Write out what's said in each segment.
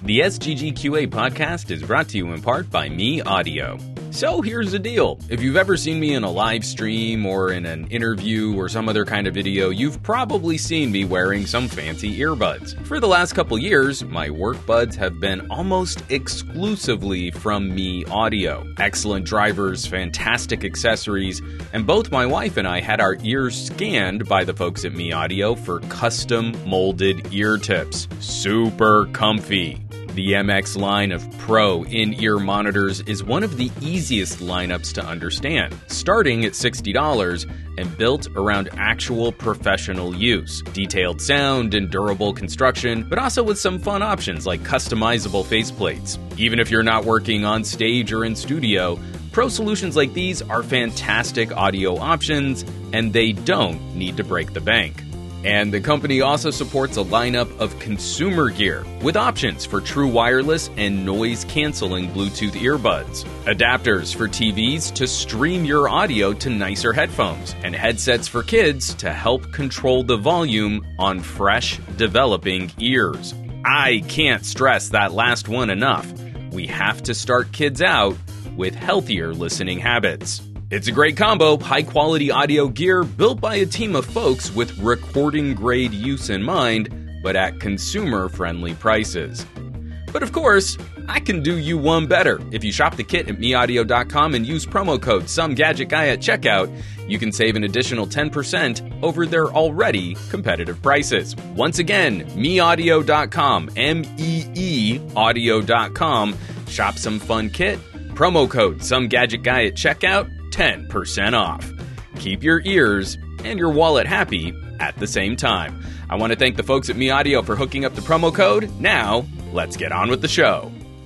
The SGGQA podcast is brought to you in part by Me Audio. So here's the deal. If you've ever seen me in a live stream or in an interview or some other kind of video, you've probably seen me wearing some fancy earbuds. For the last couple years, my work buds have been almost exclusively from Me Audio. Excellent drivers, fantastic accessories, and both my wife and I had our ears scanned by the folks at Me Audio for custom molded ear tips. Super comfy. The MX line of Pro in-ear monitors is one of the easiest lineups to understand, starting at $60 and built around actual professional use. Detailed sound and durable construction, but also with some fun options like customizable faceplates. Even if you're not working on stage or in studio, Pro solutions like these are fantastic audio options, and they don't need to break the bank. And the company also supports a lineup of consumer gear with options for true wireless and noise-canceling Bluetooth earbuds, adapters for TVs to stream your audio to nicer headphones, and headsets for kids to help control the volume on fresh, developing ears. I can't stress that last one enough. We have to start kids out with healthier listening habits. It's a great combo, high-quality audio gear built by a team of folks with recording-grade use in mind, but at consumer-friendly prices. But of course, I can do you one better. If you shop the kit at meaudio.com and use promo code SomeGadgetGuy at checkout, you can save an additional 10% over their already competitive prices. Once again, meaudio.com, M-E-E audio.com. Shop some fun kit, promo code SomeGadgetGuy at checkout, 10% off. Keep your ears and your wallet happy at the same time. I want to thank the folks at Me Audio for hooking up the promo code. Now, let's get on with the show.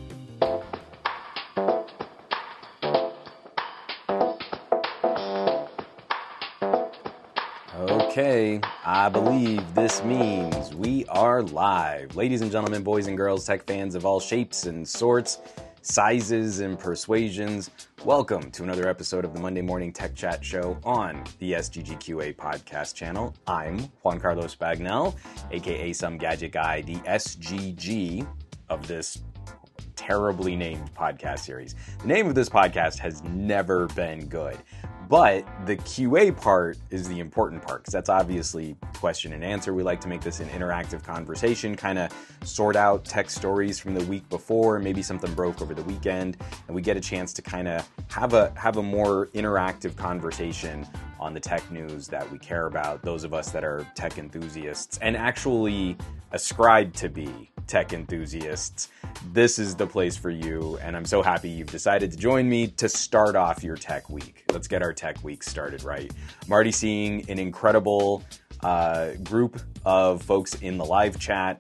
Okay, I believe this means we are live. Ladies and gentlemen, boys and girls, tech fans of all shapes and sorts, sizes and persuasions, welcome to another episode of the Monday Morning Tech Chat Show on the SGGQA podcast channel. I'm Juan Carlos Bagnell, aka Some Gadget Guy, the SGG of this terribly named podcast series. The name of this podcast has never been good, but the QA part is the important part, because that's obviously question and answer. We like to make this an interactive conversation, kind of sort out tech stories from the week before, maybe something broke over the weekend, and we get a chance to kind of have a more interactive conversation on the tech news that we care about, those of us that are tech enthusiasts and actually ascribe to be tech enthusiasts. This is the place for you, and I'm so happy you've decided to join me to start off your tech week. Let's get our tech week started right. I'm already seeing an incredible group of folks in the live chat.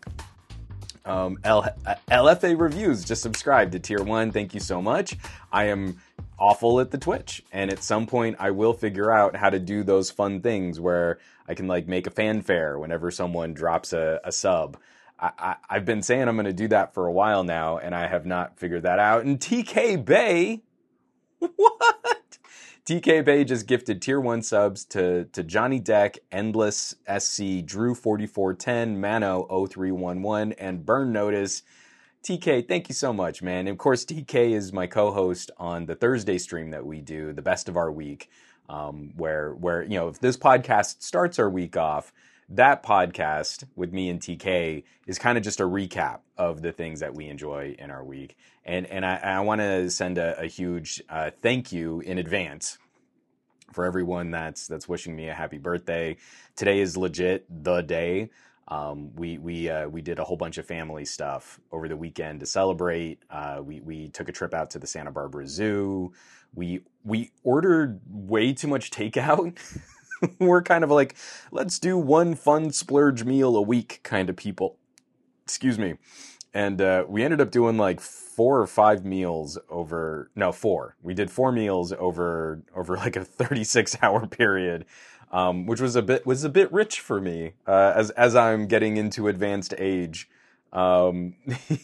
LFA Reviews just subscribed to Tier 1. Thank you so much. I am awful at the Twitch, and at some point I will figure out how to do those fun things where I can like make a fanfare whenever someone drops a sub. I've been saying I'm going to do that for a while now, and I have not figured that out. And TK Bay, what? TK Bay just gifted Tier 1 subs to Johnny Deck, Endless SC, Drew 4410, Mano 0311, and Burn Notice. TK, thank you so much, man. And of course, TK is my co-host on the Thursday stream that we do, the best of our week, where you know, if this podcast starts our week off, that podcast with me and TK is kind of just a recap of the things that we enjoy in our week. And I want to send a huge thank you in advance for everyone that's wishing me a happy birthday. Today is legit the day. We did a whole bunch of family stuff over the weekend to celebrate. We took a trip out to the Santa Barbara Zoo. We ordered way too much takeout. We're kind of like, let's do one fun splurge meal a week kind of people. Excuse me. And we ended up doing like 4 or 5 meals over, no, 4. We did 4 meals over like a 36-hour period, which was a bit rich for me as I'm getting into advanced age. Boing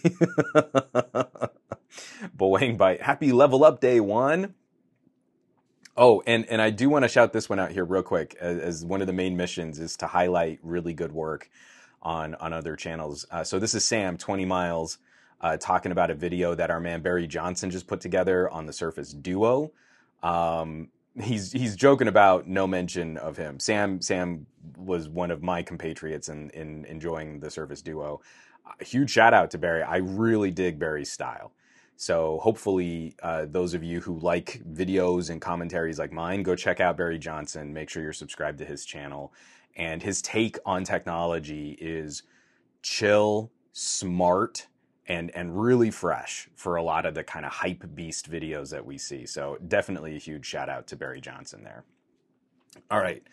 by happy level up day 1. Oh, and I do want to shout this one out here real quick, as one of the main missions is to highlight really good work on other channels. So this is Sam, 20 Miles. talking about a video that our man Barry Johnson just put together on the Surface Duo. He's joking about no mention of him. Sam was one of my compatriots in enjoying the Surface Duo. A huge shout out to Barry. I really dig Barry's style. So hopefully those of you who like videos and commentaries like mine, go check out Barry Johnson. Make sure you're subscribed to his channel. And his take on technology is chill, smart, and really fresh for a lot of the kind of hype beast videos that we see. So definitely a huge shout out to Barry Johnson there. All right.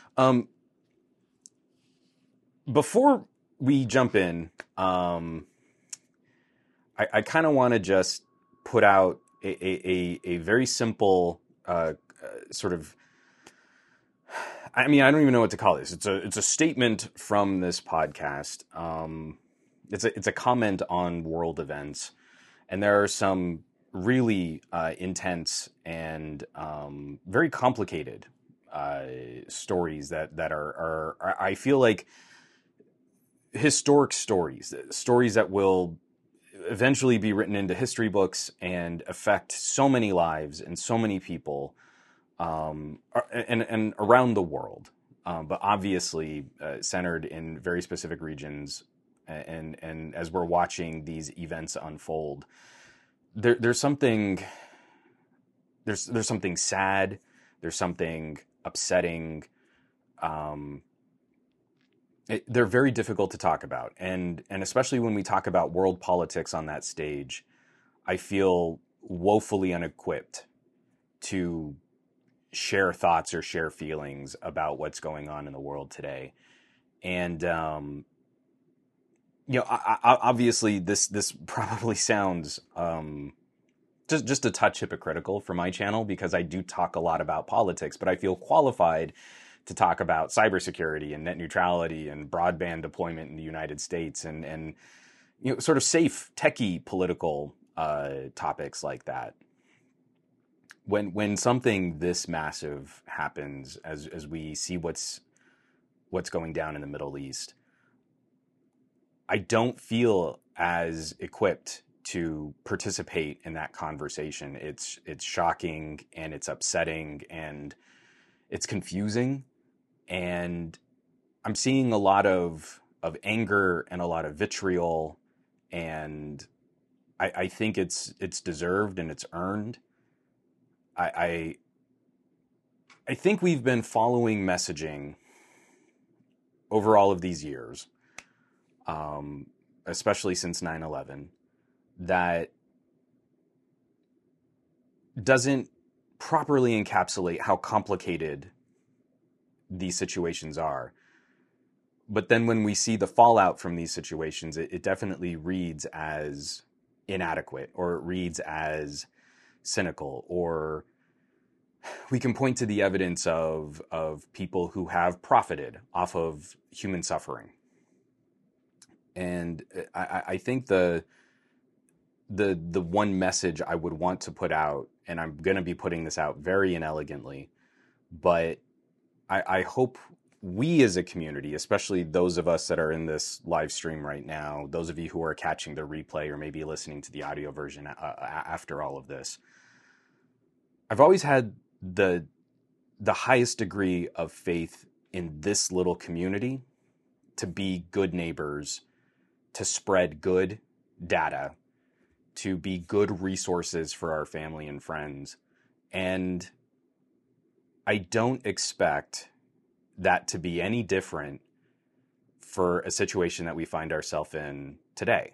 Before we jump in, I kind of want to just put out a very simple sort of, I mean, I don't even know what to call this. It's a statement from this podcast. It's a comment on world events, and there are some really intense and very complicated stories that are I feel like historic stories that will eventually be written into history books and affect so many lives and so many people and around the world, but obviously centered in very specific regions. And as we're watching these events unfold, there's something sad, there's something upsetting. They're very difficult to talk about, and especially when we talk about world politics on that stage, I feel woefully unequipped to share thoughts or share feelings about what's going on in the world today. And obviously this probably sounds just a touch hypocritical for my channel, because I do talk a lot about politics, but I feel qualified to talk about cybersecurity and net neutrality and broadband deployment in the United States and sort of safe techie political topics like that. When something this massive happens, as we see what's going down in the Middle East, I don't feel as equipped to participate in that conversation. It's shocking, and it's upsetting, and it's confusing, and I'm seeing a lot of anger and a lot of vitriol, and I think it's deserved and it's earned. I think we've been following messaging over all of these years, especially since 9/11, that doesn't properly encapsulate how complicated these situations are. But then when we see the fallout from these situations, it definitely reads as inadequate, or it reads as cynical, or we can point to the evidence of people who have profited off of human suffering. And I think the one message I would want to put out, and I'm going to be putting this out very inelegantly, but I hope we as a community, especially those of us that are in this live stream right now, those of you who are catching the replay or maybe listening to the audio version after all of this, I've always had the highest degree of faith in this little community to be good neighbors, to spread good data, to be good resources for our family and friends. And I don't expect that to be any different for a situation that we find ourselves in today.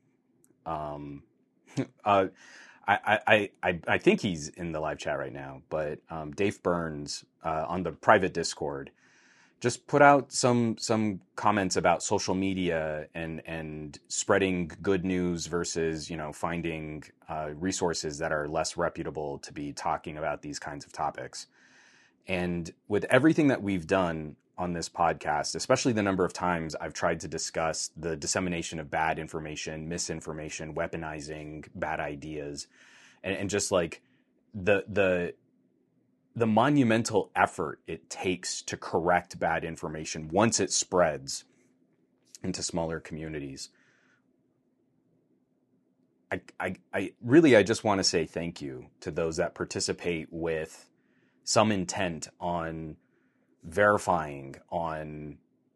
I think he's in the live chat right now, but Dave Burns on the private Discord just put out some comments about social media and spreading good news versus, finding resources that are less reputable to be talking about these kinds of topics. And with everything that we've done on this podcast, especially the number of times I've tried to discuss the dissemination of bad information, misinformation, weaponizing bad ideas, and just like the monumental effort it takes to correct bad information once it spreads into smaller communities. I just want to say thank you to those that participate with some intent on verifying, on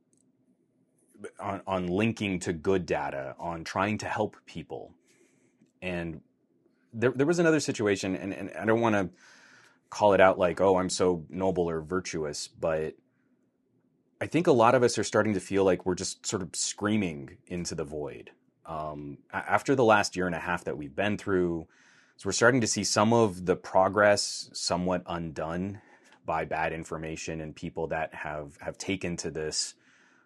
linking to good data, on trying to help people. And there was another situation, and I don't want to call it out like, oh, I'm so noble or virtuous, but I think a lot of us are starting to feel like we're just sort of screaming into the void. After the last year and a half that we've been through, so we're starting to see some of the progress somewhat undone by bad information and people that have taken to this,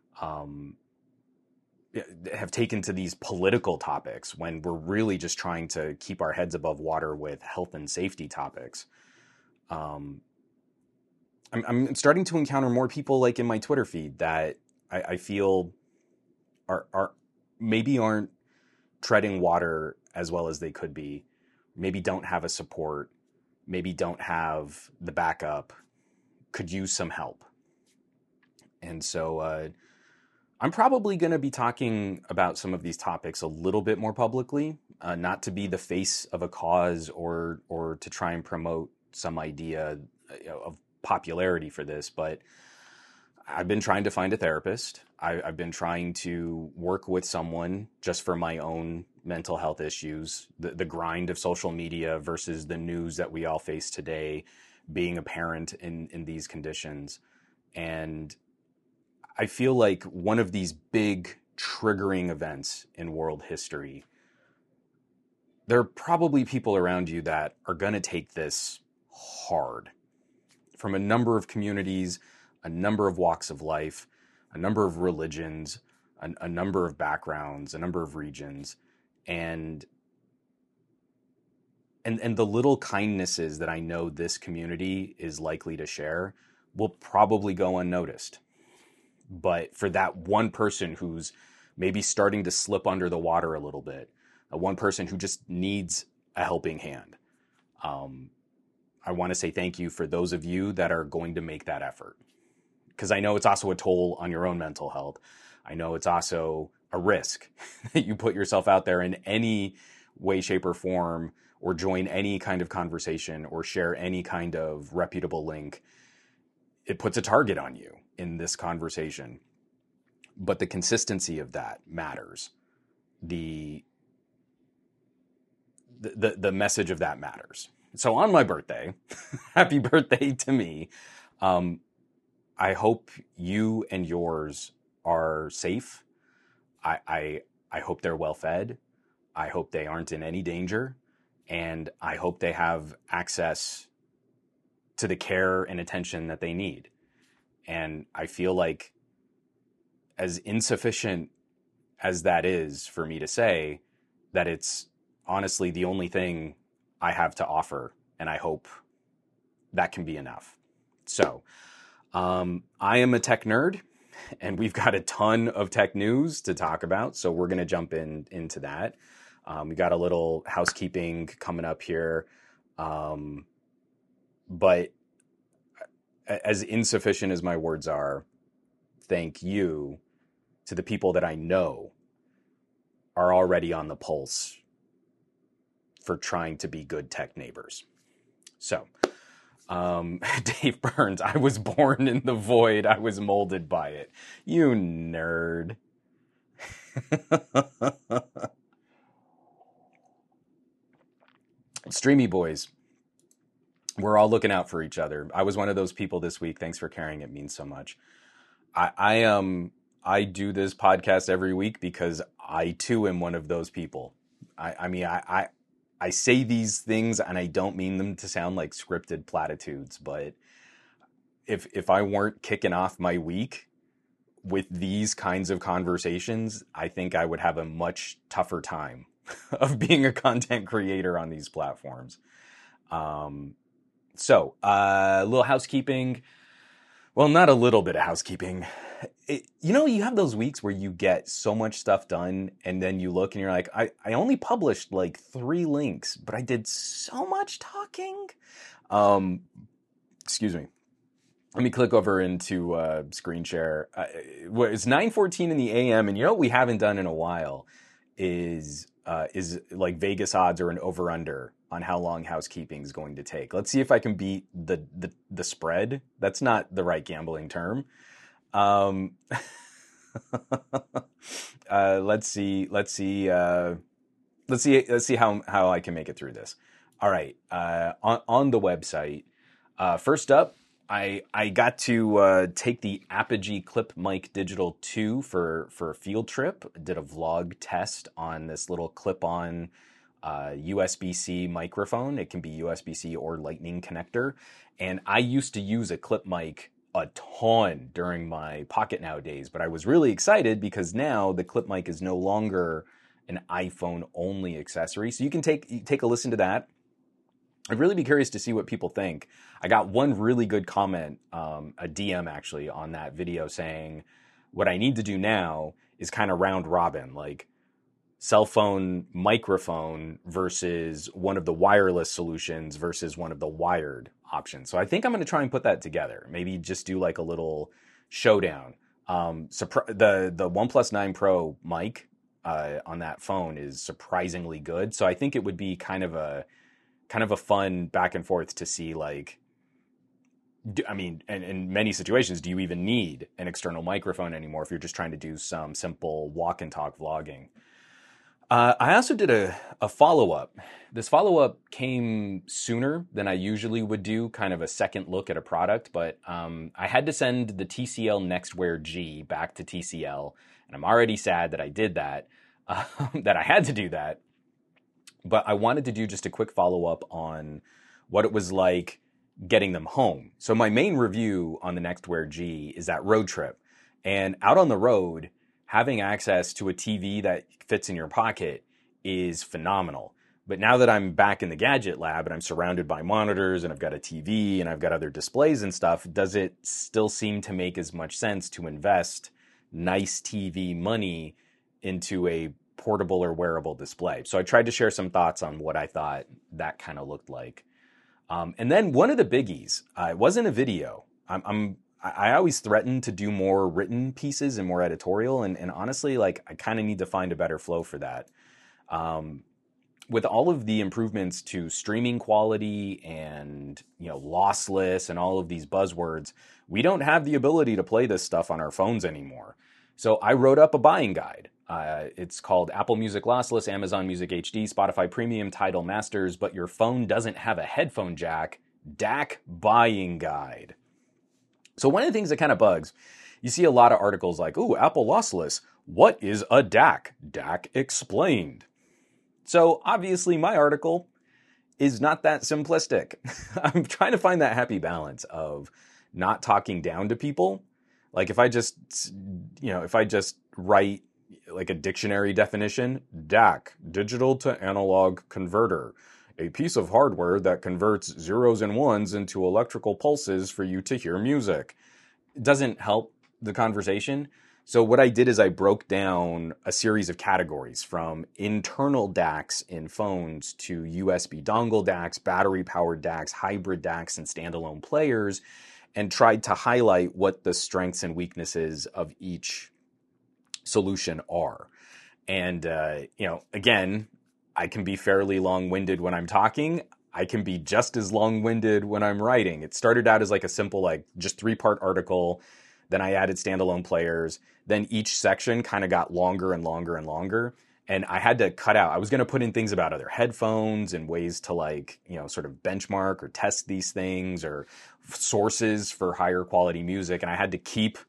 have taken to these political topics when we're really just trying to keep our heads above water with health and safety topics. I'm starting to encounter more people like in my Twitter feed that I feel are maybe aren't treading water as well as they could be, maybe don't have a support, maybe don't have the backup, could use some help. And so I'm probably going to be talking about some of these topics a little bit more publicly, not to be the face of a cause or to try and promote some idea of popularity for this, but I've been trying to find a therapist. I've been trying to work with someone just for my own mental health issues, the grind of social media versus the news that we all face today, being a parent in these conditions. And I feel like one of these big triggering events in world history, there are probably people around you that are going to take this hard from a number of communities, a number of walks of life, a number of religions, a number of backgrounds, a number of regions, and the little kindnesses that I know this community is likely to share will probably go unnoticed. But for that one person who's maybe starting to slip under the water a little bit, one person who just needs a helping hand, I want to say thank you for those of you that are going to make that effort. Because I know it's also a toll on your own mental health. I know it's also a risk that you put yourself out there in any way, shape, or form, or join any kind of conversation, or share any kind of reputable link. It puts a target on you in this conversation. But the consistency of that matters. The message of that matters. So on my birthday, happy birthday to me. I hope you and yours are safe. I hope they're well fed. I hope they aren't in any danger. And I hope they have access to the care and attention that they need. And I feel like, as insufficient as that is for me to say, that it's honestly the only thing I have to offer, and I hope that can be enough. So, I am a tech nerd, and we've got a ton of tech news to talk about, so we're going to jump into that. We got a little housekeeping coming up here, but as insufficient as my words are, thank you to the people that I know are already on the pulse for trying to be good tech neighbors. So, Dave Burns, I was born in the void. I was molded by it. You nerd. Streamy boys, we're all looking out for each other. I was one of those people this week. Thanks for caring. It means so much. I do this podcast every week because I too am one of those people. I say these things and I don't mean them to sound like scripted platitudes, but if I weren't kicking off my week with these kinds of conversations, I think I would have a much tougher time of being a content creator on these platforms. So a little housekeeping. Well, not a little bit of housekeeping. You have those weeks where you get so much stuff done and then you look and you're like, I only published like 3 links, but I did so much talking. Excuse me. Let me click over into screen share. It's 9:14 in the AM, and you know what we haven't done in a while is is like Vegas odds or an over under on how long housekeeping is going to take. Let's see if I can beat the spread. That's not the right gambling term. Let's see how I can make it through this. All right. On the website, first up, I got to take the Apogee Clip Mic Digital 2 for a field trip. Did a vlog test on this little clip-on USB-C microphone. It can be USB-C or Lightning connector. And I used to use a clip mic a ton during my Pocket Now days, but I was really excited because now the clip mic is no longer an iPhone-only accessory. So you can take a listen to that. I'd really be curious to see what people think. I got one really good comment, a DM actually, on that video saying, what I need to do now is kind of round robin, like cell phone microphone versus one of the wireless solutions versus one of the wired options. So I think I'm going to try and put that together. Maybe just do like a little showdown. The OnePlus 9 Pro mic on that phone is surprisingly good. So I think it would be kind of a fun back and forth to see, like, in many situations, do you even need an external microphone anymore if you're just trying to do some simple walk and talk vlogging? I also did a follow-up. This follow-up came sooner than I usually would do, kind of a second look at a product, but I had to send the TCL Nextwear G back to TCL, and I'm already sad that I did that, that I had to do that. But I wanted to do just a quick follow-up on what it was like getting them home. So my main review on the Nextwear G is that road trip. And out on the road, having access to a TV that fits in your pocket is phenomenal. But now that I'm back in the gadget lab and I'm surrounded by monitors and I've got a TV and I've got other displays and stuff, does it still seem to make as much sense to invest nice TV money into a portable or wearable display? So I tried to share some thoughts on what I thought that kind of looked like. And then one of the biggies, it wasn't a video. I always threaten to do more written pieces and more editorial. And honestly, like, I kind of need to find a better flow for that. With all of the improvements to streaming quality and, lossless and all of these buzzwords, we don't have the ability to play this stuff on our phones anymore. So I wrote up a buying guide. It's called Apple Music Lossless, Amazon Music HD, Spotify Premium, Tidal Masters, but your phone doesn't have a headphone jack. DAC buying guide. So one of the things that kind of bugs, you see a lot of articles like, ooh, Apple Lossless, what is a DAC? DAC explained. So obviously my article is not that simplistic. I'm trying to find that happy balance of not talking down to people. Like if I just write like a dictionary definition, DAC, digital to analog converter, a piece of hardware that converts zeros and ones into electrical pulses for you to hear music. It doesn't help the conversation. So what I did is I broke down a series of categories from internal DACs in phones to USB dongle DACs, battery-powered DACs, hybrid DACs, and standalone players, and tried to highlight what the strengths and weaknesses of each solution are. And, again, I can be fairly long-winded when I'm talking. I can be just as long-winded when I'm writing. It started out as like a simple, just 3-part article. Then I added standalone players. Then each section kind of got longer and longer and longer. And I had to cut out. I was going to put in things about other headphones and ways to sort of benchmark or test these things or sources for higher quality music. And I had to keep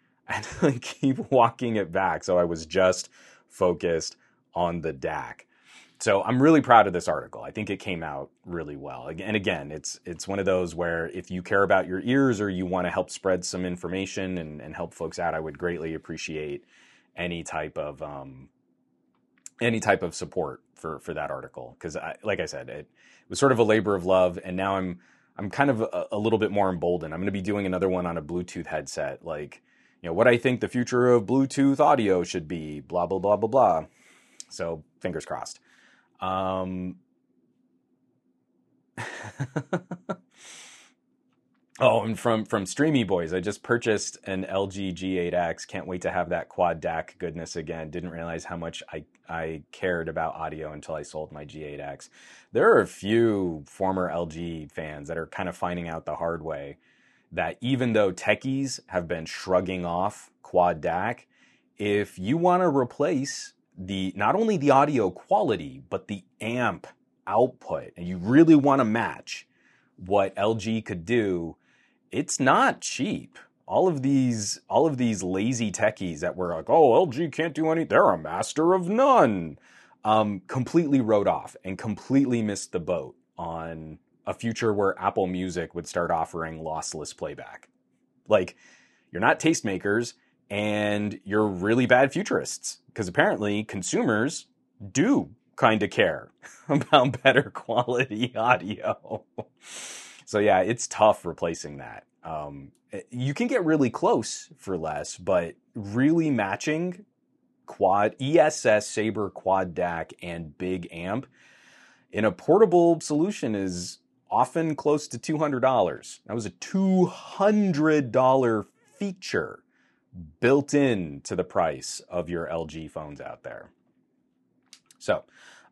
walking it back. So I was just focused on the DAC. So I'm really proud of this article. I think it came out really well. And again, it's one of those where if you care about your ears or you want to help spread some information and help folks out, I would greatly appreciate any type of support for that article. Because like I said, it was sort of a labor of love, and now I'm kind of a little bit more emboldened. I'm going to be doing another one on a Bluetooth headset, what I think the future of Bluetooth audio should be, blah, blah, blah, blah, blah. So fingers crossed. Oh, and from Streamy Boys, I just purchased an LG G8X. Can't wait to have that quad DAC goodness again. Didn't realize how much I cared about audio until I sold my G8X. There are a few former LG fans that are kind of finding out the hard way that even though techies have been shrugging off quad DAC, if you want to replace not only the audio quality, but the amp output, and you really want to match what LG could do, it's not cheap. All of these lazy techies that were like, oh, LG can't do anything, they're a master of none, completely wrote off and completely missed the boat on a future where Apple Music would start offering lossless playback. Like, you're not tastemakers and you're really bad futurists, because apparently consumers do kind of care about better quality audio. So yeah, it's tough replacing that. You can get really close for less, but really matching quad ESS Sabre quad DAC and big amp in a portable solution is often close to $200. That was a $200 feature built in to the price of your LG phones out there. So,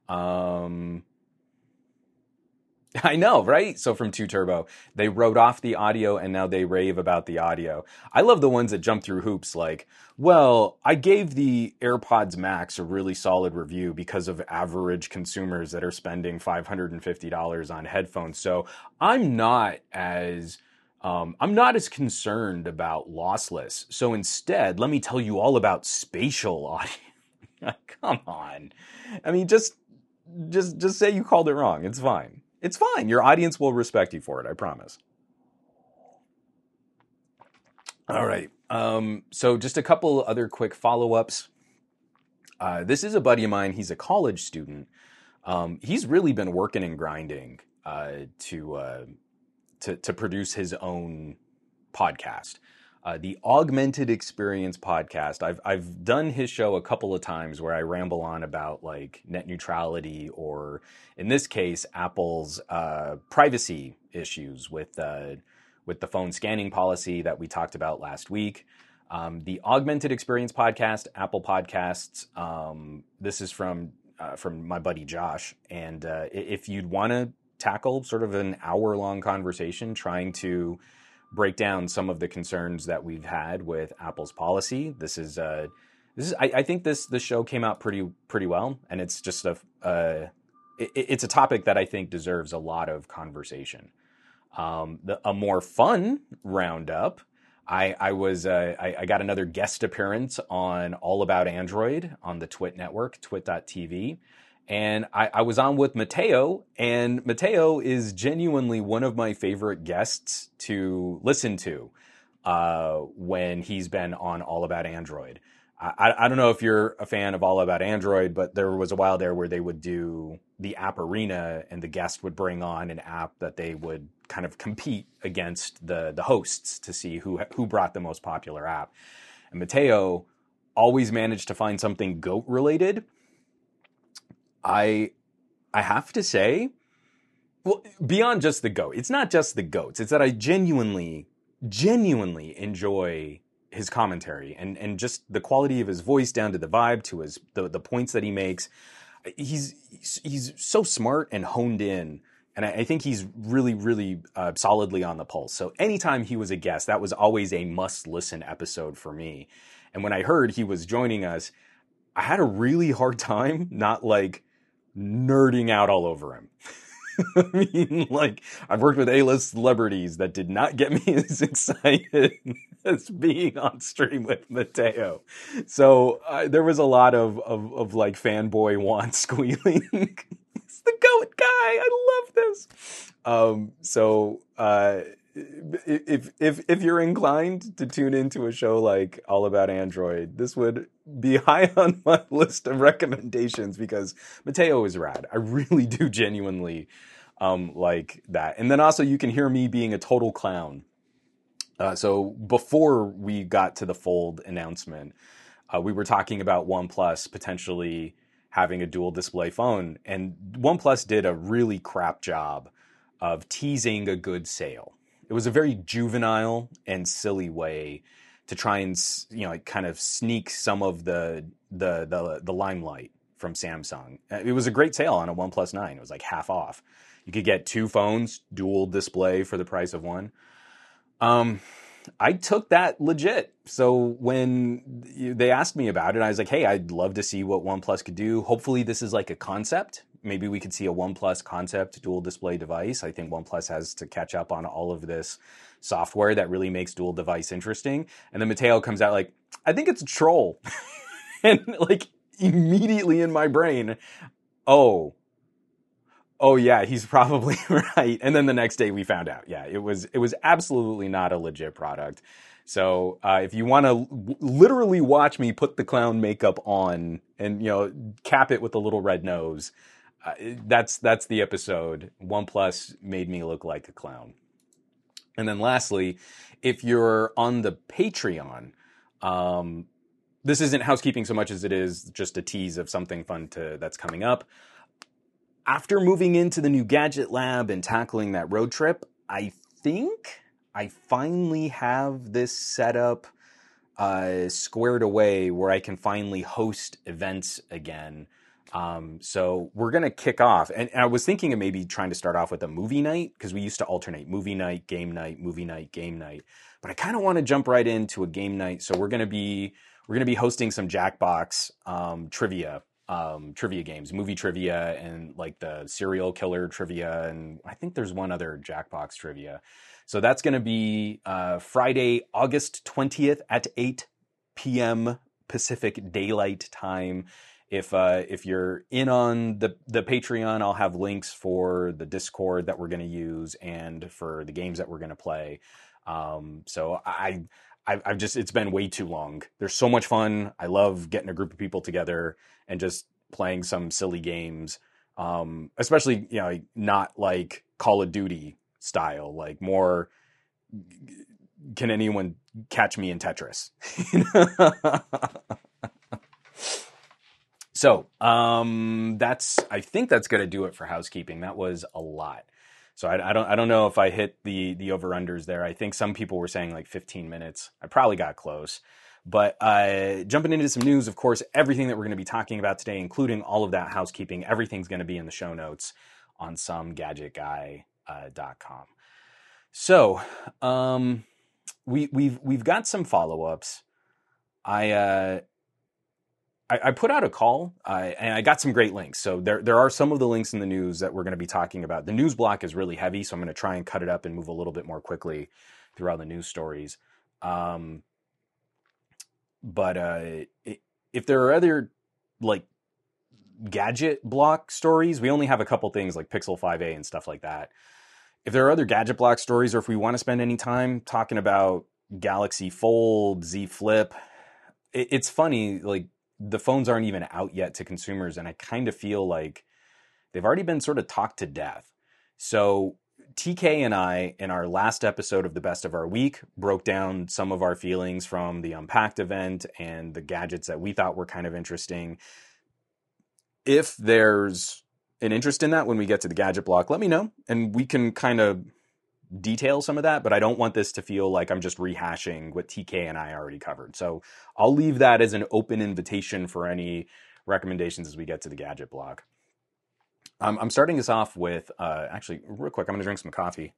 I know, right? So from 2Turbo, they wrote off the audio and now they rave about the audio. I love the ones that jump through hoops like, well, I gave the AirPods Max a really solid review because of average consumers that are spending $550 on headphones. So I'm not as concerned about lossless. So instead, let me tell you all about spatial audio. Come on. I mean, just say you called it wrong. It's fine. It's fine. Your audience will respect you for it, I promise. All right. So just a couple other quick follow-ups. This is a buddy of mine. He's a college student. He's really been working and grinding to produce his own podcast. The Augmented Experience podcast. I've done his show a couple of times where I ramble on about like net neutrality, or in this case, Apple's privacy issues with the phone scanning policy that we talked about last week. The Augmented Experience podcast, Apple Podcasts. This is from my buddy Josh, and if you'd want to tackle sort of an hour-long conversation trying to break down some of the concerns that we've had with Apple's policy, I think this show came out pretty well, and it's just it's a topic that I think deserves a lot of conversation. A more fun roundup, I got another guest appearance on All About Android on the Twit network, twit.tv. And I was on with Mateo, and Mateo is genuinely one of my favorite guests to listen to when he's been on All About Android. I don't know if you're a fan of All About Android, but there was a while there where they would do the app arena, and the guest would bring on an app that they would kind of compete against the hosts to see who brought the most popular app. And Mateo always managed to find something GOAT related. I have to say, well, beyond just the GOAT, it's not just the GOATs. It's that I genuinely enjoy his commentary and just the quality of his voice down to the vibe, to the points that he makes. He's so smart and honed in, and I think he's really solidly on the pulse. So anytime he was a guest, that was always a must-listen episode for me. And when I heard he was joining us, I had a really hard time not like nerding out all over him. I mean, like, I've worked with A-list celebrities that did not get me as excited as being on stream with Mateo. So there was a lot of like fanboy want squealing. It's the GOAT guy. I love this. If you're inclined to tune into a show like All About Android, this would be high on my list of recommendations, because Mateo is rad. I really do genuinely like that. And then also you can hear me being a total clown. So before we got to the Fold announcement, we were talking about OnePlus potentially having a dual display phone, and OnePlus did a really crap job of teasing a good sale. It was a very juvenile and silly way to try and, like kind of sneak some of the limelight from Samsung. It was a great sale on a OnePlus 9. It was like half off. You could get 2 phones, dual display for the price of one. I took that legit. So when they asked me about it, I was like, hey, I'd love to see what OnePlus could do. Hopefully this is like a concept. Maybe we could see a OnePlus concept dual display device. I think OnePlus has to catch up on all of this software that really makes dual device interesting. And then Matteo comes out like, I think it's a troll. And like immediately in my brain, oh yeah, he's probably right. And then the next day we found out, yeah, it was absolutely not a legit product. So if you want to literally watch me put the clown makeup on and cap it with a little red nose, that's the episode. OnePlus made me look like a clown. And then lastly, if you're on the Patreon, this isn't housekeeping so much as it is just a tease of something fun that's coming up. After moving into the new Gadget Lab and tackling that road trip, I think I finally have this set up squared away where I can finally host events again. So we're going to kick off. And I was thinking of maybe trying to start off with a movie night, because we used to alternate movie night, game night, movie night, game night. But I kind of want to jump right into a game night. So we're going to be hosting some Jackbox trivia games, movie trivia, and like the serial killer trivia, and I think there's one other Jackbox trivia. So that's going to be Friday, August 20th at 8 p.m. Pacific Daylight Time. If you're in on the Patreon, I'll have links for the Discord that we're going to use and for the games that we're going to play. So I've just, it's been way too long. There's so much fun. I love getting a group of people together and just playing some silly games. Especially, not like Call of Duty style, like more, can anyone catch me in Tetris? So, I think that's going to do it for housekeeping. That was a lot. So I don't know if I hit the over-unders there. I think some people were saying like 15 minutes. I probably got close. But jumping into some news, of course, everything that we're going to be talking about today, including all of that housekeeping, everything's going to be in the show notes on somegadgetguy.com. So we've got some follow-ups. I put out a call, and I got some great links. So there are some of the links in the news that we're going to be talking about. The news block is really heavy, so I'm going to try and cut it up and move a little bit more quickly through all the news stories. But if there are other like gadget block stories, we only have a couple things like Pixel 5a and stuff like that. If there are other gadget block stories, or if we want to spend any time talking about Galaxy Fold, Z Flip, it's funny, like, the phones aren't even out yet to consumers, and I kind of feel like they've already been sort of talked to death. So TK and I, in our last episode of the Best of Our Week, broke down some of our feelings from the Unpacked event and the gadgets that we thought were kind of interesting. If there's an interest in that when we get to the gadget block, let me know, and we can kind of detail some of that, but I don't want this to feel like I'm just rehashing what TK and I already covered. So I'll leave that as an open invitation for any recommendations as we get to the gadget block. I'm starting this off with, actually, real quick, I'm going to drink some coffee.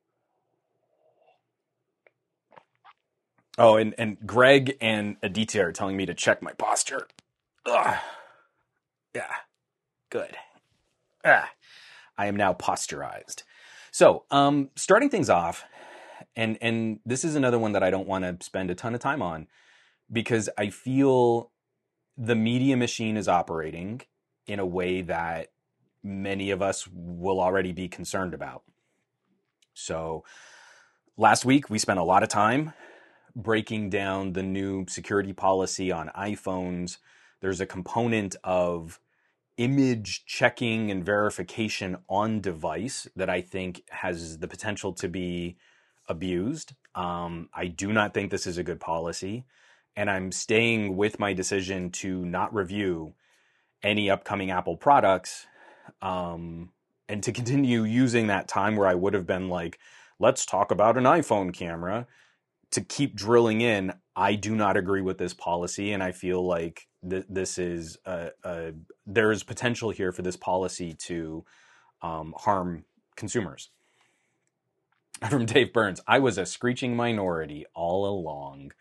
Oh, and Greg and Aditya are telling me to check my posture. Ugh. Yeah, good. I am now posturized. So, starting things off, and this is another one that I don't want to spend a ton of time on, because I feel the media machine is operating in a way that many of us will already be concerned about. So, last week we spent a lot of time breaking down the new security policy on iPhones. There's a component of image checking and verification on device that I think has the potential to be abused. I do not think this is a good policy, and I'm staying with my decision to not review any upcoming Apple products, and to continue using that time where I would have been like let's talk about an iPhone camera, to keep drilling in, I do not agree with this policy, and I feel like this is there's potential here for this policy to harm consumers. From Dave Burns, I was a screeching minority all along.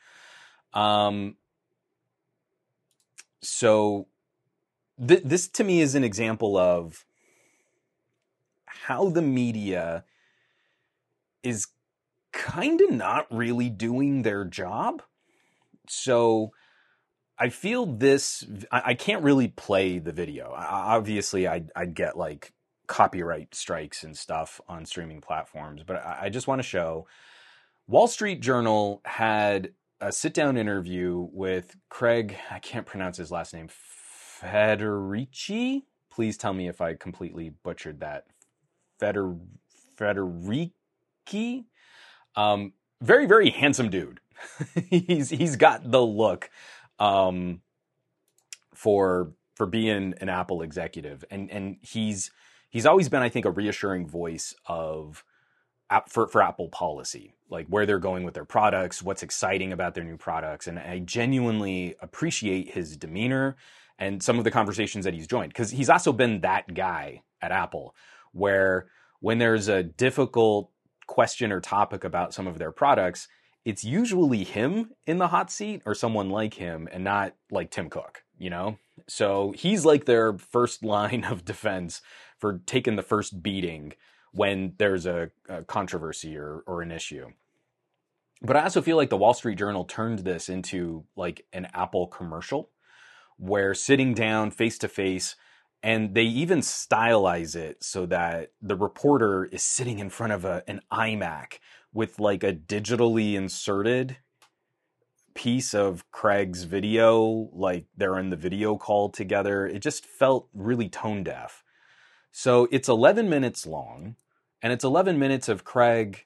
So this to me is an example of how the media is kind of not really doing their job. So I feel this, I can't really play the video. Obviously, I'd get like copyright strikes and stuff on streaming platforms, but I just want to show Wall Street Journal had a sit-down interview with Craig, I can't pronounce his last name, Federici? Please tell me if I completely butchered that. Federici? Very, very handsome dude. He's got the look for being an Apple executive, and he's always been, I think, a reassuring voice of for Apple policy, like where they're going with their products, what's exciting about their new products, and I genuinely appreciate his demeanor and some of the conversations that he's joined, because he's also been that guy at Apple where when there's a difficult question or topic about some of their products, it's usually him in the hot seat or someone like him, and not like Tim Cook, you know? So he's like their first line of defense for taking the first beating when there's a controversy or an issue. But I also feel like the Wall Street Journal turned this into like an Apple commercial, where sitting down face to face, and they even stylize it so that the reporter is sitting in front of an iMac with like a digitally inserted piece of Craig's video, like they're in the video call together. It just felt really tone deaf. So it's 11 minutes long, and it's 11 minutes of Craig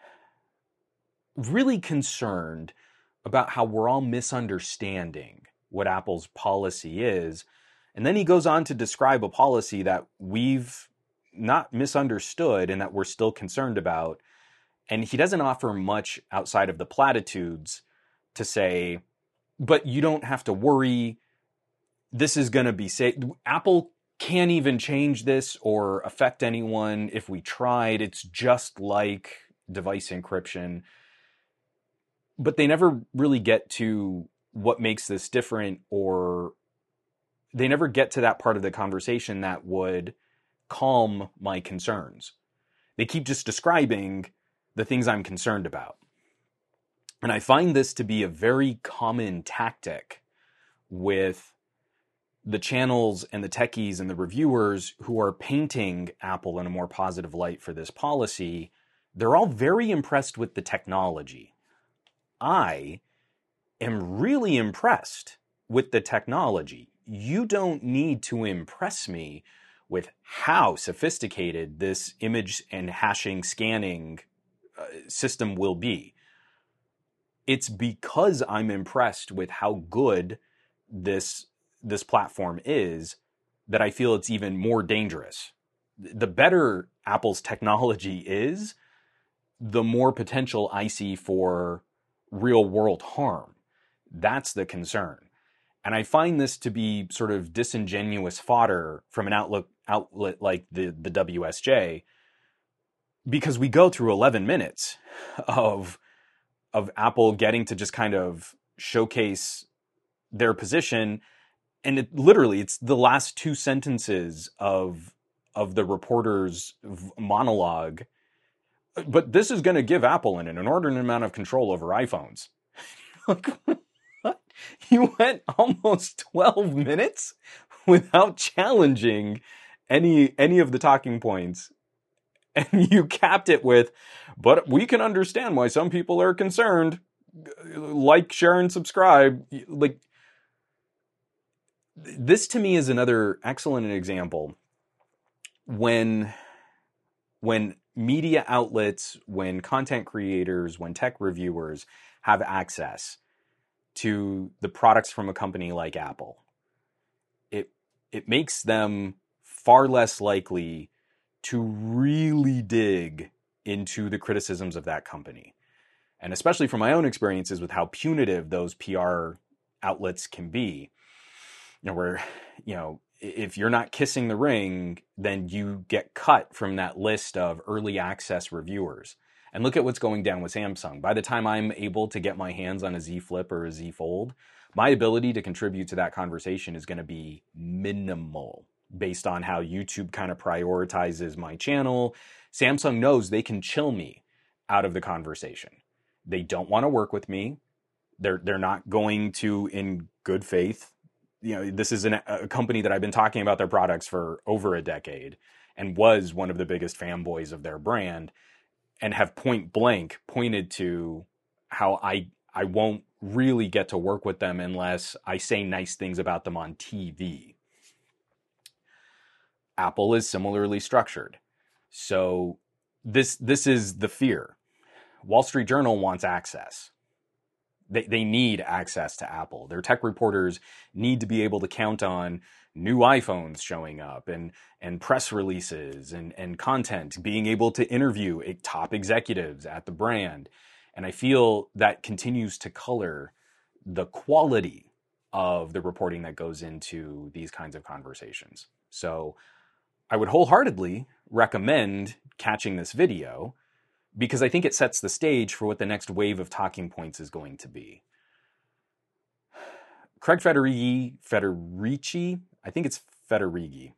really concerned about how we're all misunderstanding what Apple's policy is. And then he goes on to describe a policy that we've not misunderstood and that we're still concerned about. And he doesn't offer much outside of the platitudes to say, but you don't have to worry, this is going to be safe. Apple can't even change this or affect anyone if we tried. It's just like device encryption. But they never really get to what makes this different, or they never get to that part of the conversation that would calm my concerns. They keep just describing the things I'm concerned about. And I find this to be a very common tactic with the channels and the techies and the reviewers who are painting Apple in a more positive light for this policy. They're all very impressed with the technology. I am really impressed with the technology. You don't need to impress me with how sophisticated this image and hashing scanning system will be. It's because I'm impressed with how good this platform is that I feel it's even more dangerous. The better Apple's technology is, the more potential I see for real world harm. That's the concern. And I find this to be sort of disingenuous fodder from an outlet like the WSJ, because we go through 11 minutes of Apple getting to just kind of showcase their position. And it's the last two sentences of the reporter's monologue. But this is going to give Apple an inordinate amount of control over iPhones. What? You went almost 12 minutes without challenging any of the talking points. And you capped it with, but we can understand why some people are concerned. Like, share, and subscribe. Like, this to me is another excellent example when media outlets, when content creators, when tech reviewers have access to the products from a company like Apple, it makes them far less likely to really dig into the criticisms of that company. And especially from my own experiences with how punitive those PR outlets can be, where, if you're not kissing the ring, then you get cut from that list of early access reviewers. And look at what's going down with Samsung. By the time I'm able to get my hands on a Z Flip or a Z Fold, my ability to contribute to that conversation is going to be minimal based on how YouTube kind of prioritizes my channel. Samsung knows they can chill me out of the conversation. They don't want to work with me. They're not going to, in good faith. This is a company that I've been talking about their products for over a decade and was one of the biggest fanboys of their brand, and have point blank pointed to how I won't really get to work with them unless I say nice things about them on TV. Apple is similarly structured. So this is the fear. Wall Street Journal wants access. They need access to Apple. Their tech reporters need to be able to count on new iPhones showing up and press releases and content, being able to interview top executives at the brand. And I feel that continues to color the quality of the reporting that goes into these kinds of conversations. So I would wholeheartedly recommend catching this video, because I think it sets the stage for what the next wave of talking points is going to be. Craig Federighi, I think it's Federighi,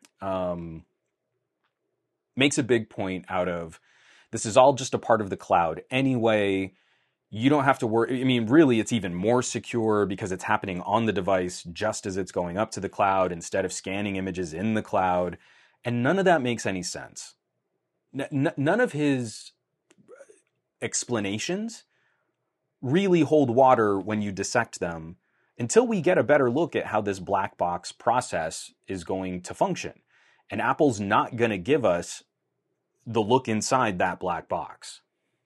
makes a big point out of, this is all just a part of the cloud anyway. You don't have to worry. I mean, really, it's even more secure because it's happening on the device just as it's going up to the cloud instead of scanning images in the cloud. And none of that makes any sense. None of his explanations really hold water when you dissect them until we get a better look at how this black box process is going to function. And Apple's not going to give us the look inside that black box.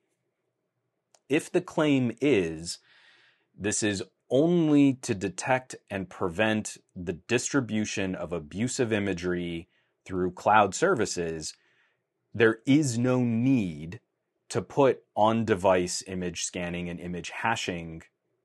If the claim is this is only to detect and prevent the distribution of abusive imagery through cloud services, there is no need to put on-device image scanning and image hashing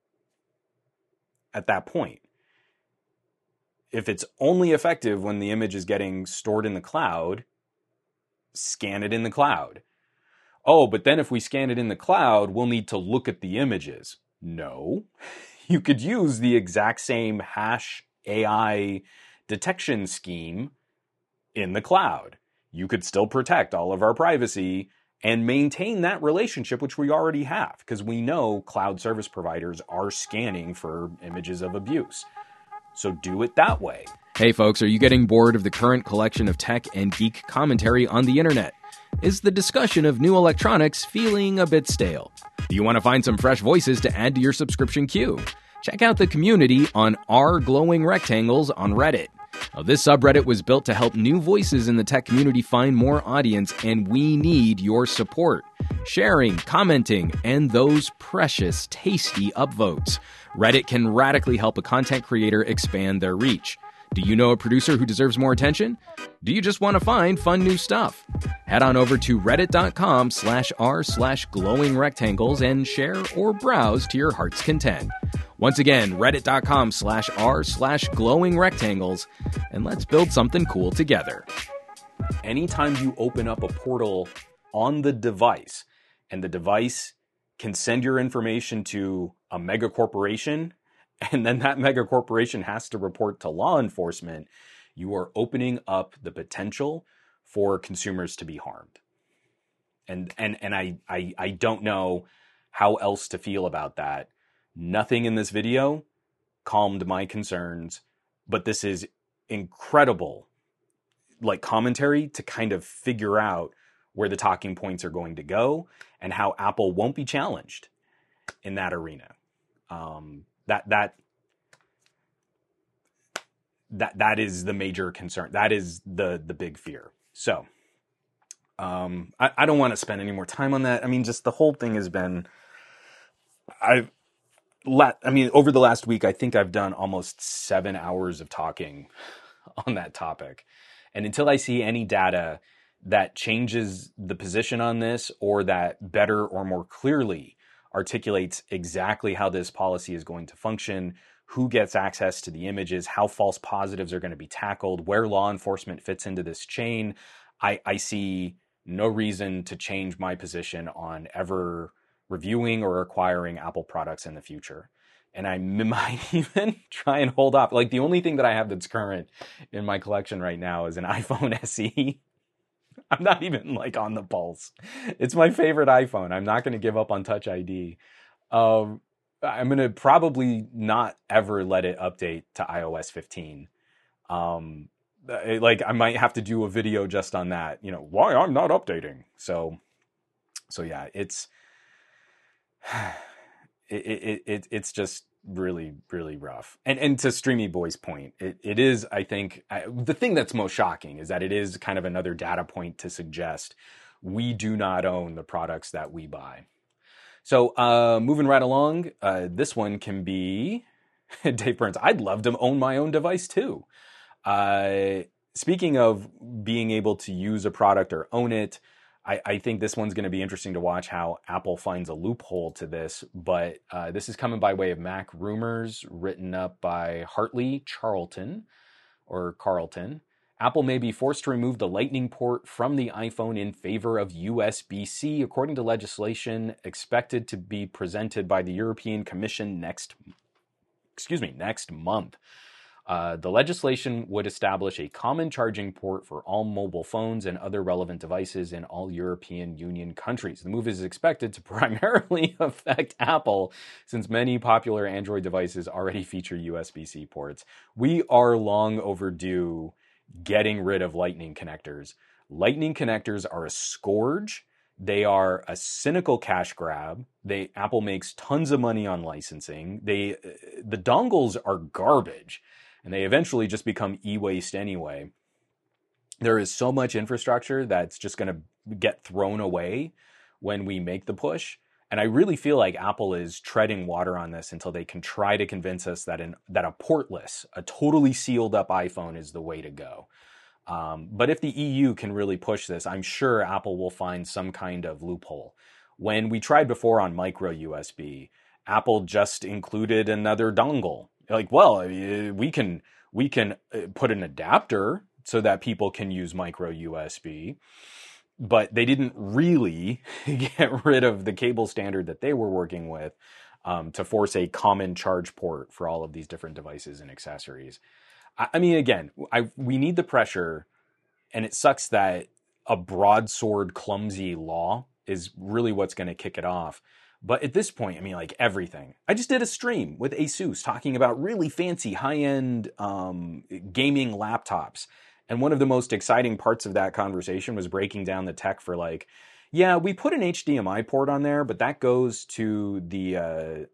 at that point. If it's only effective when the image is getting stored in the cloud, scan it in the cloud. Oh, but then if we scan it in the cloud, we'll need to look at the images. No. You could use the exact same hash AI detection scheme in the cloud. You could still protect all of our privacy and maintain that relationship, which we already have, because we know cloud service providers are scanning for images of abuse. So do it that way. Hey folks, are you getting bored of the current collection of tech and geek commentary on the internet? Is the discussion of new electronics feeling a bit stale? Do you want to find some fresh voices to add to your subscription queue? Check out the community on r glowing rectangles on Reddit. Now, this subreddit was built to help new voices in the tech community find more audience, and we need your support. Sharing, commenting, and those precious, tasty upvotes. Reddit can radically help a content creator expand their reach. Do you know a producer who deserves more attention? Do you just want to find fun new stuff? Head on over to reddit.com/r/glowing rectangles and share or browse to your heart's content. Once again, reddit.com/r/glowing rectangles, and let's build something cool together. Anytime you open up a portal on the device and the device can send your information to a mega corporation, and then that mega corporation has to report to law enforcement, you are opening up the potential for consumers to be harmed. And I don't know how else to feel about that. Nothing in this video calmed my concerns, but this is incredible, like, commentary to kind of figure out where the talking points are going to go and how Apple won't be challenged in that arena. That is the major concern. That is the big fear. So I don't want to spend any more time on that. I mean, just the whole thing has been, over the last week, I think I've done almost 7 hours of talking on that topic. And until I see any data that changes the position on this, or that better or more clearly articulates exactly how this policy is going to function, who gets access to the images, how false positives are going to be tackled, where law enforcement fits into this chain, I see no reason to change my position on ever reviewing or acquiring Apple products in the future. And I might even try and hold off. Like, the only thing that I have that's current in my collection right now is an iPhone SE. I'm not even like on the pulse. It's my favorite iPhone. I'm not going to give up on Touch ID. I'm going to probably not ever let it update to iOS 15. Like, I might have to do a video just on that, you know, why I'm not updating. So yeah, it's it's just really, really rough. And to Streamy Boy's point, it is, I think, the thing that's most shocking is that it is kind of another data point to suggest we do not own the products that we buy. So moving right along, this one can be Dave Burns. I'd love to own my own device too. Speaking of being able to use a product or own it, I think this one's going to be interesting to watch how Apple finds a loophole to this. But this is coming by way of Mac Rumors, written up by Hartley Charlton, or Carlton. Apple may be forced to remove the Lightning port from the iPhone in favor of USB-C, according to legislation expected to be presented by the European Commission next month. The legislation would establish a common charging port for all mobile phones and other relevant devices in all European Union countries. The move is expected to primarily affect Apple, since many popular Android devices already feature USB-C ports. We are long overdue getting rid of Lightning connectors. Lightning connectors are a scourge. They are a cynical cash grab. Apple makes tons of money on licensing. The dongles are garbage, and they eventually just become e-waste anyway. There is so much infrastructure that's just going to get thrown away when we make the push. And I really feel like Apple is treading water on this until they can try to convince us that a portless, a totally sealed up iPhone is the way to go. But if the EU can really push this, I'm sure Apple will find some kind of loophole. When we tried before on micro USB, Apple just included another dongle. Like, well, we can put an adapter so that people can use micro USB. But they didn't really get rid of the cable standard that they were working with to force a common charge port for all of these different devices and accessories. I mean, again, we need the pressure, and it sucks that a broadsword, clumsy law is really what's going to kick it off. But at this point, I mean, like, everything. I just did a stream with Asus talking about really fancy high-end gaming laptops. And one of the most exciting parts of that conversation was breaking down the tech for, like, yeah, we put an HDMI port on there, but that goes to the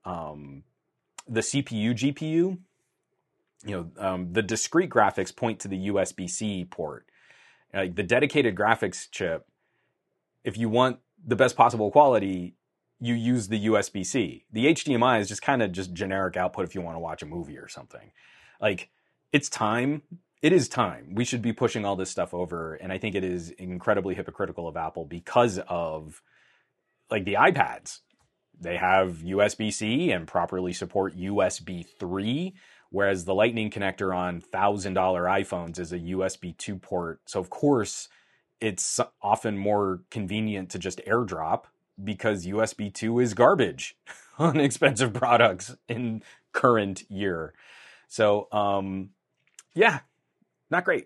CPU, GPU. You know, the discrete graphics point to the USB-C port. Like, the dedicated graphics chip, if you want the best possible quality, you use the USB-C. The HDMI is just kind of just generic output if you want to watch a movie or something. Like, it's time. It is time. We should be pushing all this stuff over. And I think it is incredibly hypocritical of Apple because of, like, the iPads. They have USB-C and properly support USB 3, whereas the Lightning connector on $1,000 iPhones is a USB 2 port. So, of course, it's often more convenient to just AirDrop because USB 2 is garbage on expensive products in current year. So, yeah. Not great.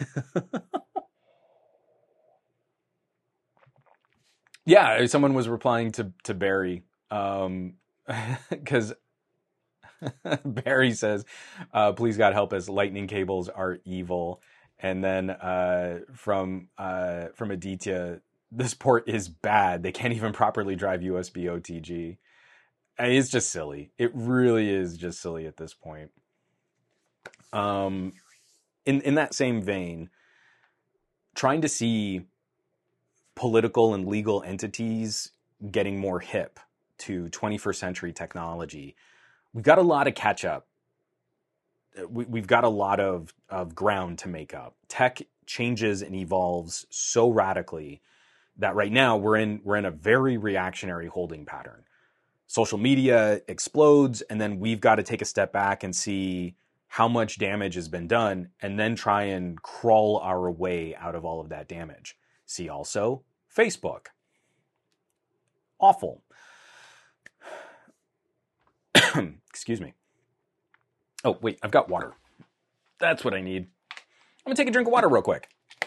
Yeah, someone was replying to Barry because Barry says, please God help us, lightning cables are evil. And then from Aditya, this port is bad. They can't even properly drive USB OTG. I mean, it's just silly. It really is just silly at this point. In that same vein, trying to see political and legal entities getting more hip to 21st century technology, we've got a lot of catch up. We've got a lot of ground to make up. Tech changes and evolves so radically that right now we're in a very reactionary holding pattern. Social media explodes, and then we've got to take a step back and see how much damage has been done, and then try and crawl our way out of all of that damage. See also Facebook. Awful. Excuse me. Oh, wait, I've got water. That's what I need. I'm going to take a drink of water real quick.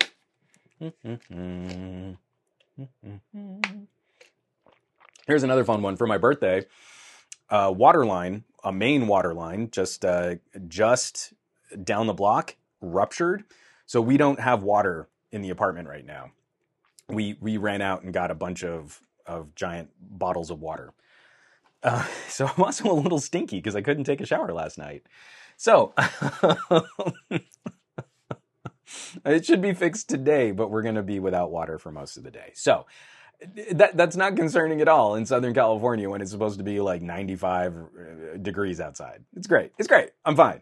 Here's another fun one for my birthday. Water line, a main water line, just down the block, ruptured. So we don't have water in the apartment right now. We ran out and got a bunch of giant bottles of water. So I'm also a little stinky because I couldn't take a shower last night. So it should be fixed today, but we're going to be without water for most of the day. So that's not concerning at all in Southern California when it's supposed to be like 95 degrees outside. It's great. It's great. I'm fine.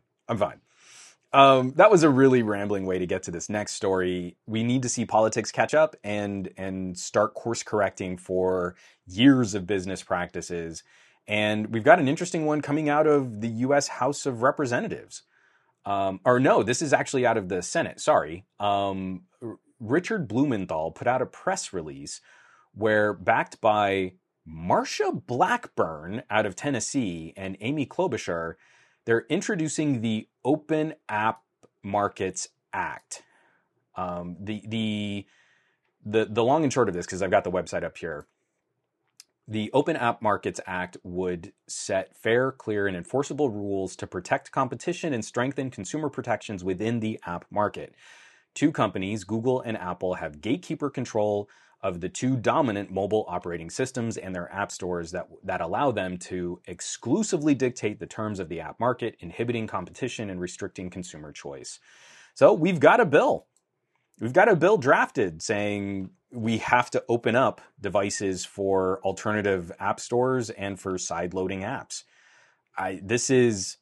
That was a really rambling way to get to this next story. We need to see politics catch up and start course correcting for years of business practices. And we've got an interesting one coming out of the U.S. House of Representatives. Or no, this is actually out of the Senate. Sorry. Richard Blumenthal put out a press release where, backed by Marsha Blackburn out of Tennessee and Amy Klobuchar, they're introducing the Open App Markets Act. The long and short of this, because I've got the website up here, the Open App Markets Act would set fair, clear, and enforceable rules to protect competition and strengthen consumer protections within the app market. Two companies, Google and Apple, have gatekeeper control of the two dominant mobile operating systems and their app stores that allow them to exclusively dictate the terms of the app market, inhibiting competition and restricting consumer choice. So we've got a bill. We've got a bill drafted saying we have to open up devices for alternative app stores and for side-loading apps. This is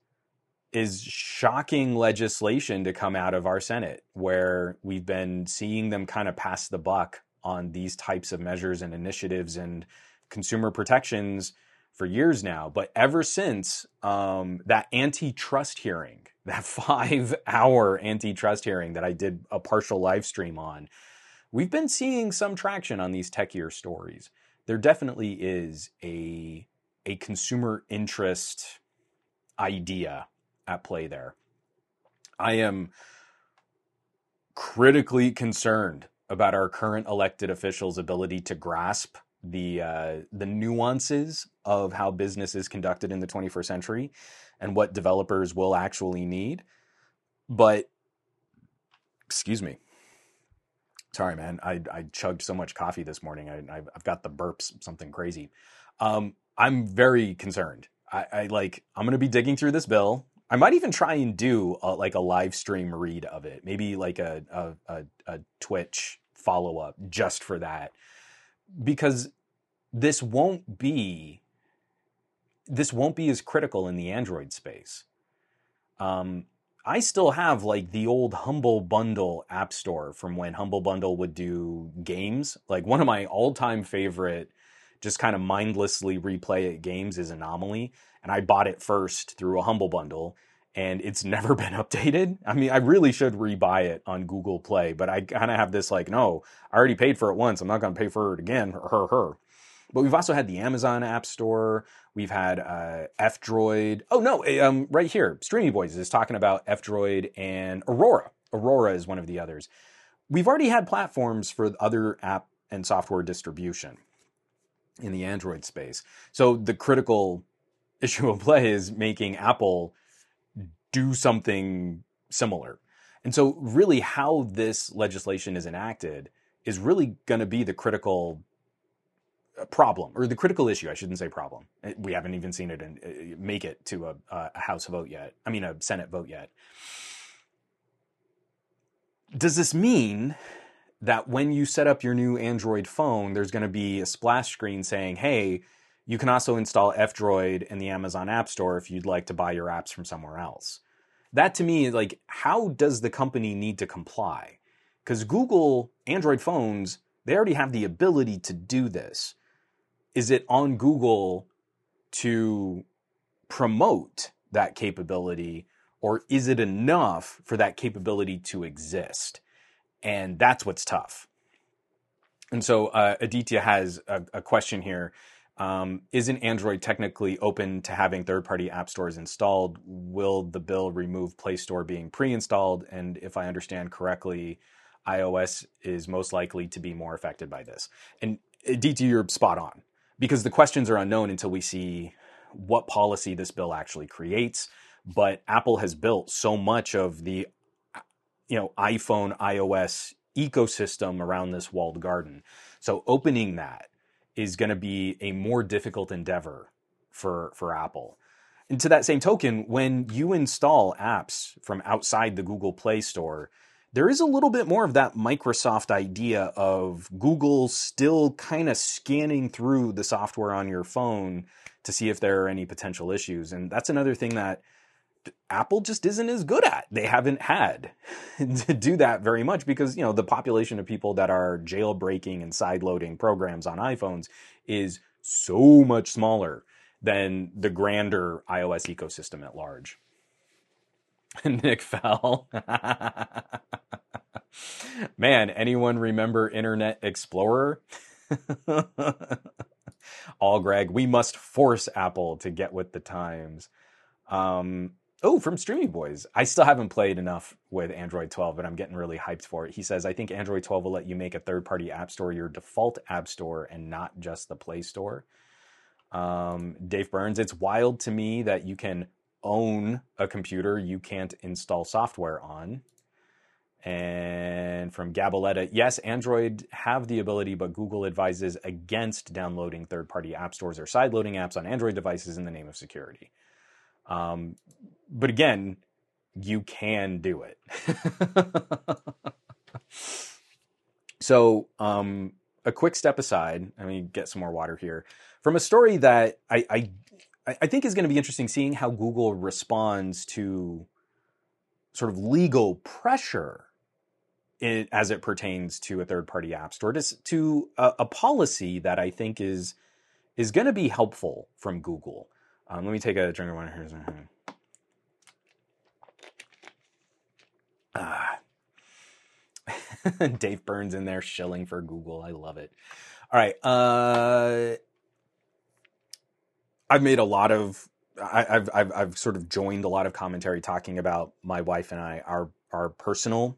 shocking legislation to come out of our Senate, where we've been seeing them kind of pass the buck on these types of measures and initiatives and consumer protections for years now. But ever since that antitrust hearing, that 5-hour antitrust hearing that I did a partial live stream on, we've been seeing some traction on these techier stories. There definitely is a consumer interest idea at play there. I am critically concerned about our current elected officials' ability to grasp the nuances of how business is conducted in the 21st century and what developers will actually need. But, excuse me. Sorry, man. I chugged so much coffee this morning. I've got the burps, something crazy. I'm very concerned. I'm going to be digging through this bill. I might even try and do a live stream read of it. Maybe like a Twitch follow-up just for that. Because this won't be as critical in the Android space. I still have like the old Humble Bundle app store from when Humble Bundle would do games. Like one of my all-time favorite, just kind of mindlessly replay it games is Anomaly. And I bought it first through a Humble Bundle, and it's never been updated. I mean, I really should rebuy it on Google Play, but I kind of have this like, no, I already paid for it once. I'm not going to pay for it again. Her. But we've also had the Amazon App Store. We've had F-Droid. Oh, no, right here. Streamy Boys is talking about F-Droid and Aurora. Aurora is one of the others. We've already had platforms for other app and software distribution in the Android space. So the critical issue of play is making Apple do something similar. And so really how this legislation is enacted is really going to be the critical problem, or the critical issue. I shouldn't say problem. We haven't even seen it make it to a House vote yet. I mean, a Senate vote yet. Does this mean that when you set up your new Android phone, there's going to be a splash screen saying, hey, you can also install F-Droid in the Amazon App Store if you'd like to buy your apps from somewhere else? That to me is like, how does the company need to comply? Because Google Android phones, they already have the ability to do this. Is it on Google to promote that capability, or is it enough for that capability to exist? And that's what's tough. And so Aditya has a question here. Isn't Android technically open to having third-party app stores installed? Will the bill remove Play Store being pre-installed? And if I understand correctly, iOS is most likely to be more affected by this. And Aditya, you're spot on, because the questions are unknown until we see what policy this bill actually creates. But Apple has built so much of the iPhone, iOS ecosystem around this walled garden. So opening that is going to be a more difficult endeavor for Apple. And to that same token, when you install apps from outside the Google Play Store, there is a little bit more of that Microsoft idea of Google still kind of scanning through the software on your phone to see if there are any potential issues. And that's another thing that Apple just isn't as good at. They haven't had to do that very much because, the population of people that are jailbreaking and sideloading programs on iPhones is so much smaller than the grander iOS ecosystem at large. Nick Fell. Man, anyone remember Internet Explorer? All Greg, we must force Apple to get with the times. From Streamy Boys. I still haven't played enough with Android 12, but I'm getting really hyped for it. He says, I think Android 12 will let you make a third-party app store your default app store and not just the Play Store. Dave Burns, it's wild to me that you can own a computer you can't install software on. And from Gabaletta, yes, Android have the ability, but Google advises against downloading third-party app stores or sideloading apps on Android devices in the name of security. But again, you can do it. So, a quick step aside. Let me get some more water here. From a story that I think is going to be interesting, seeing how Google responds to sort of legal pressure as it pertains to a third-party app store, to a policy that I think is going to be helpful from Google. Let me take a drink of water here. Dave Burns in there shilling for Google. I love it. All right. I've made a lot of. I've sort of joined a lot of commentary talking about my wife and I, our personal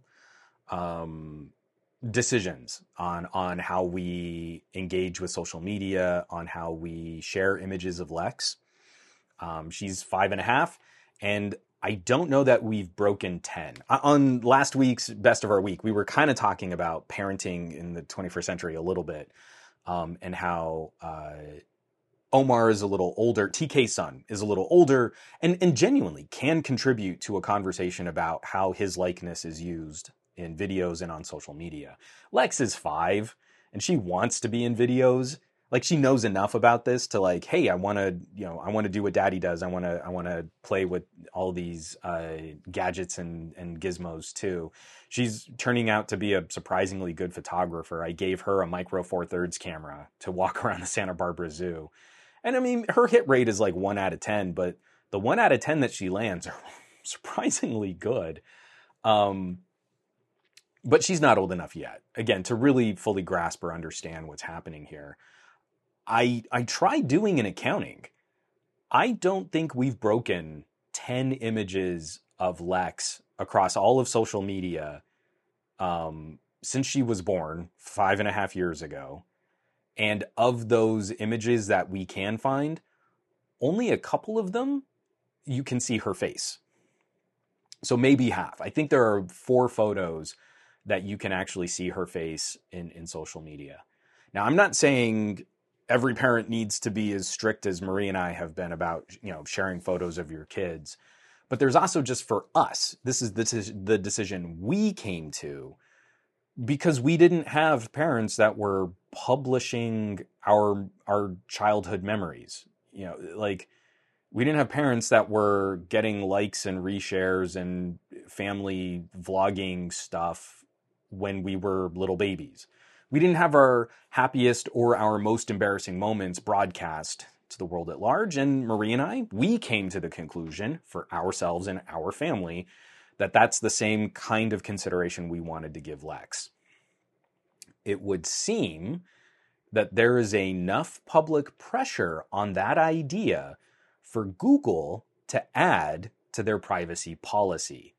decisions on how we engage with social media, on how we share images of Lex. She's 5.5, and I don't know that we've broken 10. On last week's Best of Our Week, we were kind of talking about parenting in the 21st century a little bit, and how Omar is a little older, TK's son is a little older, and genuinely can contribute to a conversation about how his likeness is used in videos and on social media. Lex is 5, and she wants to be in videos. Like, she knows enough about this to like, hey, I want to do what daddy does. I want to play with all these gadgets and gizmos too. She's turning out to be a surprisingly good photographer. I gave her a Micro Four Thirds camera to walk around the Santa Barbara Zoo. And I mean, her hit rate is like 1 out of 10, but the 1 out of 10 that she lands are surprisingly good. But she's not old enough yet, again, to really fully grasp or understand what's happening here. I tried doing an accounting. I don't think we've broken 10 images of Lex across all of social media since she was born 5.5 years ago. And of those images that we can find, only a couple of them, you can see her face. So maybe half. I think there are 4 photos that you can actually see her face in social media. Now, I'm not saying every parent needs to be as strict as Marie and I have been about, sharing photos of your kids. But there's also, just for us, this is the decision we came to because we didn't have parents that were publishing our childhood memories. Like, we didn't have parents that were getting likes and reshares and family vlogging stuff when we were little babies. We didn't have our happiest or our most embarrassing moments broadcast to the world at large. And Marie and I, we came to the conclusion for ourselves and our family that that's the same kind of consideration we wanted to give Lex. It would seem that there is enough public pressure on that idea for Google to add to their privacy policy.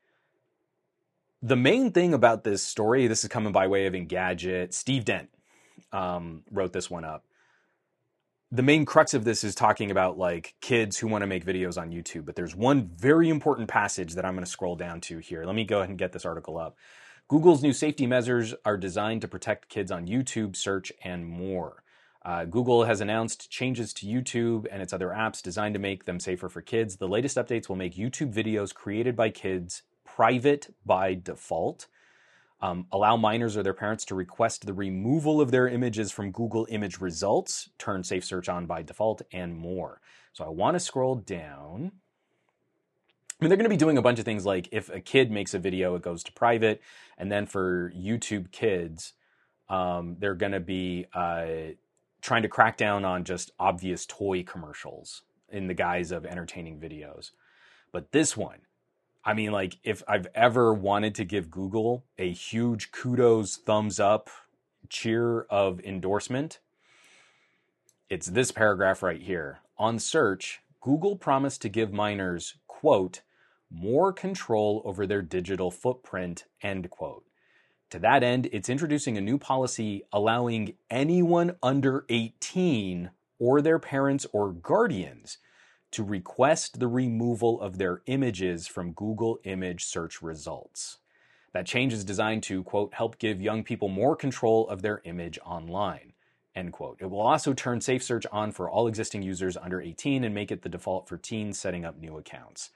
The main thing about this story, this is coming by way of Engadget, Steve Dent wrote this one up. The main crux of this is talking about like kids who want to make videos on YouTube, but there's one very important passage that I'm going to scroll down to here. Let me go ahead and get this article up. Google's new safety measures are designed to protect kids on YouTube, search, and more. Google has announced changes to YouTube and its other apps designed to make them safer for kids. The latest updates will make YouTube videos created by kids private by default, allow minors or their parents to request the removal of their images from Google image results, turn Safe Search on by default, and more. So I want to scroll down. I mean, they're going to be doing a bunch of things like if a kid makes a video, it goes to private. And then for YouTube Kids, they're going to be trying to crack down on just obvious toy commercials in the guise of entertaining videos. But this one, I mean, like, if I've ever wanted to give Google a huge kudos, thumbs up, cheer of endorsement, it's this paragraph right here. On search, Google promised to give minors, quote, more control over their digital footprint, end quote. To that end, it's introducing a new policy allowing anyone under 18 or their parents or guardians to request the removal of their images from Google image search results. That change is designed to, quote, help give young people more control of their image online, end quote. It will also turn Safe Search on for all existing users under 18 and make it the default for teens setting up new accounts.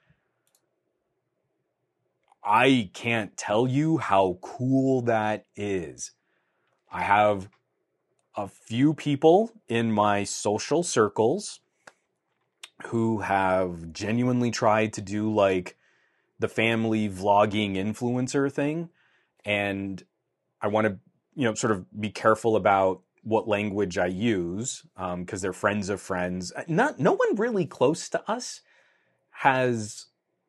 I can't tell you how cool that is. I have a few people in my social circles who have genuinely tried to do like the family vlogging influencer thing. And I want to, sort of be careful about what language I use, because they're friends of friends. No one really close to us has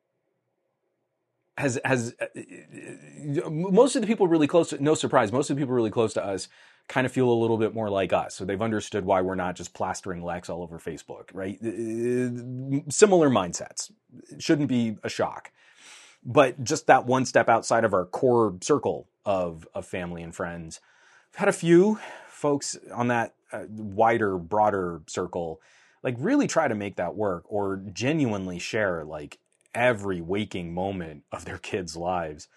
most of the people really close to, no surprise, most of the people really close to us kind of feel a little bit more like us. So they've understood why we're not just plastering Lex all over Facebook, right? Similar mindsets. It shouldn't be a shock. But just that one step outside of our core circle of family and friends. I've had a few folks on that wider, broader circle, like really try to make that work or genuinely share like every waking moment of their kids' lives.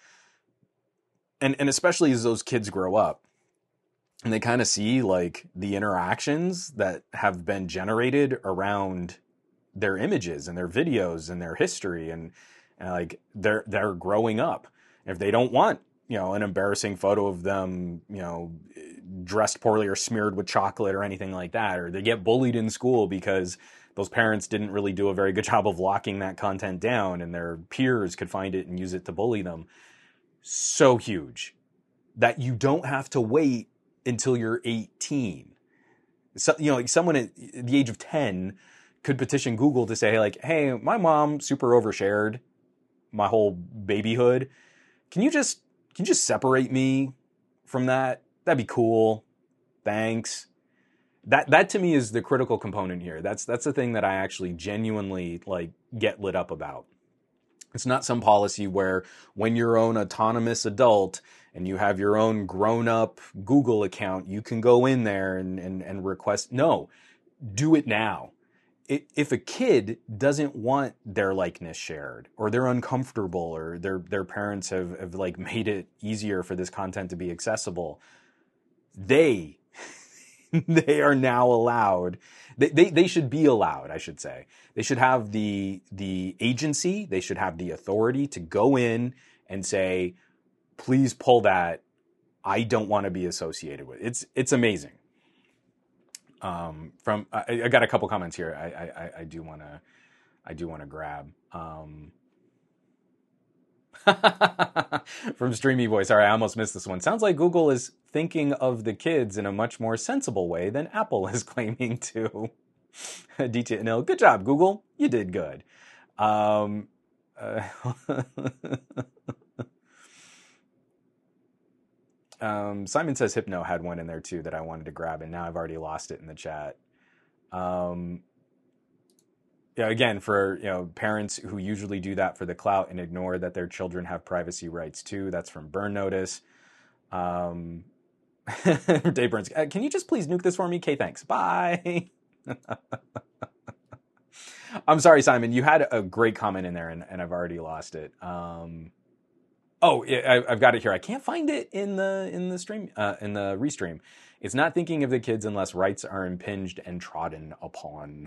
And especially as those kids grow up and they kind of see like the interactions that have been generated around their images and their videos and their history and like they're growing up. If they don't want, an embarrassing photo of them, dressed poorly or smeared with chocolate or anything like that, or they get bullied in school because those parents didn't really do a very good job of locking that content down and their peers could find it and use it to bully them. So huge that you don't have to wait until you're 18. So, like someone at the age of 10 could petition Google to say like, hey, my mom super overshared my whole babyhood. Can you just separate me from that? That'd be cool. Thanks. That to me is the critical component here. That's the thing that I actually genuinely like get lit up about. It's not some policy where when you're an autonomous adult and you have your own grown-up Google account, you can go in there and request. No, do it now. If a kid doesn't want their likeness shared or they're uncomfortable or their parents have like made it easier for this content to be accessible, they are now allowed. They should be allowed, I should say. They should have the agency, they should have the authority to go in and say, please pull that. I don't want to be associated with it. It's amazing. I got a couple comments here. I do want to grab. From Streamy Boy. Sorry, I almost missed this one. Sounds like Google is thinking of the kids in a much more sensible way than Apple is claiming to. DT, no, good job, Google. You did good. Simon says Hypno had one in there too that I wanted to grab, and now I've already lost it in the chat. Yeah, again, for parents who usually do that for the clout and ignore that their children have privacy rights too. That's from Burn Notice. Dave Burns, can you just please nuke this for me? Okay, thanks. Bye. I'm sorry, Simon. You had a great comment in there, and I've already lost it. Oh, yeah, I've got it here. I can't find it in the stream, in the restream. It's not thinking of the kids unless rights are impinged and trodden upon.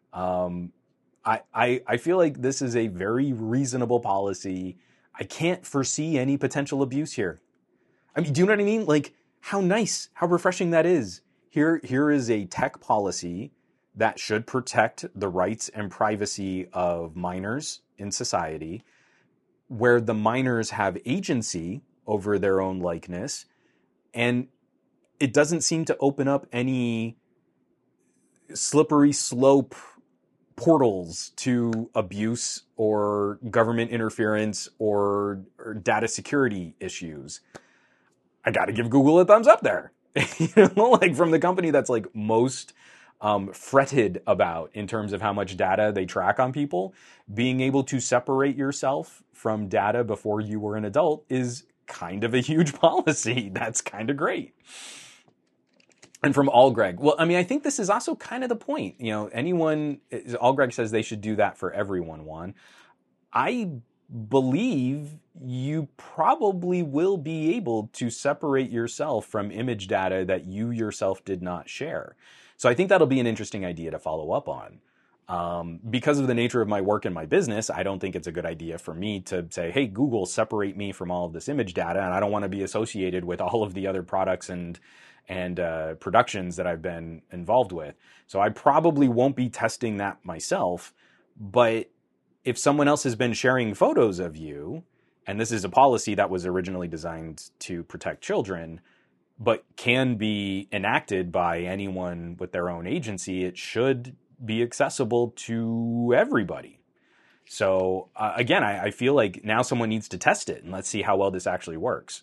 I feel like this is a very reasonable policy. I can't foresee any potential abuse here. I mean, do you know what I mean? Like, how nice, how refreshing that is. Here is a tech policy that should protect the rights and privacy of minors in society, where the minors have agency over their own likeness, and it doesn't seem to open up any slippery slope portals to abuse or government interference or data security issues. I got to give Google a thumbs up there. Like from the company that's like most fretted about in terms of how much data they track on people, being able to separate yourself from data before you were an adult is kind of a huge policy. That's kind of great. And from All Greg, well, I mean, I think this is also kind of the point. All Greg says they should do that for everyone, Juan. I believe you probably will be able to separate yourself from image data that you yourself did not share. So I think that'll be an interesting idea to follow up on. Because of the nature of my work and my business, I don't think it's a good idea for me to say, hey, Google, separate me from all of this image data, and I don't want to be associated with all of the other products and productions that I've been involved with. So I probably won't be testing that myself. But if someone else has been sharing photos of you, and this is a policy that was originally designed to protect children, but can be enacted by anyone with their own agency, it should be accessible to everybody. So again, I feel like now someone needs to test it, and let's see how well this actually works.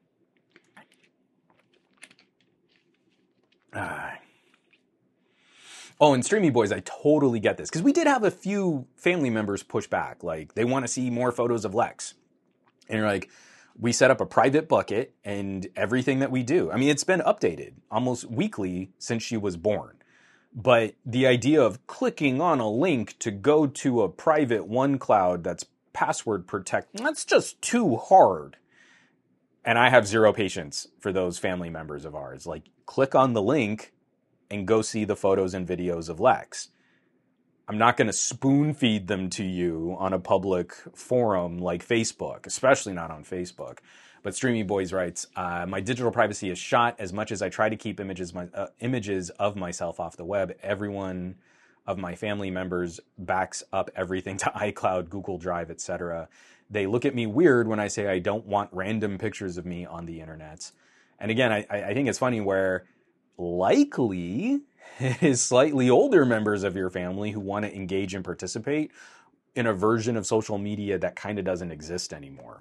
Oh, and Streamy Boys, I totally get this. Because we did have a few family members push back. Like, they want to see more photos of Lex. And you're like, we set up a private bucket and everything that we do. I mean, it's been updated almost weekly since she was born. But the idea of clicking on a link to go to a private OneCloud that's password protected, that's just too hard. And I have zero patience for those family members of ours. Like, click on the link and go see the photos and videos of Lex. I'm not going to spoon feed them to you on a public forum like Facebook, especially not on Facebook. But Streamy Boys writes, my digital privacy is shot. As much as I try to keep images of myself off the web, everyone of my family members backs up everything to iCloud, Google Drive, etc. They look at me weird when I say I don't want random pictures of me on the internet. And again, I think it's funny where likely it is slightly older members of your family who want to engage and participate in a version of social media that kind of doesn't exist anymore.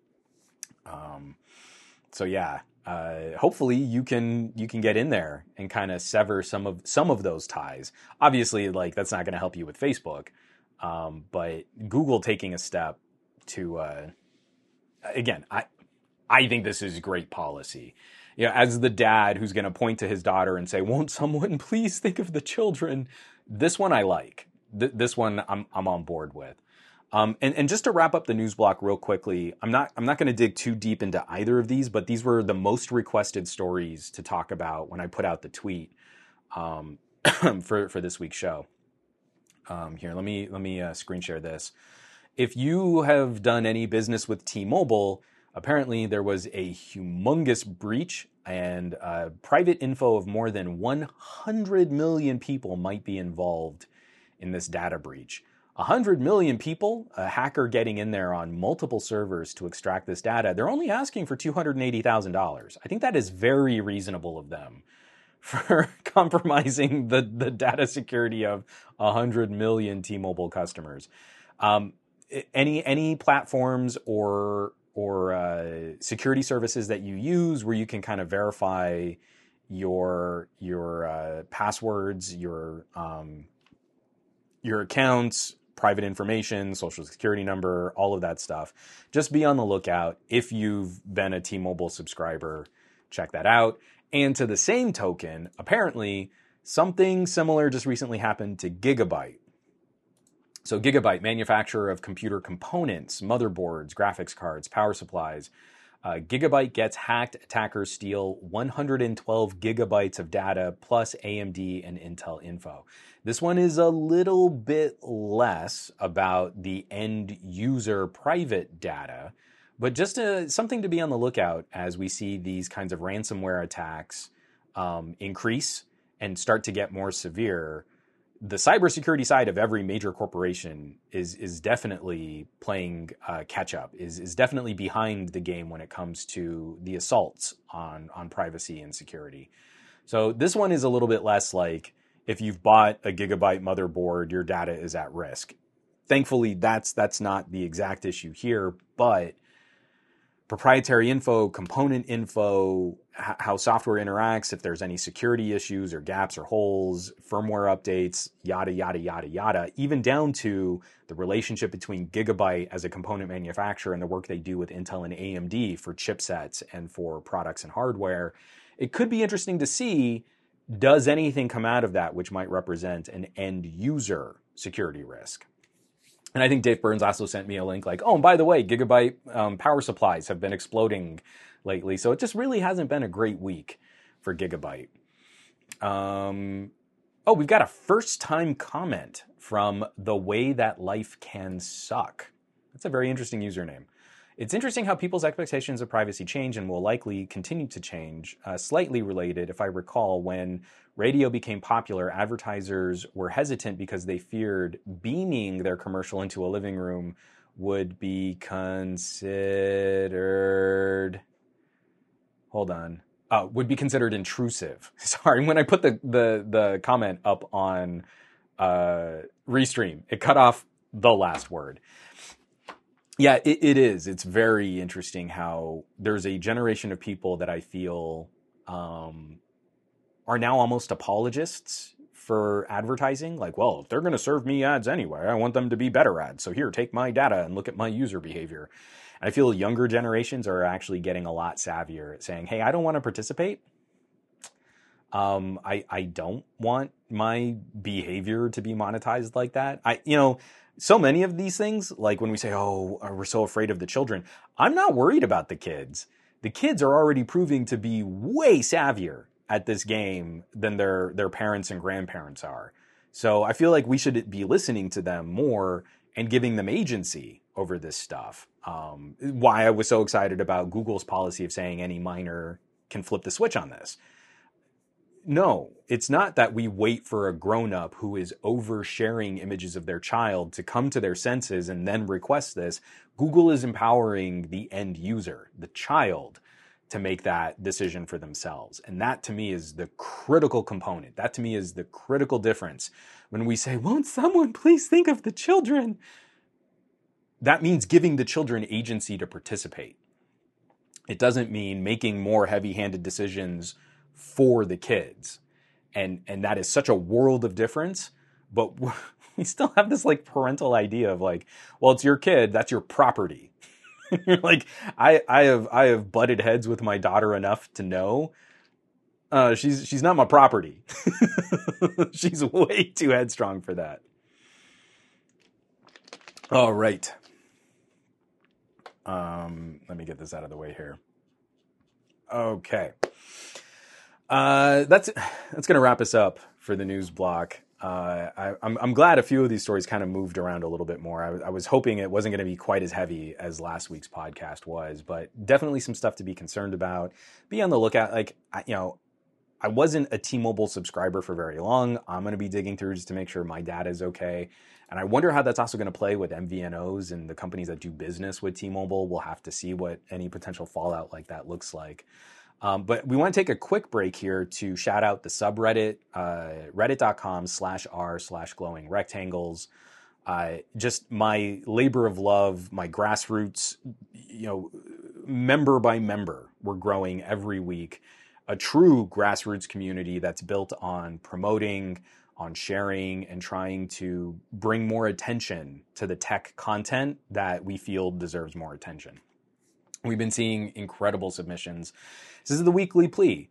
So yeah, hopefully you can get in there and kind of sever some of those ties. Obviously, like that's not going to help you with Facebook, but Google taking a step to again, I think this is great policy. You know, as the dad who's going to point to his daughter and say, "Won't someone please think of the children?" This one I like. This one I'm on board with. And just to wrap up the news block real quickly, I'm not going to dig too deep into either of these, but these were the most requested stories to talk about when I put out the tweet for this week's show. Here, let me screen share this. If you have done any business with T-Mobile, apparently there was a humongous breach, and private info of more than 100 million people might be involved in this data breach. 100 million people, a hacker getting in there on multiple servers to extract this data, they're only asking for $280,000. I think that is very reasonable of them for compromising the data security of 100 million T-Mobile customers. Any platforms or security services that you use where you can kind of verify your passwords, your accounts, private information, social security number, all of that stuff. Just be on the lookout. If you've been a T-Mobile subscriber, check that out. And to the same token, apparently something similar just recently happened to Gigabyte. So Gigabyte, manufacturer of computer components, motherboards, graphics cards, power supplies. Gigabyte gets hacked. Attackers steal 112 gigabytes of data plus AMD and Intel info. This one is a little bit less about the end user private data, but just something to be on the lookout as we see these kinds of ransomware attacks increase and start to get more severe. The cybersecurity side of every major corporation is definitely playing catch up, is definitely behind the game when it comes to the assaults on privacy and security. So this one is a little bit less like, if you've bought a Gigabyte motherboard, your data is at risk. Thankfully, that's not the exact issue here, but proprietary info, component info, how software interacts, if there's any security issues or gaps or holes, firmware updates, yada, yada, yada, yada, even down to the relationship between Gigabyte as a component manufacturer and the work they do with Intel and AMD for chipsets and for products and hardware. It could be interesting to see, does anything come out of that which might represent an end user security risk? And I think Dave Burns also sent me a link like, oh, and by the way, Gigabyte power supplies have been exploding lately. So it just really hasn't been a great week for Gigabyte. We've got a first-time comment from The Way That Life Can Suck. That's a very interesting username. It's interesting how people's expectations of privacy change and will likely continue to change. Slightly related, if I recall, when radio became popular, advertisers were hesitant because they feared beaming their commercial into a living room would be considered... would be considered intrusive. Sorry, when I put the comment up on Restream, it cut off the last word. Yeah, it is. It's very interesting how there's a generation of people that I feel are now almost apologists for advertising. Like, well, if they're going to serve me ads anyway, I want them to be better ads. So here, take my data and look at my user behavior. And I feel younger generations are actually getting a lot savvier at saying, hey, I don't want to participate. I don't want my behavior to be monetized like that. So many of these things, like when we say, oh, we're so afraid of the children, I'm not worried about the kids. The kids are already proving to be way savvier at this game than their parents and grandparents are. So I feel like we should be listening to them more and giving them agency over this stuff. Why I was so excited about Google's policy of saying any minor can flip the switch on this. No, it's not that we wait for a grown-up who is oversharing images of their child to come to their senses and then request this. Google is empowering the end user, the child, to make that decision for themselves. And that to me is the critical component. That to me is the critical difference. When we say, won't someone please think of the children? That means giving the children agency to participate. It doesn't mean making more heavy-handed decisions for the kids. And that is such a world of difference, but we still have this like parental idea of like, well, it's your kid, that's your property. Like I have butted heads with my daughter enough to know she's not my property. She's way too headstrong for that. All right. Let me get this out of the way here. Okay. That's going to wrap us up for the news block. I'm glad a few of these stories kind of moved around a little bit more. I was hoping it wasn't going to be quite as heavy as last week's podcast was, but definitely some stuff to be concerned about. Be on the lookout. Like, I wasn't a T-Mobile subscriber for very long. I'm going to be digging through just to make sure my data is okay. And I wonder how that's also going to play with MVNOs and the companies that do business with T-Mobile. We'll have to see what any potential fallout like that looks like. But we want to take a quick break here to shout out the subreddit, reddit.com/r/glowing rectangles. Just my labor of love, my grassroots, member by member, we're growing every week. A true grassroots community that's built on promoting, on sharing, and trying to bring more attention to the tech content that we feel deserves more attention. We've been seeing incredible submissions. This is the weekly plea.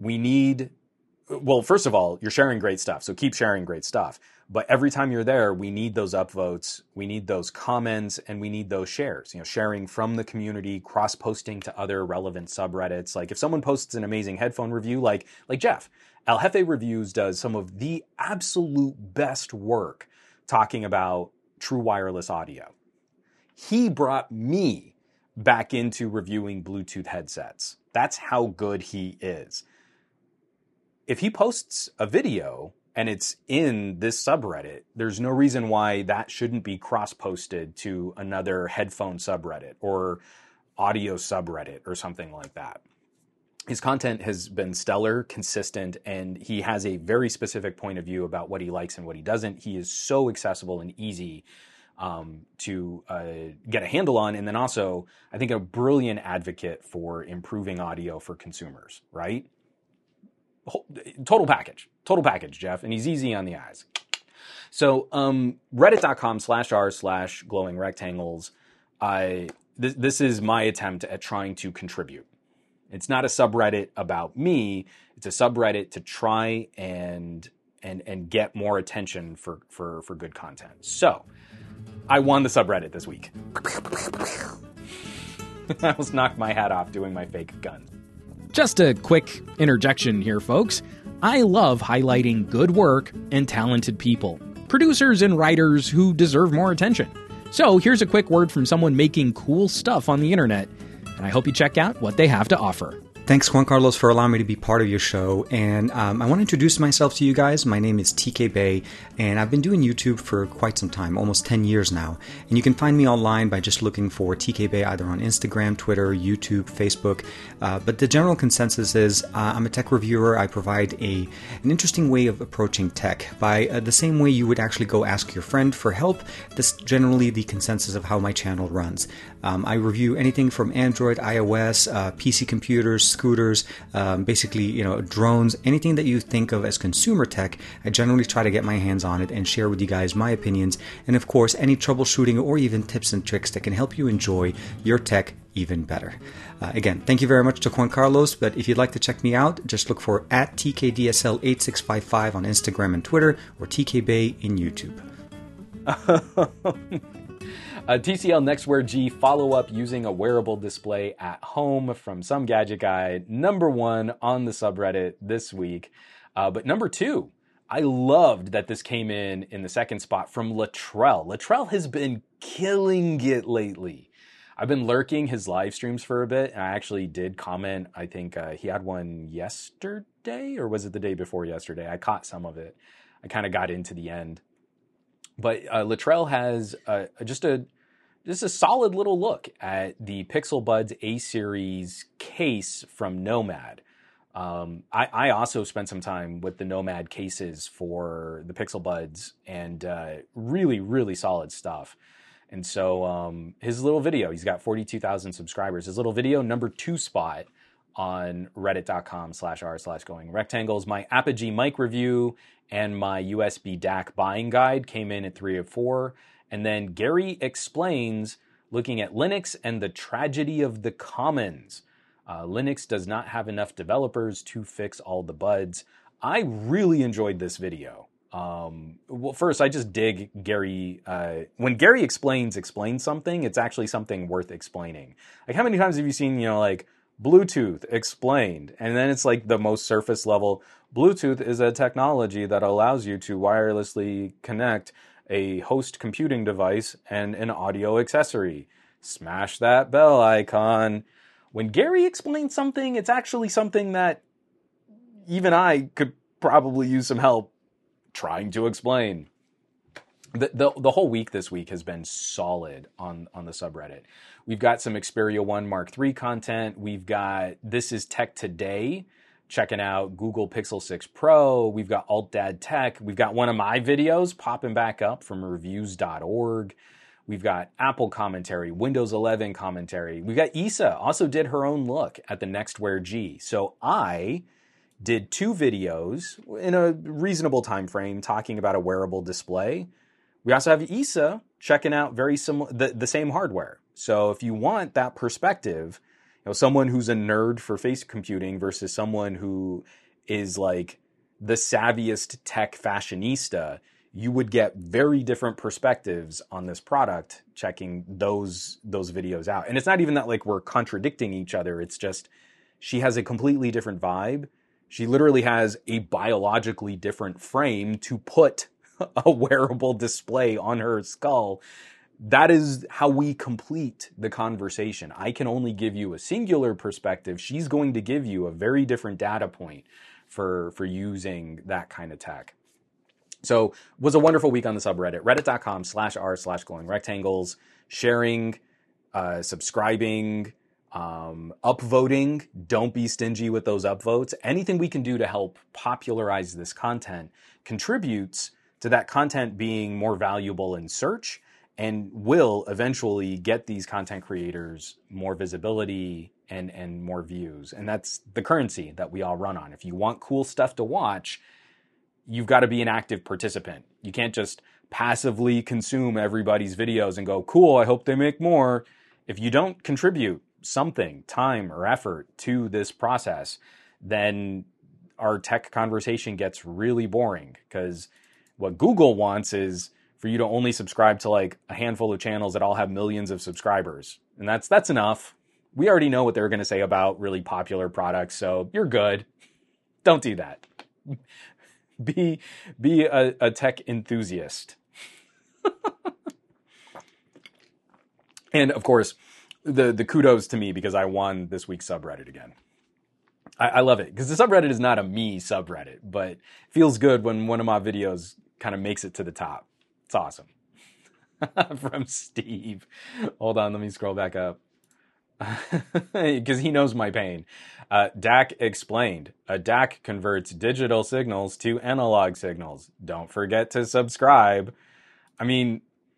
First of all, you're sharing great stuff, so keep sharing great stuff. But every time you're there, we need those upvotes, we need those comments, and we need those shares. Sharing from the community, cross-posting to other relevant subreddits. Like if someone posts an amazing headphone review, like Jeff, El Jefe Reviews does some of the absolute best work talking about true wireless audio. He brought me back into reviewing Bluetooth headsets. That's how good he is. If he posts a video and it's in this subreddit, there's no reason why that shouldn't be cross-posted to another headphone subreddit or audio subreddit or something like that. His content has been stellar, consistent, and he has a very specific point of view about what he likes and what he doesn't. He is so accessible and easy to get a handle on. And then also, I think a brilliant advocate for improving audio for consumers, right? Total package, Jeff. And he's easy on the eyes. So reddit.com/r/glowing rectangles. This is my attempt at trying to contribute. It's not a subreddit about me. It's a subreddit to try and get more attention for good content. So I won the subreddit this week. I almost knocked my hat off doing my fake gun. Just a quick interjection here, folks. I love highlighting good work and talented people, producers and writers who deserve more attention. So here's a quick word from someone making cool stuff on the internet, and I hope you check out what they have to offer. Thanks, Juan Carlos, for allowing me to be part of your show. And I want to introduce myself to you guys. My name is TK Bay, and I've been doing YouTube for quite some time, almost 10 years now. And you can find me online by just looking for TK Bay either on Instagram, Twitter, YouTube, Facebook. But the general consensus is I'm a tech reviewer. I provide an interesting way of approaching tech by the same way you would actually go ask your friend for help. That's generally the consensus of how my channel runs. I review anything from Android, iOS, PC computers, scooters, basically, drones, anything that you think of as consumer tech. I generally try to get my hands on it and share with you guys my opinions. And of course, any troubleshooting or even tips and tricks that can help you enjoy your tech even better. Again, thank you very much to Juan Carlos, but if you'd like to check me out, just look for @TKDSL8655 on Instagram and Twitter, or TK Bay in YouTube. TCL Nextwear G follow-up using a wearable display at home from Some Gadget Guy. Number 1 on the subreddit this week. But number 2, I loved that this came in the second spot from Latrell. Latrell has been killing it lately. I've been lurking his live streams for a bit, and I actually did comment. I think he had one yesterday, or was it the day before yesterday? I caught some of it. I kind of got into the end. But Latrell has just a solid little look at the Pixel Buds A-Series case from Nomad. I also spent some time with the Nomad cases for the Pixel Buds, and really, really solid stuff. And so his little video, he's got 42,000 subscribers. His little video, number 2 spot on reddit.com/r/glowing rectangles. My Apogee mic review and my USB DAC buying guide came in at 3 of 4. And then Gary Explains, looking at Linux and the tragedy of the commons. Linux does not have enough developers to fix all the buds. I really enjoyed this video. Well, first, I just dig Gary. When Gary explains something, it's actually something worth explaining. Like, how many times have you seen, like, Bluetooth explained, and then it's like the most surface level. Bluetooth is a technology that allows you to wirelessly connect a host computing device and an audio accessory. Smash that bell icon. When Gary explains something, it's actually something that even I could probably use some help trying to explain. The whole week this week has been solid on the subreddit. We've got some Xperia 1 Mark III content. We've got This Is Tech Today, checking out Google Pixel 6 Pro. We've got Alt Dad Tech. We've got one of my videos popping back up from reviews.org. We've got Apple commentary, Windows 11 commentary. We've got Isa also did her own look at the Next Wear G. So I did 2 videos in a reasonable time frame talking about a wearable display. We also have Isa checking out very similar, the same hardware. So if you want that perspective, someone who's a nerd for face computing versus someone who is like the savviest tech fashionista, you would get very different perspectives on this product checking those videos out. And it's not even that like we're contradicting each other. It's just she has a completely different vibe. She literally has a biologically different frame to put a wearable display on her skull. That is how we complete the conversation. I can only give you a singular perspective. She's going to give you a very different data point for using that kind of tech. So it was a wonderful week on the subreddit, reddit.com/r/glowingrectangles, sharing, subscribing, upvoting. Don't be stingy with those upvotes. Anything we can do to help popularize this content contributes to that content being more valuable in search and will eventually get these content creators more visibility and more views. And that's the currency that we all run on. If you want cool stuff to watch, you've got to be an active participant. You can't just passively consume everybody's videos and go, cool, I hope they make more. If you don't contribute something, time or effort to this process, then our tech conversation gets really boring, because what Google wants is for you to only subscribe to like a handful of channels that all have millions of subscribers. And that's enough. We already know what they're going to say about really popular products, so you're good. Don't do that. Be a tech enthusiast. And of course, the kudos to me because I won this week's subreddit again. I love it because the subreddit is not a me subreddit, but it feels good when one of my videos kind of makes it to the top. It's awesome. From Steve. Hold on, let me scroll back up. Because he knows my pain. DAC explained. A DAC converts digital signals to analog signals. Don't forget to subscribe. I mean,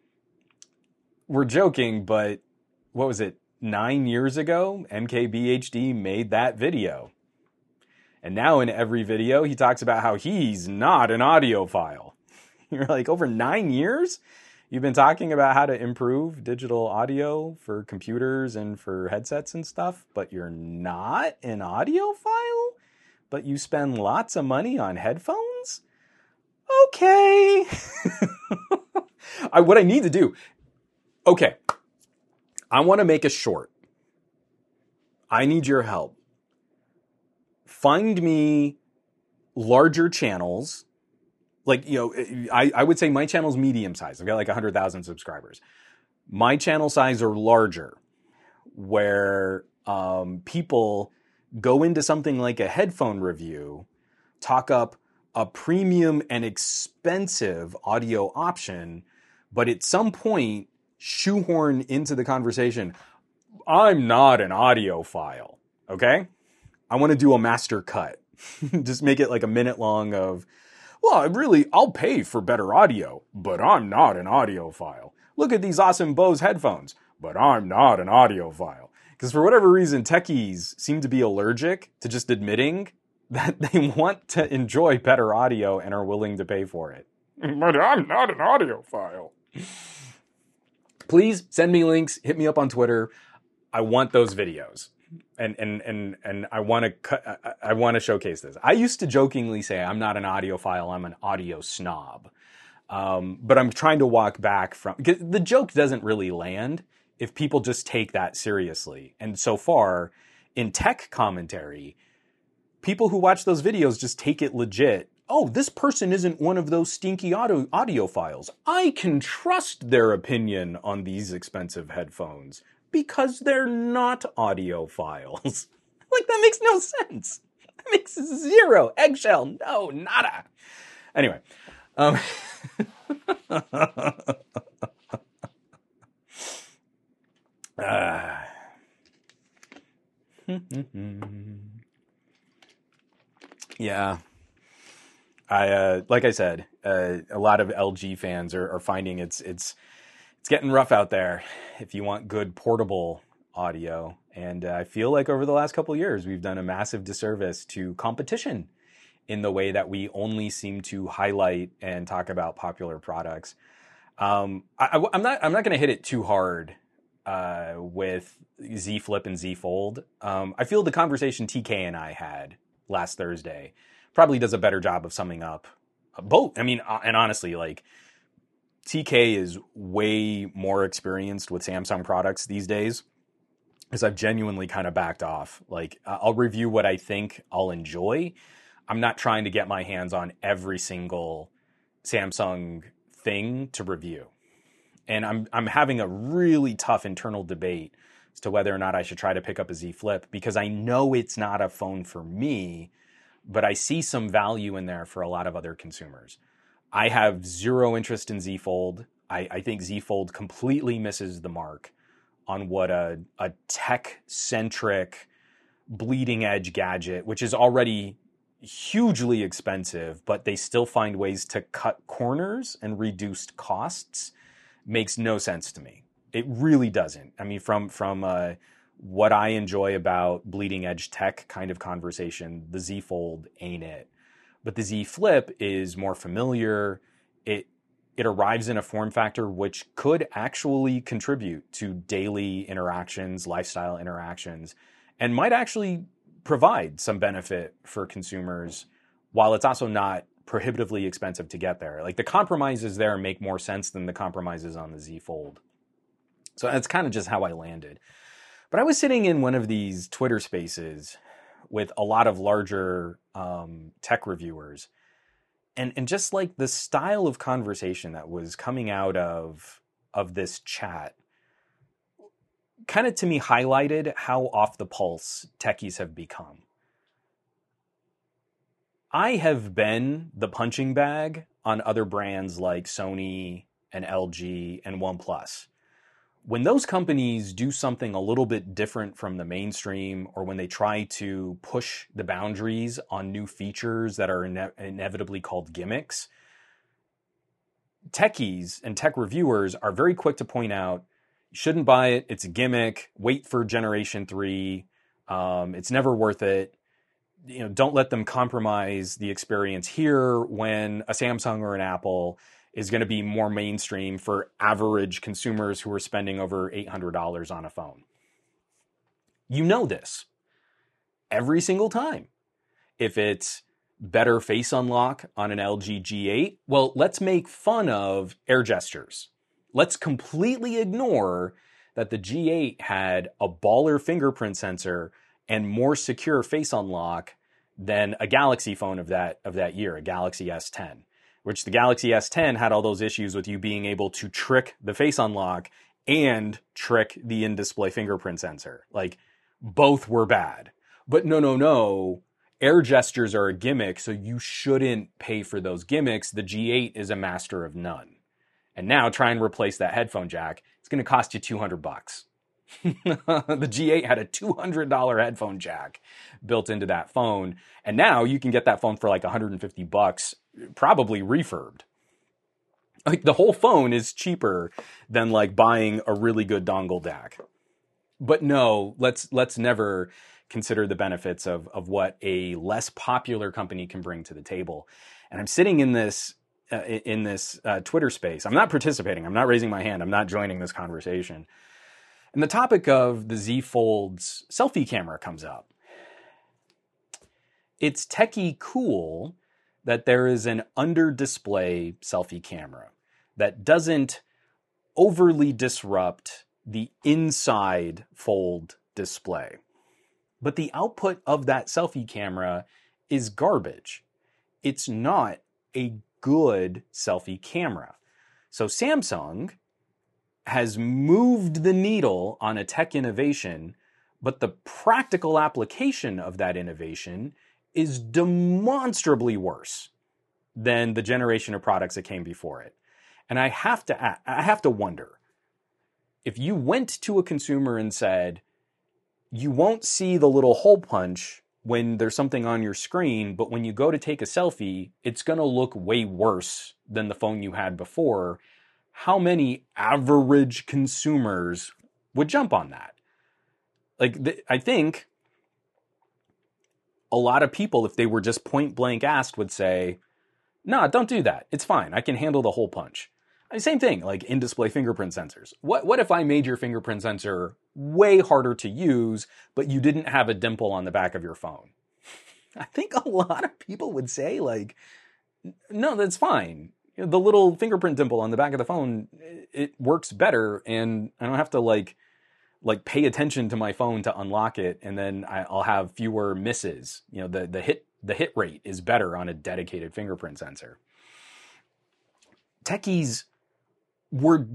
we're joking, but what was it? 9 years ago, MKBHD made that video. And now in every video, he talks about how he's not an audiophile. You're like, over 9 years? You've been talking about how to improve digital audio for computers and for headsets and stuff, but you're not an audiophile? But you spend lots of money on headphones? Okay. What I need to do, okay, I want to make a short. I need your help. Find me larger channels. Like, I would say my channel's medium size. I've got like 100,000 subscribers. My channel size are larger, where people go into something like a headphone review, talk up a premium and expensive audio option, but at some point shoehorn into the conversation, I'm not an audiophile, okay? I want to do a master cut. Just make it like a minute long of, well, I'll pay for better audio, but I'm not an audiophile. Look at these awesome Bose headphones, but I'm not an audiophile. Because for whatever reason, techies seem to be allergic to just admitting that they want to enjoy better audio and are willing to pay for it. But I'm not an audiophile. Please send me links, hit me up on Twitter. I want those videos. And I want to showcase this. I used to jokingly say I'm not an audiophile, I'm an audio snob. But I'm trying to walk back from, because the joke doesn't really land if people just take that seriously. And so far in tech commentary, people who watch those videos just take it legit. Oh, this person isn't one of those stinky audiophiles. I can trust their opinion on these expensive headphones because they're not audiophiles. Like, that makes no sense. That makes zero. Eggshell. No, nada. Anyway. Yeah. Like I said, a lot of LG fans are finding it's getting rough out there if you want good portable audio. And I feel like over the last couple of years, we've done a massive disservice to competition in the way that we only seem to highlight and talk about popular products. I'm not going to hit it too hard with Z Flip and Z Fold. I feel the conversation TK and I had last Thursday probably does a better job of summing up both. I mean, and honestly, like TK is way more experienced with Samsung products these days, because I've genuinely kind of backed off. Like I'll review what I think I'll enjoy. I'm not trying to get my hands on every single Samsung thing to review. And I'm having a really tough internal debate as to whether or not I should try to pick up a Z Flip, because I know it's not a phone for me, but I see some value in there for a lot of other consumers. I have zero interest in Z Fold. I think Z Fold completely misses the mark on what a tech-centric, bleeding-edge gadget, which is already hugely expensive, but they still find ways to cut corners and reduce costs, makes no sense to me. It really doesn't. I mean, from what I enjoy about bleeding edge tech kind of conversation, the Z Fold ain't it. But the Z Flip is more familiar. It arrives in a form factor which could actually contribute to daily interactions, lifestyle interactions, and might actually provide some benefit for consumers, while it's also not prohibitively expensive to get there. Like the compromises there make more sense than the compromises on the Z Fold. So that's kind of just how I landed. But I was sitting in one of these Twitter spaces with a lot of larger tech reviewers, and just like the style of conversation that was coming out of this chat kind of to me highlighted how off the pulse techies have become. I have been the punching bag on other brands like Sony and LG and OnePlus. When those companies do something a little bit different from the mainstream, or when they try to push the boundaries on new features that are inevitably called gimmicks, techies and tech reviewers are very quick to point out, you shouldn't buy it, it's a gimmick, wait for generation 3, it's never worth it. You know, don't let them compromise the experience here when a Samsung or an Apple is going to be more mainstream for average consumers who are spending over $800 on a phone. You know this every single time. If it's better face unlock on an LG G8, well, let's make fun of air gestures. Let's completely ignore that the G8 had a baller fingerprint sensor and more secure face unlock than a Galaxy phone of that year, a Galaxy S10, which the Galaxy S10 had all those issues with you being able to trick the face unlock and trick the in-display fingerprint sensor. Like, both were bad. But no, air gestures are a gimmick, so you shouldn't pay for those gimmicks. The G8 is a master of none. And now try and replace that headphone jack. It's going to cost you $200. The G8 had a $200 headphone jack built into that phone, and now you can get that phone for like $150, probably refurbed. Like the whole phone is cheaper than like buying a really good dongle DAC. But no, let's never consider the benefits of what a less popular company can bring to the table. And I'm sitting in this Twitter space. I'm not participating. I'm not raising my hand. I'm not joining this conversation. And the topic of the Z Fold's selfie camera comes up. It's techie cool that there is an under-display selfie camera that doesn't overly disrupt the inside Fold display. But the output of that selfie camera is garbage. It's not a good selfie camera. So Samsung has moved the needle on a tech innovation, but the practical application of that innovation is demonstrably worse than the generation of products that came before it. And I have to wonder, if you went to a consumer and said, you won't see the little hole punch when there's something on your screen, but when you go to take a selfie, it's going to look way worse than the phone you had before, how many average consumers would jump on that? Like, I think a lot of people, if they were just point blank asked, would say, no, don't do that. It's fine. I can handle the hole punch. Same thing, like in-display fingerprint sensors. What if I made your fingerprint sensor way harder to use, but you didn't have a dimple on the back of your phone? I think a lot of people would say, like, no, that's fine. The little fingerprint dimple on the back of the phone, it works better, and I don't have to like pay attention to my phone to unlock it, and then I'll have fewer misses. You know, the hit rate is better on a dedicated fingerprint sensor. Techies were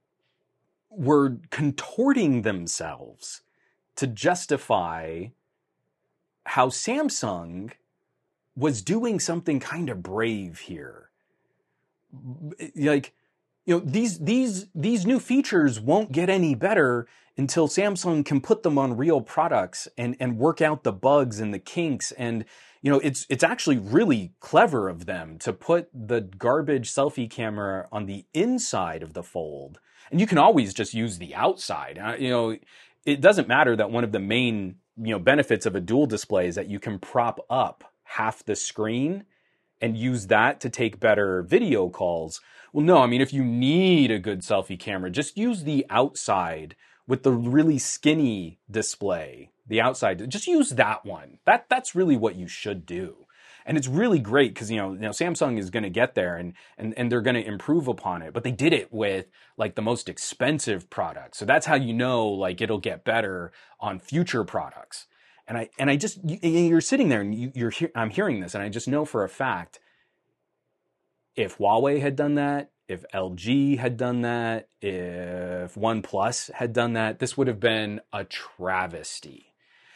contorting themselves to justify how Samsung was doing something kind of brave here. Like, you know, these new features won't get any better until Samsung can put them on real products and work out the bugs and the kinks. And, you know, it's actually really clever of them to put the garbage selfie camera on the inside of the Fold. And you can always just use the outside. You know, it doesn't matter that one of the main, you know, benefits of a dual display is that you can prop up half the screen and use that to take better video calls. Well, no, I mean, if you need a good selfie camera, just use the outside with the really skinny display. The outside, just use that one. That's really what you should do. And it's really great because, you know, Samsung is going to get there and they're going to improve upon it. But they did it with like the most expensive products. So that's how you know, like, it'll get better on future products. And I just, you're sitting there and I'm hearing this, and I just know for a fact, if Huawei had done that, if LG had done that, if OnePlus had done that, this would have been a travesty.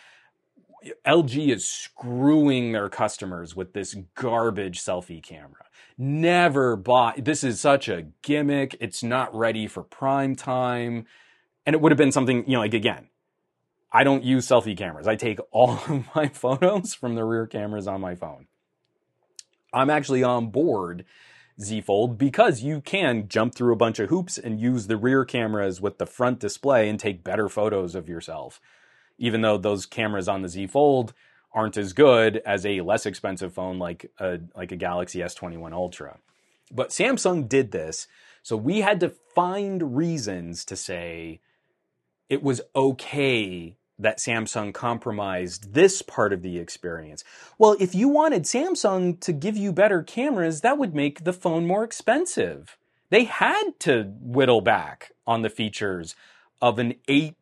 LG is screwing their customers with this garbage selfie camera. Never bought, this is such a gimmick, it's not ready for prime time. And it would have been something, you know, like, again, I don't use selfie cameras. I take all of my photos from the rear cameras on my phone. I'm actually on board Z Fold because you can jump through a bunch of hoops and use the rear cameras with the front display and take better photos of yourself. Even though those cameras on the Z Fold aren't as good as a less expensive phone like a Galaxy S21 Ultra. But Samsung did this, so we had to find reasons to say it was okay that Samsung compromised this part of the experience. Well, if you wanted Samsung to give you better cameras, that would make the phone more expensive. They had to whittle back on the features of an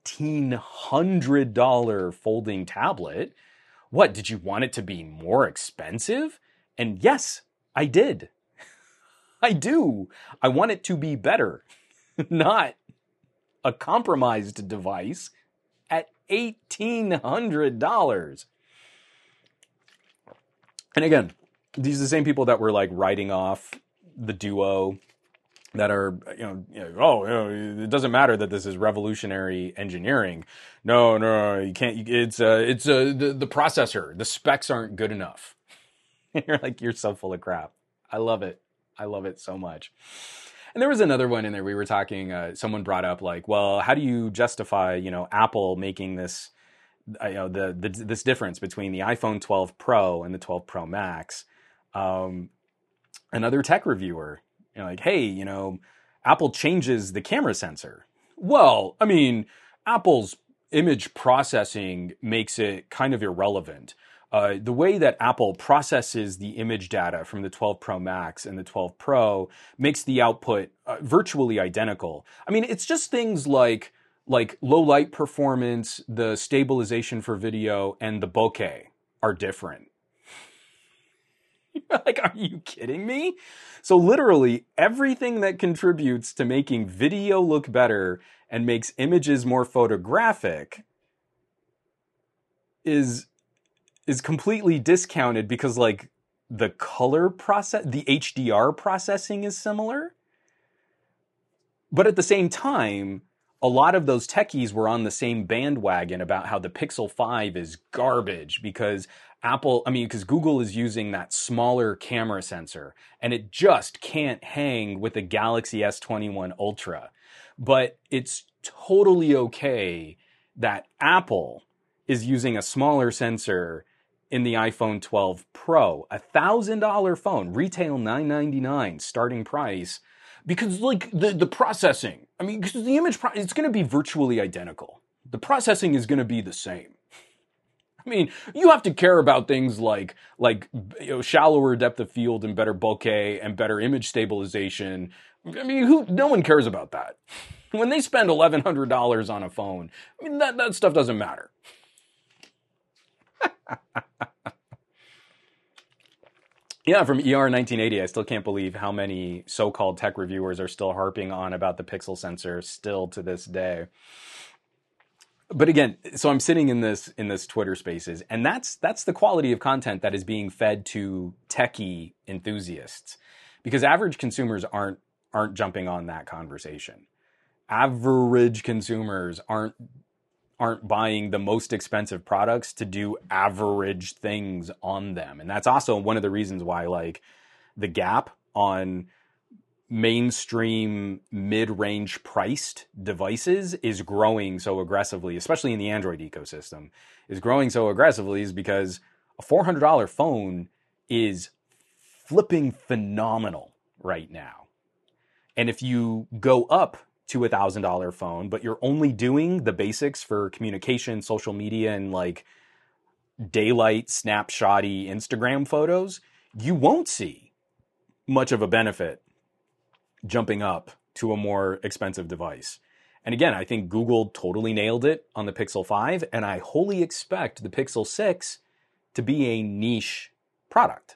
$1,800 folding tablet. What, did you want it to be more expensive? And yes, I did. I do. I want it to be better, not a compromised device at $1,800. And again, these are the same people that were like writing off the Duo, that are, it doesn't matter that this is revolutionary engineering. No, you can't. It's the processor. The specs aren't good enough. And you're like, you're so full of crap. I love it. I love it so much. And there was another one in there. We were talking. Someone brought up like, well, how do you justify, Apple making this, this difference between the iPhone 12 Pro and the 12 Pro Max? Another tech reviewer, like, hey, Apple changes the camera sensor. Well, I mean, Apple's image processing makes it kind of irrelevant. The way that Apple processes the image data from the 12 Pro Max and the 12 Pro makes the output virtually identical. I mean, it's just things like low light performance, the stabilization for video, and the bokeh are different. Like, are you kidding me? So literally everything that contributes to making video look better and makes images more photographic is is completely discounted because like the color process, the HDR processing is similar. But at the same time, a lot of those techies were on the same bandwagon about how the Pixel 5 is garbage because because Google is using that smaller camera sensor and it just can't hang with the Galaxy S21 Ultra. But it's totally okay that Apple is using a smaller sensor in the iPhone 12 Pro, $1,000 phone, retail $999 starting price, because like the processing, because the image, it's going to be virtually identical. The processing is going to be the same. You have to care about things like shallower depth of field and better bokeh and better image stabilization. No one cares about that. When they spend $1,100 on a phone, that stuff doesn't matter. Yeah, from ER 1980, I still can't believe how many so-called tech reviewers are still harping on about the Pixel sensor still to this day. But again, so I'm sitting in this Twitter Spaces, and that's the quality of content that is being fed to techie enthusiasts, because average consumers aren't jumping on that conversation. Average consumers aren't buying the most expensive products to do average things on them. And that's also one of the reasons why like the gap on mainstream mid-range priced devices is growing so aggressively, especially in the Android ecosystem, is growing so aggressively is because a $400 phone is flipping phenomenal right now. And if you go up to $1,000 phone, but you're only doing the basics for communication, social media, and like daylight, snapshotty Instagram photos, you won't see much of a benefit jumping up to a more expensive device. And again, I think Google totally nailed it on the Pixel 5, and I wholly expect the Pixel 6 to be a niche product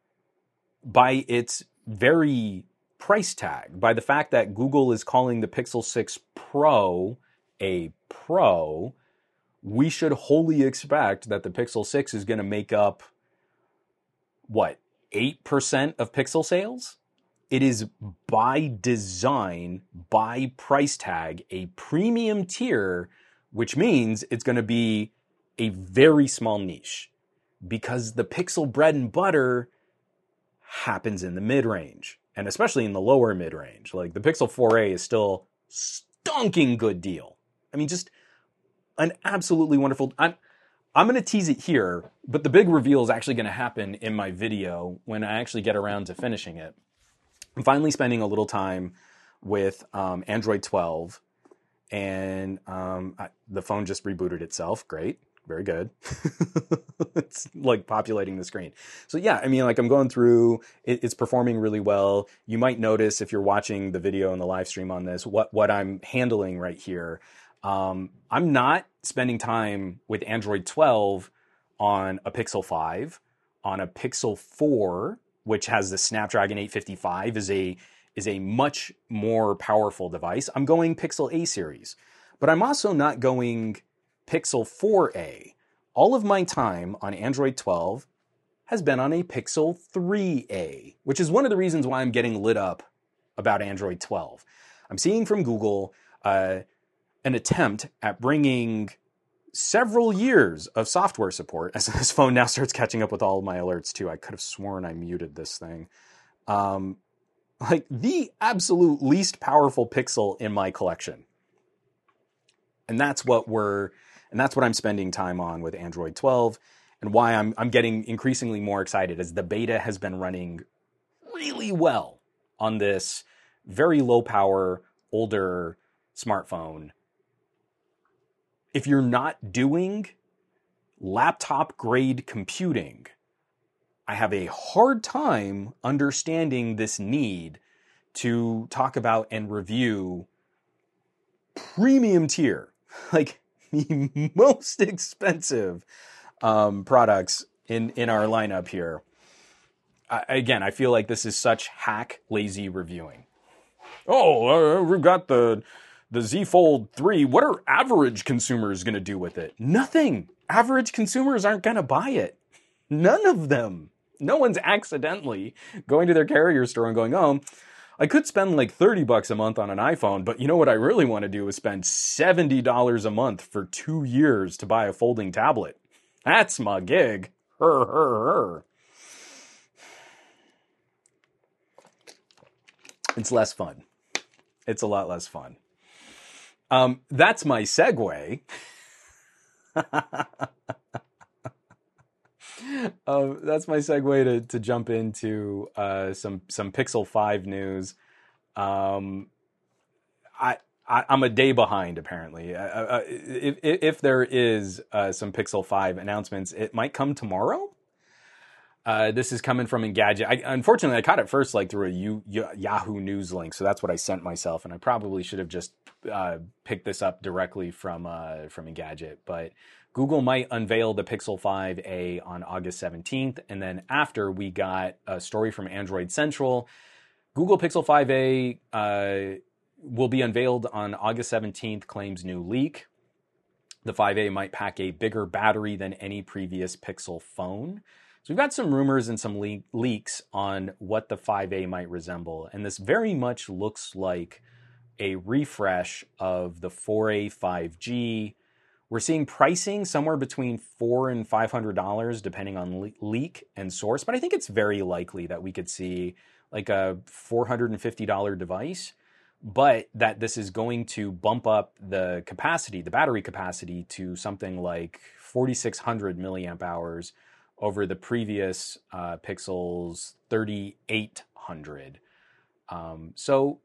by its very price tag, by the fact that Google is calling the Pixel 6 Pro a Pro. We should wholly expect that the Pixel 6 is going to make up, 8% of Pixel sales? It is by design, by price tag, a premium tier, which means it's going to be a very small niche, because the Pixel bread and butter happens in the mid-range. And especially in the lower mid-range. Like the Pixel 4a is still stonking good deal. Just an absolutely wonderful... I'm going to tease it here, but the big reveal is actually going to happen in my video when I actually get around to finishing it. I'm finally spending a little time with Android 12, and the phone just rebooted itself. Great. Very good. It's like populating the screen. So yeah, I'm going through, it's performing really well. You might notice if you're watching the video and the live stream on this, what I'm handling right here. I'm not spending time with Android 12 on a Pixel 5. On a Pixel 4, which has the Snapdragon 855, is a much more powerful device. I'm going Pixel A series, but I'm also not going Pixel 4a. All of my time on Android 12 has been on a Pixel 3a, which is one of the reasons why I'm getting lit up about Android 12. I'm seeing from Google an attempt at bringing several years of software support, as this phone now starts catching up with all of my alerts too. I could have sworn I muted this thing. The absolute least powerful Pixel in my collection. And that's what I'm spending time on with Android 12, and why I'm getting increasingly more excited as the beta has been running really well on this very low power, older smartphone. If you're not doing laptop grade computing, I have a hard time understanding this need to talk about and review premium tier, like the most expensive products in our lineup here. I feel like this is such hack lazy reviewing. We've got the Z Fold 3. What are average consumers going to do with it? Nothing. Average consumers aren't going to buy it. None of them. No one's accidentally going to their carrier store and going, oh, I could spend like $30 a month on an iPhone, but you know what I really want to do is spend $70 a month for 2 years to buy a folding tablet. That's my gig. It's less fun. It's a lot less fun. That's my segue. That's my segue to jump into some Pixel 5 news. I'm a day behind, apparently. If there is some Pixel 5 announcements, it might come tomorrow. This is coming from Engadget. Unfortunately, I caught it first like through a Yahoo News link, so that's what I sent myself, and I probably should have just picked this up directly from Engadget. But Google might unveil the Pixel 5a on August 17th, and then after we got a story from Android Central. Google Pixel 5a will be unveiled on August 17th, claims new leak. The 5a might pack a bigger battery than any previous Pixel phone. So we've got some rumors and some leaks on what the 5a might resemble, and this very much looks like a refresh of the 4a 5G. We're seeing pricing somewhere between $400 and $500 depending on leak and source, but I think it's very likely that we could see like a $450 device, but that this is going to bump up the capacity, the battery capacity, to something like 4,600 milliamp hours over the previous Pixel's 3,800. So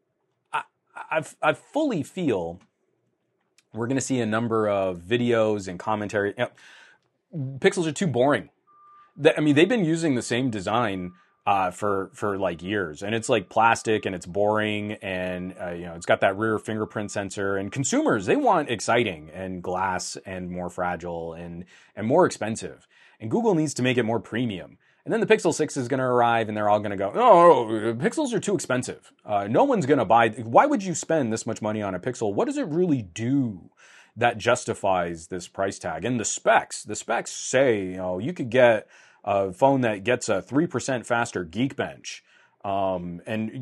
I fully feel we're going to see a number of videos and commentary. Pixels are too boring. I mean, they've been using the same design for like years, and it's like plastic and it's boring, and it's got that rear fingerprint sensor, and consumers, they want exciting and glass and more fragile and more expensive, and Google needs to make it more premium. And then the Pixel 6 is going to arrive, and they're all going to go, oh, Pixels are too expensive. No one's going to buy. Why would you spend this much money on a Pixel? What does it really do that justifies this price tag? And the specs say, you could get a phone that gets a 3% faster Geekbench. And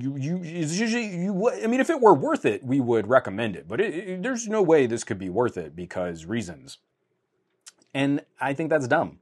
I mean, if it were worth it, we would recommend it. But there's no way this could be worth it because reasons. And I think that's dumb.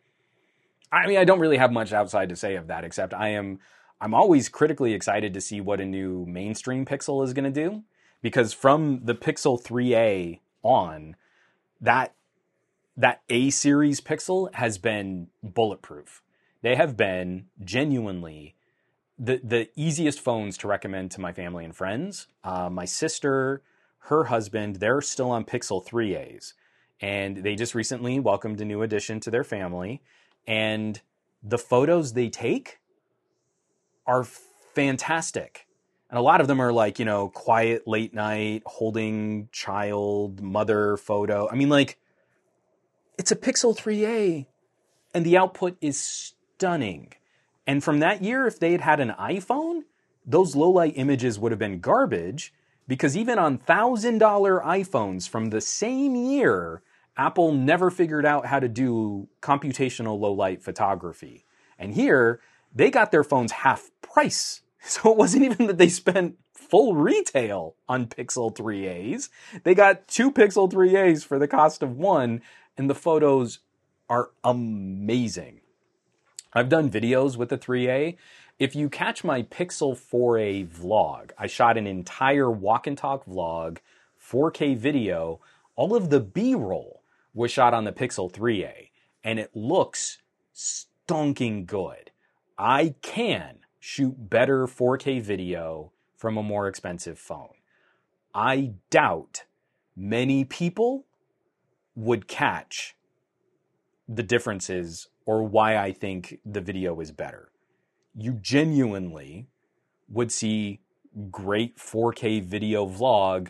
I mean, I don't really have much outside to say of that, except I'm always critically excited to see what a new mainstream Pixel is going to do. Because from the Pixel 3a on, that A-series Pixel has been bulletproof. They have been genuinely the easiest phones to recommend to my family and friends. My sister, her husband, they're still on Pixel 3As. And they just recently welcomed a new addition to their family. And the photos they take are fantastic. And a lot of them are like, quiet late night, holding child, mother photo. I mean, like, it's a Pixel 3a, and the output is stunning. And from that year, if they had had an iPhone, those low-light images would have been garbage, because even on $1,000 iPhones from the same year, Apple never figured out how to do computational low-light photography. And here, they got their phones half price. So it wasn't even that they spent full retail on Pixel 3As. They got 2 Pixel 3As for the cost of one, and the photos are amazing. I've done videos with the 3A. If you catch my Pixel 4a vlog, I shot an entire walk and talk vlog, 4K video. All of the B-roll was shot on the Pixel 3a, and it looks stonking good. I can shoot better 4K video from a more expensive phone. I doubt many people would catch the differences or why I think the video is better. You genuinely would see great 4K video vlog,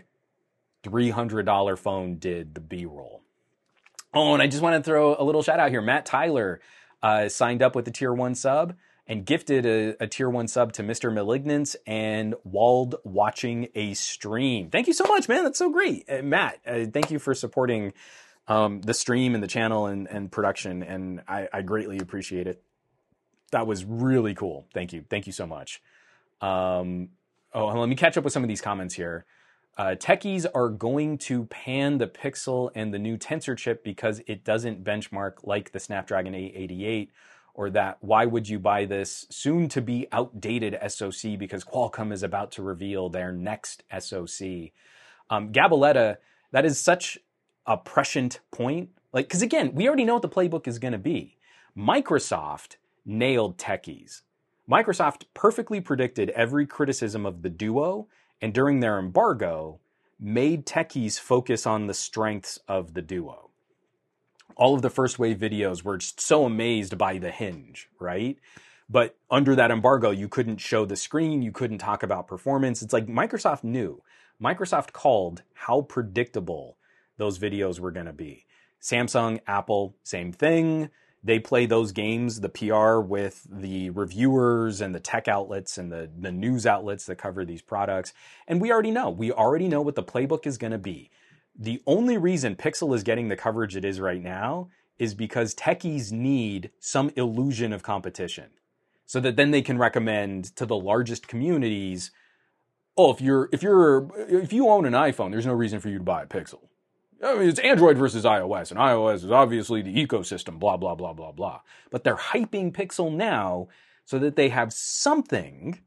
$300 phone did the B-roll. Oh, and I just want to throw a little shout out here. Matt Tyler signed up with the Tier 1 sub and gifted a Tier 1 sub to Mr. Malignance and Wald Watching a Stream. Thank you so much, man. That's so great. Matt, thank you for supporting the stream and the channel and production, and I greatly appreciate it. That was really cool. Thank you. Thank you so much. Let me catch up with some of these comments here. Techies are going to pan the Pixel and the new Tensor chip because it doesn't benchmark like the Snapdragon 888, or that why would you buy this soon to be outdated SoC because Qualcomm is about to reveal their next SoC. Gabaletta, that is such a prescient point. Like, because again, we already know what the playbook is going to be. Microsoft nailed techies. Microsoft perfectly predicted every criticism of the Duo, and during their embargo, made techies focus on the strengths of the Duo. All of the first wave videos were just so amazed by the hinge, right? But under that embargo, you couldn't show the screen, you couldn't talk about performance. It's like Microsoft knew. Microsoft called how predictable those videos were going to be. Samsung, Apple, same thing. They play those games, the PR with the reviewers and the tech outlets and the news outlets that cover these products. And we already know. We already know what the playbook is going to be. The only reason Pixel is getting the coverage it is right now is because techies need some illusion of competition so that then they can recommend to the largest communities, oh, if you own an iPhone, there's no reason for you to buy a Pixel. I mean, it's Android versus iOS, and iOS is obviously the ecosystem, blah, blah, blah, blah, blah. But they're hyping Pixel now so that they have something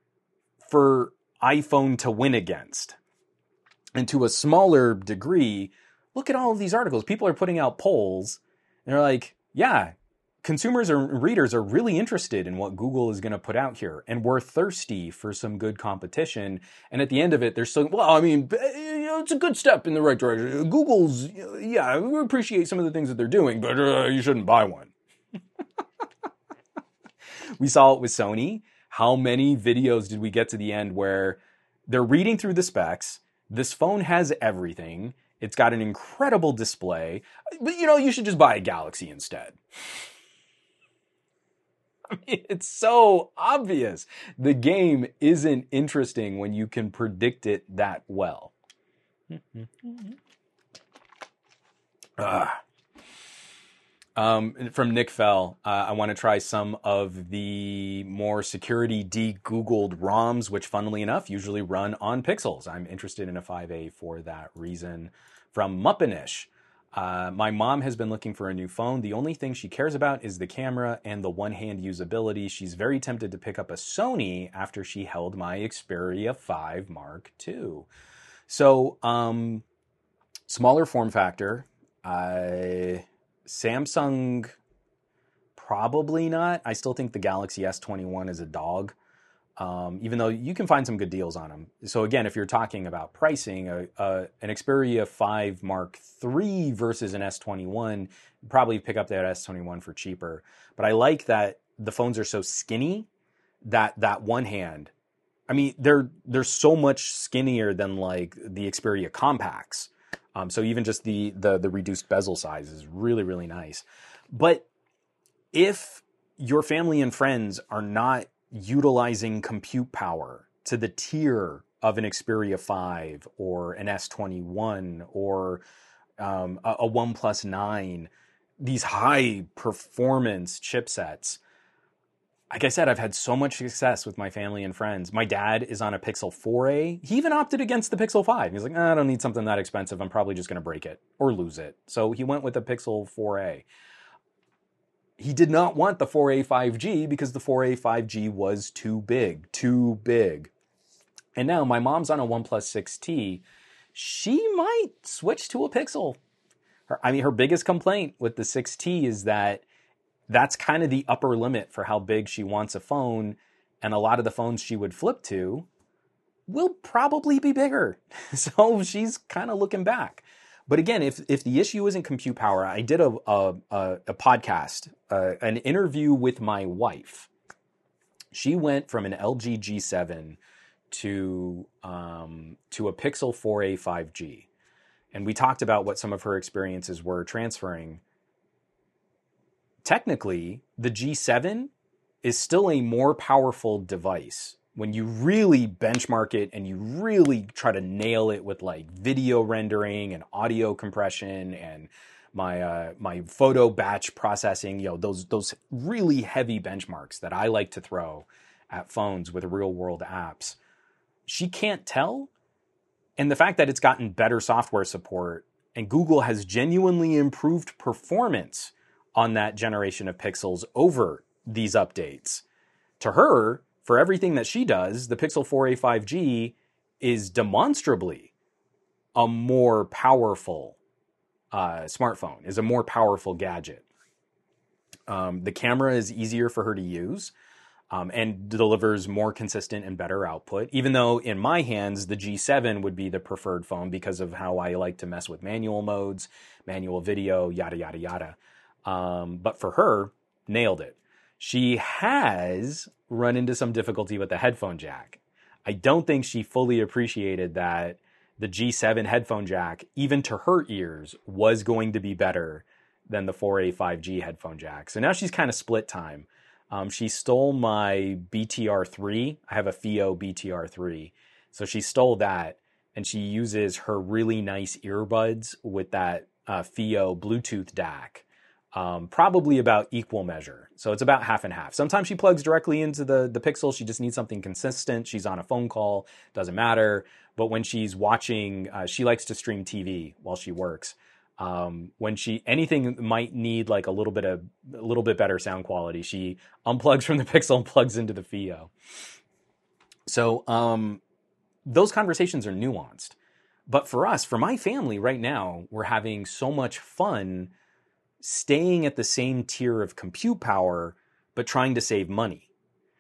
for iPhone to win against. And to a smaller degree, look at all of these articles. People are putting out polls, and they're like, yeah, consumers or readers are really interested in what Google is going to put out here, and we're thirsty for some good competition. And at the end of it, they're still, well, I mean, it's a good step in the right direction. Google's, yeah, we appreciate some of the things that they're doing, but you shouldn't buy one. We saw it with Sony. How many videos did we get to the end where they're reading through the specs? This phone has everything. It's got an incredible display, but you should just buy a Galaxy instead. I mean, it's so obvious. The game isn't interesting when you can predict it that well. From Nick Fell, I want to try some of the more security de-Googled ROMs, which funnily enough usually run on Pixels. I'm interested in a 5A for that reason. From Muppinish, my mom has been looking for a new phone. The only thing she cares about is the camera and the one-hand usability. She's very tempted to pick up a Sony after she held my Xperia 5 Mark II. So, smaller form factor. Samsung, probably not. I still think the Galaxy S21 is a dog, even though you can find some good deals on them. So again, if you're talking about pricing, an Xperia 5 Mark III versus an S21, probably pick up that S21 for cheaper. But I like that the phones are so skinny that one hand, I mean, they're so much skinnier than like the Xperia compacts. So even just the reduced bezel size is really, really nice. But if your family and friends are not utilizing compute power to the tier of an Xperia 5 or an S21 or a OnePlus 9, these high performance chipsets, like I said, I've had so much success with my family and friends. My dad is on a Pixel 4a. He even opted against the Pixel 5. He's like, I don't need something that expensive. I'm probably just going to break it or lose it. So he went with the Pixel 4a. He did not want the 4a 5G because the 4a 5G was too big. And now my mom's on a OnePlus 6T. She might switch to a Pixel. Her biggest complaint with the 6T is that that's kind of the upper limit for how big she wants a phone, and a lot of the phones she would flip to will probably be bigger. So she's kind of looking back. But again, if the issue isn't compute power, I did a podcast, an interview with my wife. She went from an LG G7 to a Pixel 4a 5G. And we talked about what some of her experiences were transferring. Technically, the G7 is still a more powerful device, when you really benchmark it and you really try to nail it with like video rendering and audio compression and my photo batch processing, those really heavy benchmarks that I like to throw at phones with real world apps, she can't tell. And the fact that it's gotten better software support and Google has genuinely improved performance on that generation of Pixels over these updates, to her, for everything that she does, the Pixel 4a 5G is demonstrably a more powerful smartphone, is a more powerful gadget. The camera is easier for her to use and delivers more consistent and better output, even though in my hands, the G7 would be the preferred phone because of how I like to mess with manual modes, manual video, yada, yada, yada. But for her, nailed it. She has run into some difficulty with the headphone jack. I don't think she fully appreciated that the G7 headphone jack, even to her ears, was going to be better than the 4a 5G headphone jack. So now she's kind of split time. She stole my BTR3. I have a FiiO BTR3. So she stole that, and she uses her really nice earbuds with that FiiO Bluetooth DAC. Probably about equal measure. So it's about half and half. Sometimes she plugs directly into the Pixel. She just needs something consistent. She's on a phone call. Doesn't matter. But when she's watching, she likes to stream TV while she works. When anything might need like a little bit better sound quality, she unplugs from the Pixel and plugs into the FiiO. So those conversations are nuanced. But for us, for my family right now, we're having so much fun staying at the same tier of compute power, but trying to save money.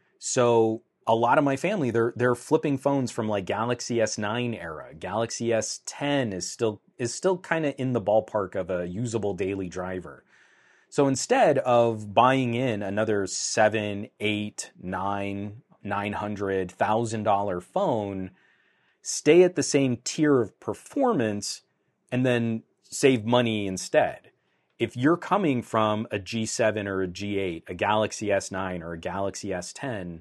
So a lot of my family, they're flipping phones from like Galaxy S9 era. Galaxy S10 is still kind of in the ballpark of a usable daily driver. So instead of buying in another $700, $800, $900, $900, $1,000 phone, stay at the same tier of performance and then save money instead. If you're coming from a G7 or a G8, a Galaxy S9 or a Galaxy S10,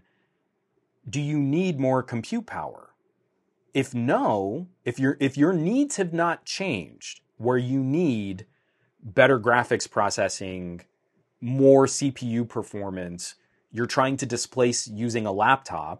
do you need more compute power? If no, if your needs have not changed, where you need better graphics processing, more CPU performance, you're trying to displace using a laptop,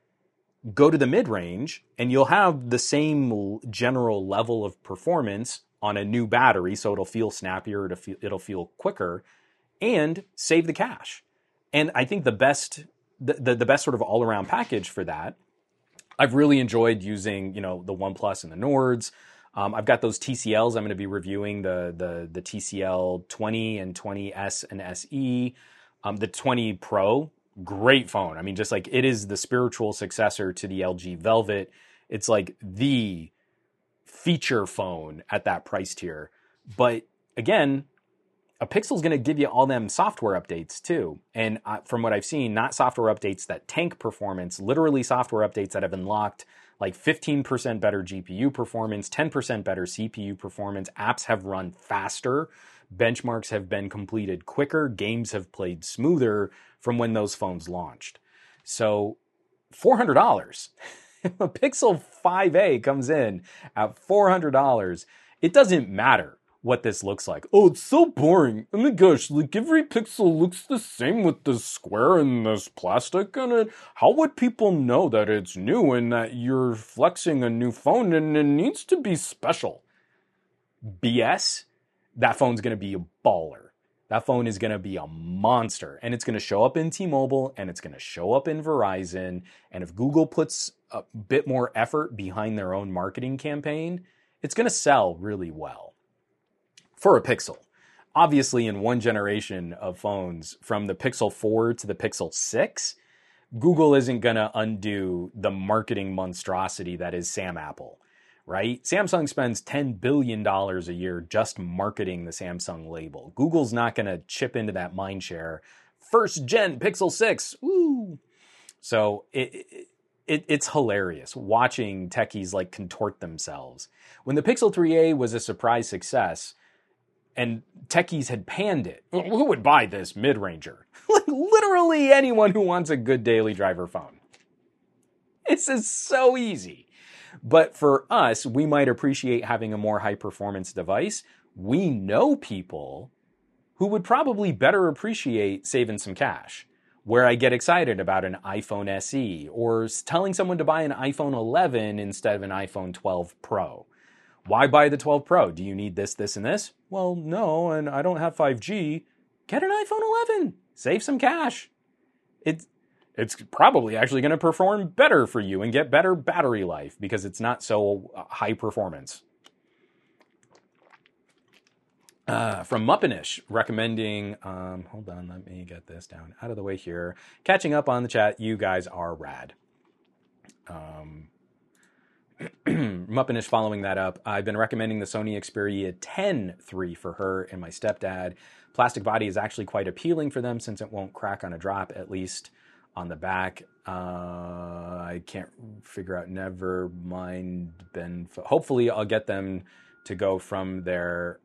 go to the mid-range and you'll have the same general level of performance on a new battery, so it'll feel snappier, it'll feel quicker, and save the cash. And I think the best sort of all-around package for that, I've really enjoyed using, the OnePlus and the Nords. I've got those TCLs. I'm going to be reviewing the TCL 20 and 20S and SE. The 20 Pro, great phone. I mean, just like it is the spiritual successor to the LG Velvet. It's like the feature phone at that price tier. But again, a Pixel's going to give you all them software updates too. And from what I've seen, not software updates that tank performance, literally software updates that have unlocked like 15% better GPU performance, 10% better CPU performance. Apps have run faster. Benchmarks have been completed quicker. Games have played smoother from when those phones launched. So $400. If a Pixel 5a comes in at $400, it doesn't matter what this looks like. Oh, it's so boring. Oh my gosh, like every Pixel looks the same with this square and this plastic on it. How would people know that it's new and that you're flexing a new phone and it needs to be special? BS. That phone's going to be a baller. That phone is going to be a monster, and it's going to show up in T-Mobile, and it's going to show up in Verizon. And if Google puts a bit more effort behind their own marketing campaign, it's going to sell really well for a Pixel. Obviously, in one generation of phones, from the Pixel 4 to the Pixel 6, Google isn't going to undo the marketing monstrosity that is Sam Apple. Right? Samsung spends $10 billion a year just marketing the Samsung label. Google's not going to chip into that mind share. First gen Pixel 6. Woo! So it's hilarious watching techies like contort themselves. When the Pixel 3a was a surprise success and techies had panned it, who would buy this mid-ranger? Like literally anyone who wants a good daily driver phone. This is so easy. But for us, we might appreciate having a more high-performance device. We know people who would probably better appreciate saving some cash, where I get excited about an iPhone SE or telling someone to buy an iPhone 11 instead of an iPhone 12 Pro. Why buy the 12 Pro? Do you need this, this, and this? Well, no, and I don't have 5G. Get an iPhone 11. Save some cash. It's probably actually going to perform better for you and get better battery life because it's not so high performance. From Muppinish, recommending, hold on, let me get this down out of the way here. Catching up on the chat, you guys are rad. Muppinish following that up, I've been recommending the Sony Xperia 10 III for her and my stepdad. Plastic body is actually quite appealing for them since it won't crack on a drop, at least on the back. I can't figure out, never mind, hopefully I'll get them to go from their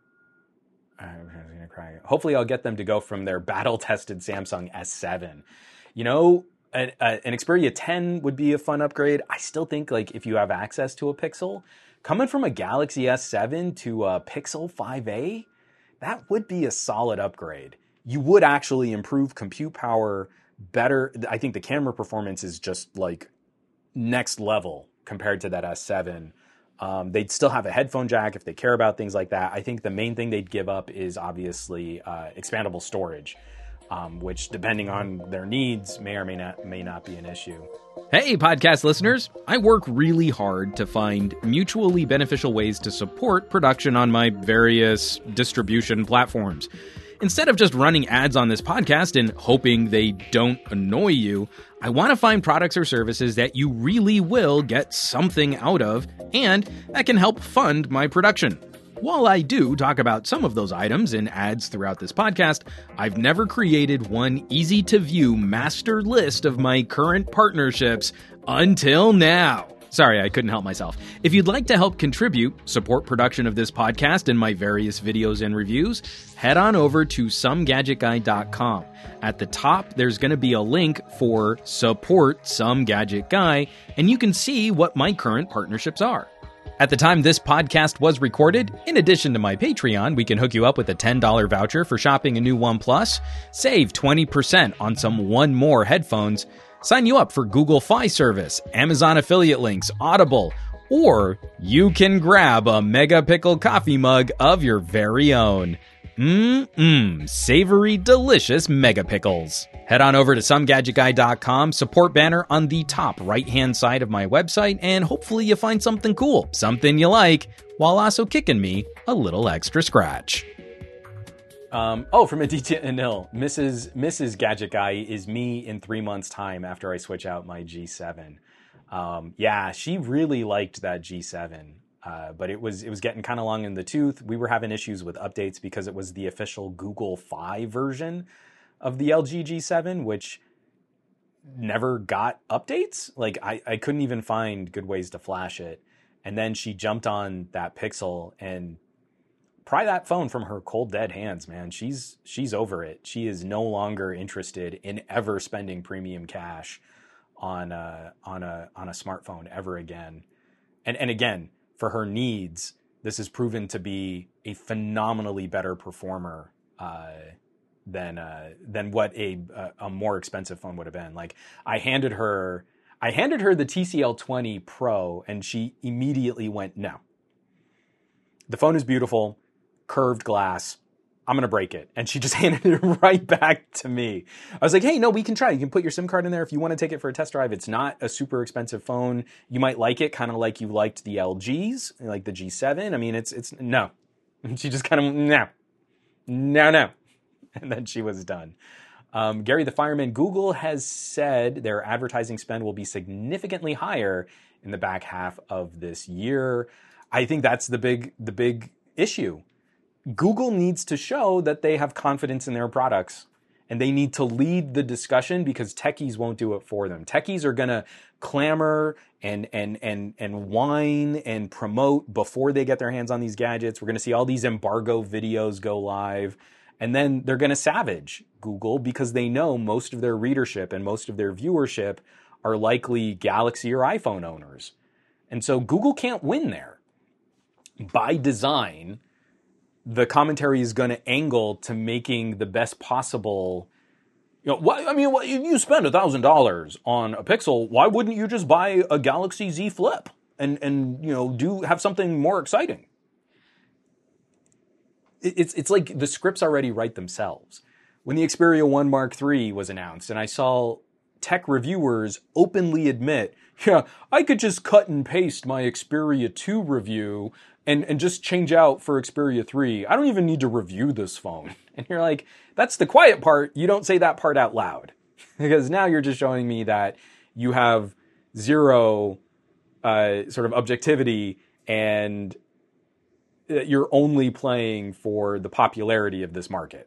battle-tested Samsung S7. You know, an Xperia 10 would be a fun upgrade. I still think, like, if you have access to a Pixel, coming from a Galaxy S7 to a Pixel 5a, that would be a solid upgrade. You would actually improve compute power better. I think the camera performance is just, like, next level compared to that S7. They'd still have a headphone jack if they care about things like that. I think the main thing they'd give up is obviously expandable storage, which, depending on their needs, may or may not be an issue. Hey, podcast listeners. I work really hard to find mutually beneficial ways to support production on my various distribution platforms. Instead of just running ads on this podcast and hoping they don't annoy you, I want to find products or services that you really will get something out of and that can help fund my production. While I do talk about some of those items in ads throughout this podcast, I've never created one easy-to-view master list of my current partnerships until now. Sorry, I couldn't help myself. If you'd like to help contribute, support production of this podcast and my various videos and reviews, head on over to somegadgetguy.com. At the top, there's going to be a link for Support Some Gadget Guy, and you can see what my current partnerships are. At the time this podcast was recorded, in addition to my Patreon, we can hook you up with a $10 voucher for shopping a new OnePlus, save 20% on some One More headphones, sign you up for Google Fi service, Amazon affiliate links, Audible, or you can grab a Mega Pickle coffee mug of your very own. Savory, delicious Mega Pickles. Head on over to somegadgetguy.com, support banner on the top right-hand side of my website, and hopefully you find something cool, something you like, while also kicking me a little extra scratch. From Aditya Anil, Mrs. Gadget Guy is me in 3 months' time after I switch out my G7. Yeah, she really liked that G7, but it was getting kind of long in the tooth. We were having issues with updates because it was the official Google Fi version of the LG G7, which never got updates. Like, I couldn't even find good ways to flash it. And then she jumped on that Pixel and pry that phone from her cold dead hands, man. She's over it. She is no longer interested in ever spending premium cash on a smartphone ever again. And again, for her needs, this has proven to be a phenomenally better performer than what a more expensive phone would have been. Like, I handed her the TCL 20 Pro, and she immediately went, no. The phone is beautiful, curved glass. I'm going to break it. And she just handed it right back to me. I was like, hey, no, we can try. You can put your SIM card in there if you want to take it for a test drive. It's not a super expensive phone. You might like it, kind of like you liked the LGs, like the G7. I mean, it's no. And she just kind of, no. And then she was done. Gary the Fireman, Google has said their advertising spend will be significantly higher in the back half of this year. I think that's the big issue. Google needs to show that they have confidence in their products, and they need to lead the discussion because techies won't do it for them. Techies are going to clamor and whine and promote before they get their hands on these gadgets. We're going to see all these embargo videos go live, and then they're going to savage Google because they know most of their readership and most of their viewership are likely Galaxy or iPhone owners. And so Google can't win there. By design, the commentary is going to angle to making the best possible. You you spend $1,000 on a Pixel. Why wouldn't you just buy a Galaxy Z Flip and have something more exciting? It's like the scripts already write themselves. When the Xperia 1 Mark III was announced, and I saw tech reviewers openly admit, yeah, I could just cut and paste my Xperia 2 review and just change out for Xperia 3. I don't even need to review this phone. And you're like, that's the quiet part. You don't say that part out loud. Because now you're just showing me that you have zero sort of objectivity, and you're only playing for the popularity of this market.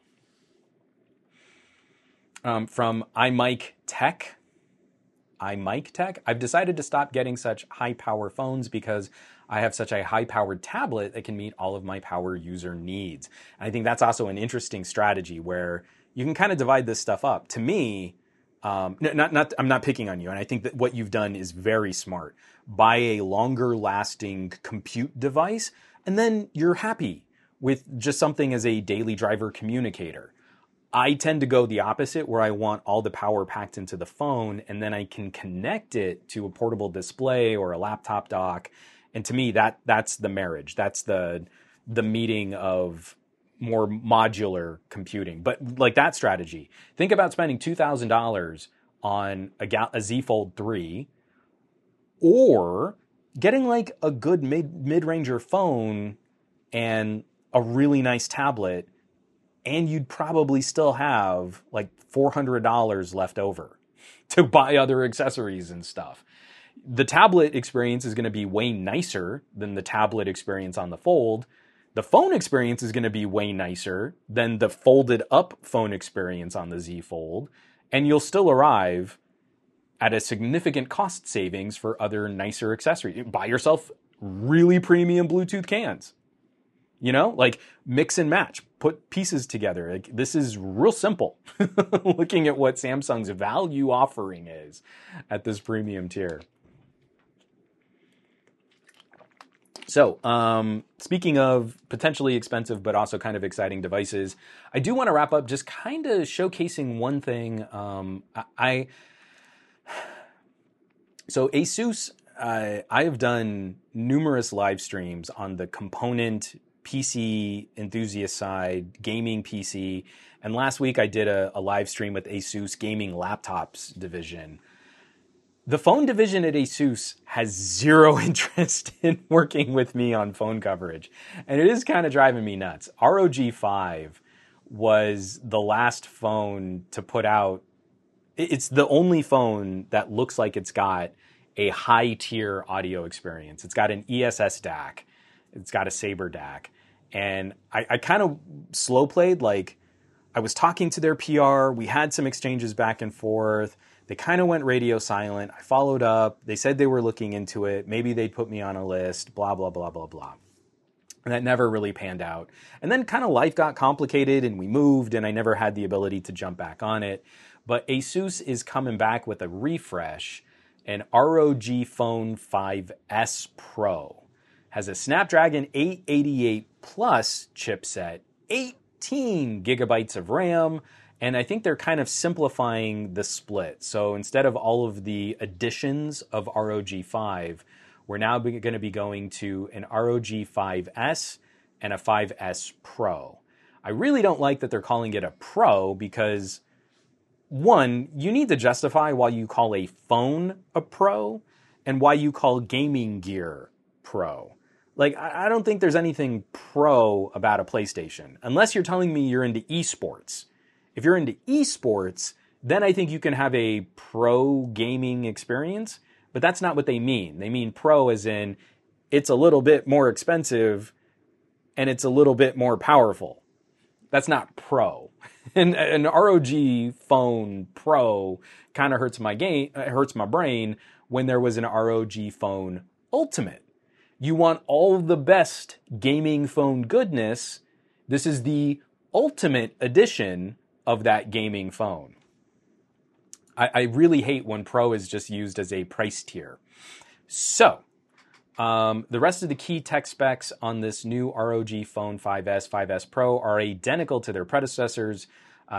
From iMic Tech. I've decided to stop getting such high-power phones because I have such a high-powered tablet that can meet all of my power user needs. And I think that's also an interesting strategy where you can kind of divide this stuff up. To me, I'm not picking on you, and I think that what you've done is very smart. Buy a longer-lasting compute device, and then you're happy with just something as a daily driver communicator. I tend to go the opposite, where I want all the power packed into the phone, and then I can connect it to a portable display or a laptop dock. And to me, that's the marriage. That's the meeting of more modular computing. But like that strategy, think about spending $2,000 on a Z Fold 3, or getting like a good mid-ranger phone and a really nice tablet, and you'd probably still have like $400 left over to buy other accessories and stuff. The tablet experience is going to be way nicer than the tablet experience on the Fold. The phone experience is going to be way nicer than the folded up phone experience on the Z Fold. And you'll still arrive at a significant cost savings for other nicer accessories. Buy yourself really premium Bluetooth cans. Like mix and match, put pieces together. Like, this is real simple. Looking at what Samsung's value offering is at this premium tier. So, speaking of potentially expensive but also kind of exciting devices, I do want to wrap up just kind of showcasing one thing. So ASUS, I have done numerous live streams on the component PC enthusiast side, gaming PC, and last week I did a live stream with ASUS gaming laptops division. The phone division at ASUS has zero interest in working with me on phone coverage, and it is kind of driving me nuts. ROG 5 was the last phone to put out. It's the only phone that looks like it's got a high-tier audio experience. It's got an ESS DAC. It's got a Saber DAC. And I kind of slow played, like I was talking to their PR. We had some exchanges back and forth. They kind of went radio silent. I followed up. They said they were looking into it. Maybe they'd put me on a list, blah, blah, blah, blah, blah. And that never really panned out. And then kind of life got complicated and we moved and I never had the ability to jump back on it. But ASUS is coming back with a refresh. An ROG Phone 5S Pro has a Snapdragon 888 Plus chipset, 18 gigabytes of RAM, and I think they're kind of simplifying the split. So instead of all of the additions of ROG 5, we're now going to be going to an ROG 5S and a 5S Pro. I really don't like that they're calling it a Pro because, one, you need to justify why you call a phone a Pro and why you call gaming gear Pro. Like, I don't think there's anything pro about a PlayStation, unless you're telling me you're into esports. If you're into esports, then I think you can have a pro gaming experience, but that's not what they mean. They mean pro as in it's a little bit more expensive and it's a little bit more powerful. That's not pro. And an ROG Phone Pro kind of hurts my brain when there was an ROG Phone Ultimate. You want all the best gaming phone goodness. This is the ultimate edition of that gaming phone. I really hate when Pro is just used as a price tier. So, the rest of the key tech specs on this new ROG Phone 5S, 5S Pro are identical to their predecessors.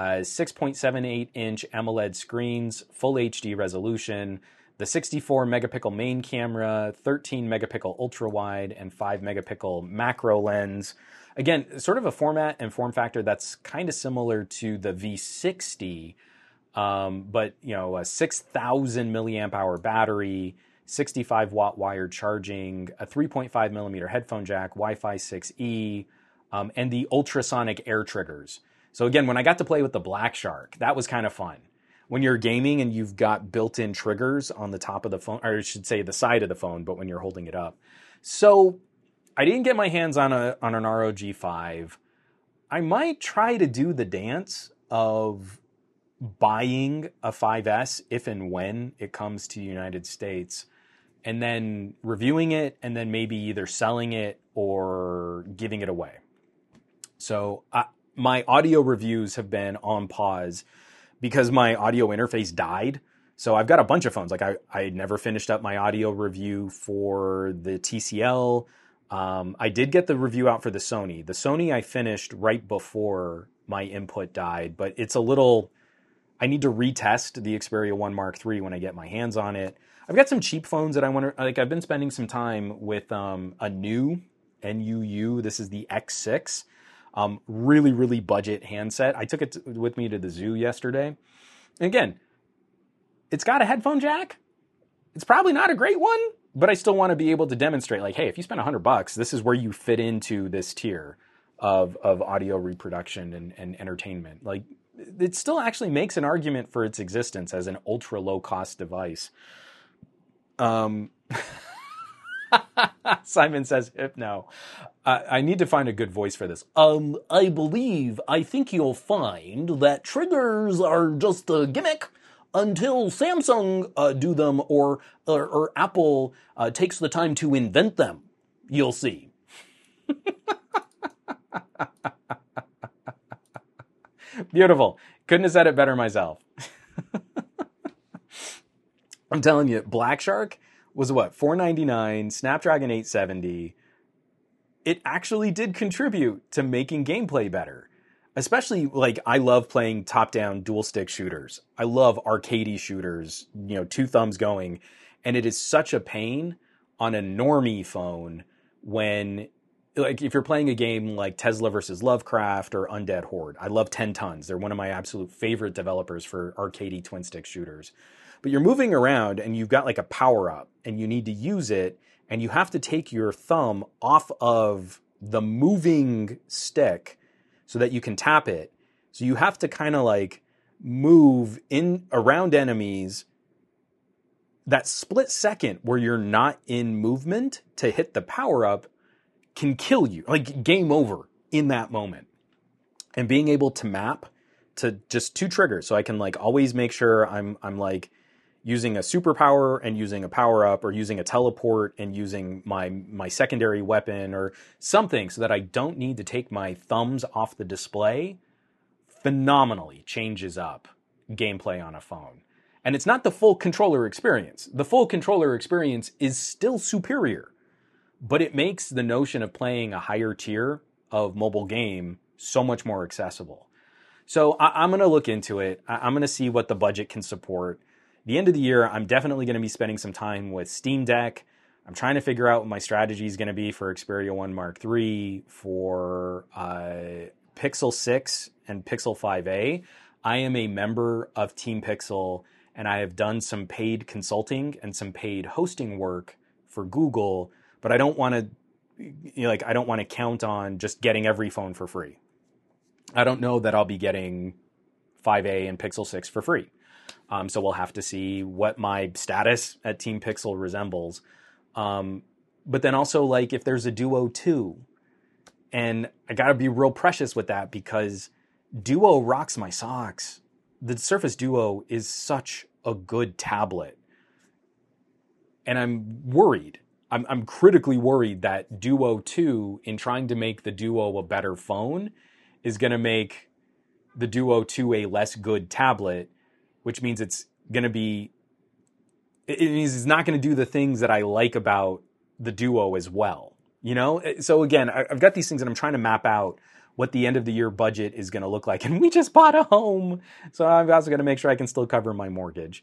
6.78-inch AMOLED screens, full HD resolution, the 64-megapixel main camera, 13-megapixel ultra-wide, and 5-megapixel macro lens. Again, sort of a format and form factor that's kind of similar to the V60, but a 6,000 milliamp hour battery, 65-watt wired charging, a 3.5 millimeter headphone jack, Wi-Fi 6E, and the ultrasonic air triggers. So again, when I got to play with the Black Shark, that was kind of fun. When you're gaming and you've got built-in triggers on the top of the phone, or I should say the side of the phone, but when you're holding it up. So I didn't get my hands on an ROG 5. I might try to do the dance of buying a 5S if and when it comes to the United States, and then reviewing it, and then maybe either selling it or giving it away. So my audio reviews have been on pause because my audio interface died. So I've got a bunch of phones. Like I never finished up my audio review for the TCL. I did get the review out for the Sony. The Sony I finished right before my input died, but it's a little... I need to retest the Xperia 1 Mark III when I get my hands on it. I've got some cheap phones that I want to... I've been spending some time with a new NUU. This is the X6. Really, really budget handset. I took it with me to the zoo yesterday. And again, it's got a headphone jack. It's probably not a great one, but I still want to be able to demonstrate, like, hey, if you spend $100, this is where you fit into this tier of audio reproduction and entertainment. Like, it still actually makes an argument for its existence as an ultra low cost device. Simon says, no. I need to find a good voice for this. I think you'll find that triggers are just a gimmick until Samsung do them or Apple takes the time to invent them. You'll see. Beautiful. Couldn't have said it better myself. I'm telling you, Black Shark was what, $499, Snapdragon 870. It actually did contribute to making gameplay better. Especially, like, I love playing top-down dual-stick shooters. I love arcadey shooters, two thumbs going. And it is such a pain on a normie phone when, like, if you're playing a game like Tesla versus Lovecraft or Undead Horde. I love 10 Tons. They're one of my absolute favorite developers for arcadey twin-stick shooters. But you're moving around and you've got like a power-up and you need to use it, and you have to take your thumb off of the moving stick so that you can tap it. So you have to kind of like move in around enemies. That split second where you're not in movement to hit the power-up can kill you, like game over in that moment. And being able to map to just two triggers, so I can like always make sure I'm like using a superpower and using a power-up, or using a teleport and using my secondary weapon or something, so that I don't need to take my thumbs off the display, phenomenally changes up gameplay on a phone. And it's not the full controller experience. The full controller experience is still superior, but it makes the notion of playing a higher tier of mobile game so much more accessible. So I'm going to look into it. I'm going to see what the budget can support. The end of the year, I'm definitely going to be spending some time with Steam Deck. I'm trying to figure out what my strategy is going to be for Xperia 1 Mark III, for Pixel 6 and Pixel 5a. I am a member of Team Pixel, and I have done some paid consulting and some paid hosting work for Google, but I don't want to, I don't want to count on just getting every phone for free. I don't know that I'll be getting 5a and Pixel 6 for free. So we'll have to see what my status at Team Pixel resembles. But then also, like, if there's a Duo 2, and I got to be real precious with that because Duo rocks my socks. The Surface Duo is such a good tablet. And I'm worried. I'm critically worried that Duo 2, in trying to make the Duo a better phone, is going to make the Duo 2 a less good tablet, which means it's going to be, it means it's not going to do the things that I like about the Duo as well. You know? So again, I've got these things that I'm trying to map out what the end of the year budget is going to look like. And we just bought a home. So I'm also going to make sure I can still cover my mortgage.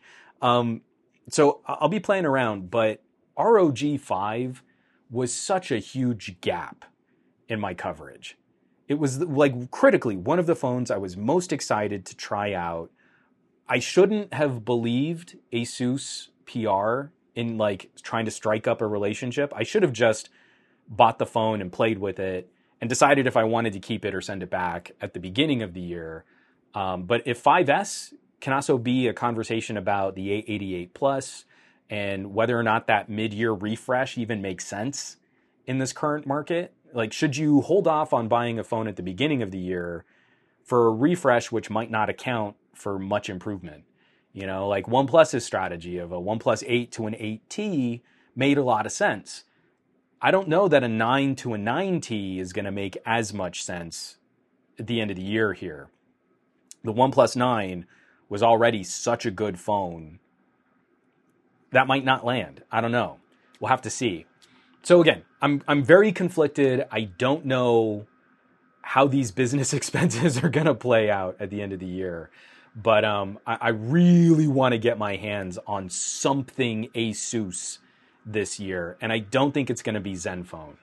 So I'll be playing around, but ROG 5 was such a huge gap in my coverage. It was like critically one of the phones I was most excited to try out. I shouldn't have believed Asus PR in like trying to strike up a relationship. I should have just bought the phone and played with it and decided if I wanted to keep it or send it back at the beginning of the year. But if 5S can also be a conversation about the A88 Plus and whether or not that mid-year refresh even makes sense in this current market. Like, should you hold off on buying a phone at the beginning of the year for a refresh which might not account for much improvement? You know, like OnePlus's strategy of a OnePlus 8 to an 8T made a lot of sense. I don't know that a 9 to a 9T is going to make as much sense at the end of the year here. The OnePlus 9 was already such a good phone. That might not land. I don't know. We'll have to see. So again, I'm very conflicted. I don't know how these business expenses are going to play out at the end of the year. But I really want to get my hands on something Asus this year. And I don't think it's going to be Zenfone.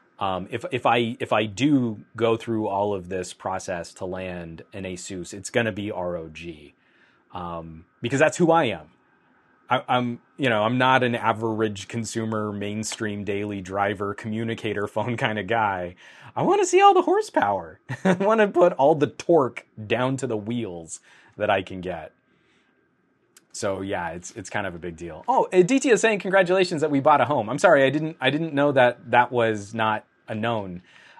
If I do go through all of this process to land an Asus, it's going to be ROG. Because that's who I am. I'm not an average consumer, mainstream daily driver, communicator phone kind of guy. I want to see all the horsepower. I want to put all the torque down to the wheels that I can get. So yeah, it's kind of a big deal. Oh, DT is saying congratulations that we bought a home. I'm sorry, I didn't know that was not a known.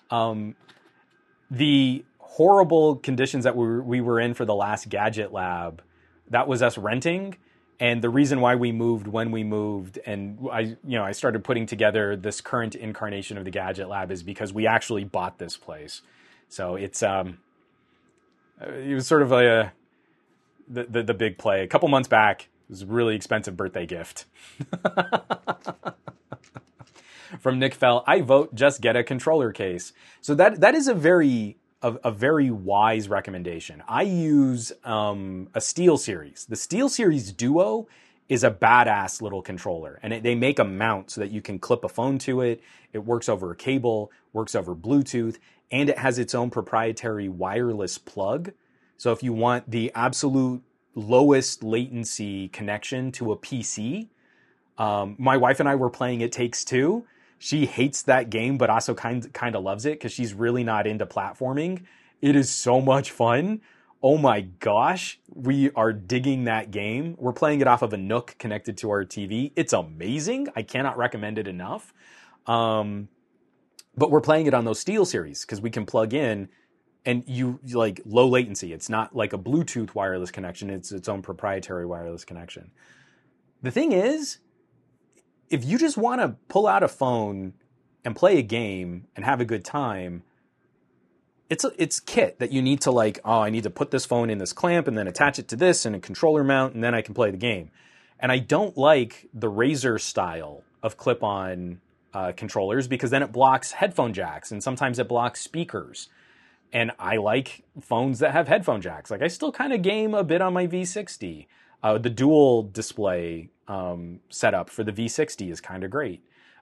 The horrible conditions that we were in for the last Gadget Lab, that was us renting. And the reason why we moved when we moved, and I started putting together this current incarnation of the Gadget Lab, is because we actually bought this place. So it was sort of the big play. A couple months back, it was a really expensive birthday gift. From Nick Fell, I vote just get a controller case. So that is a very wise recommendation. I use a SteelSeries. The SteelSeries Duo is a badass little controller, and they make a mount so that you can clip a phone to it. It works over a cable, works over Bluetooth, and it has its own proprietary wireless plug. So if you want the absolute lowest latency connection to a PC, my wife and I were playing It Takes Two. She hates that game, but also kind of loves it because she's really not into platforming. It is so much fun. Oh my gosh, we are digging that game. We're playing it off of a Nook connected to our TV. It's amazing. I cannot recommend it enough. But we're playing it on those SteelSeries because we can plug in and you like low latency. It's not like a Bluetooth wireless connection. It's its own proprietary wireless connection. The thing is, if you just want to pull out a phone and play a game and have a good time, it's kit that you need to I need to put this phone in this clamp and then attach it to this and a controller mount and then I can play the game. And I don't like the Razer style of clip-on controllers because then it blocks headphone jacks and sometimes it blocks speakers. And I like phones that have headphone jacks. Like I still kind of game a bit on my V60. The dual display setup for the V60 is kind of great.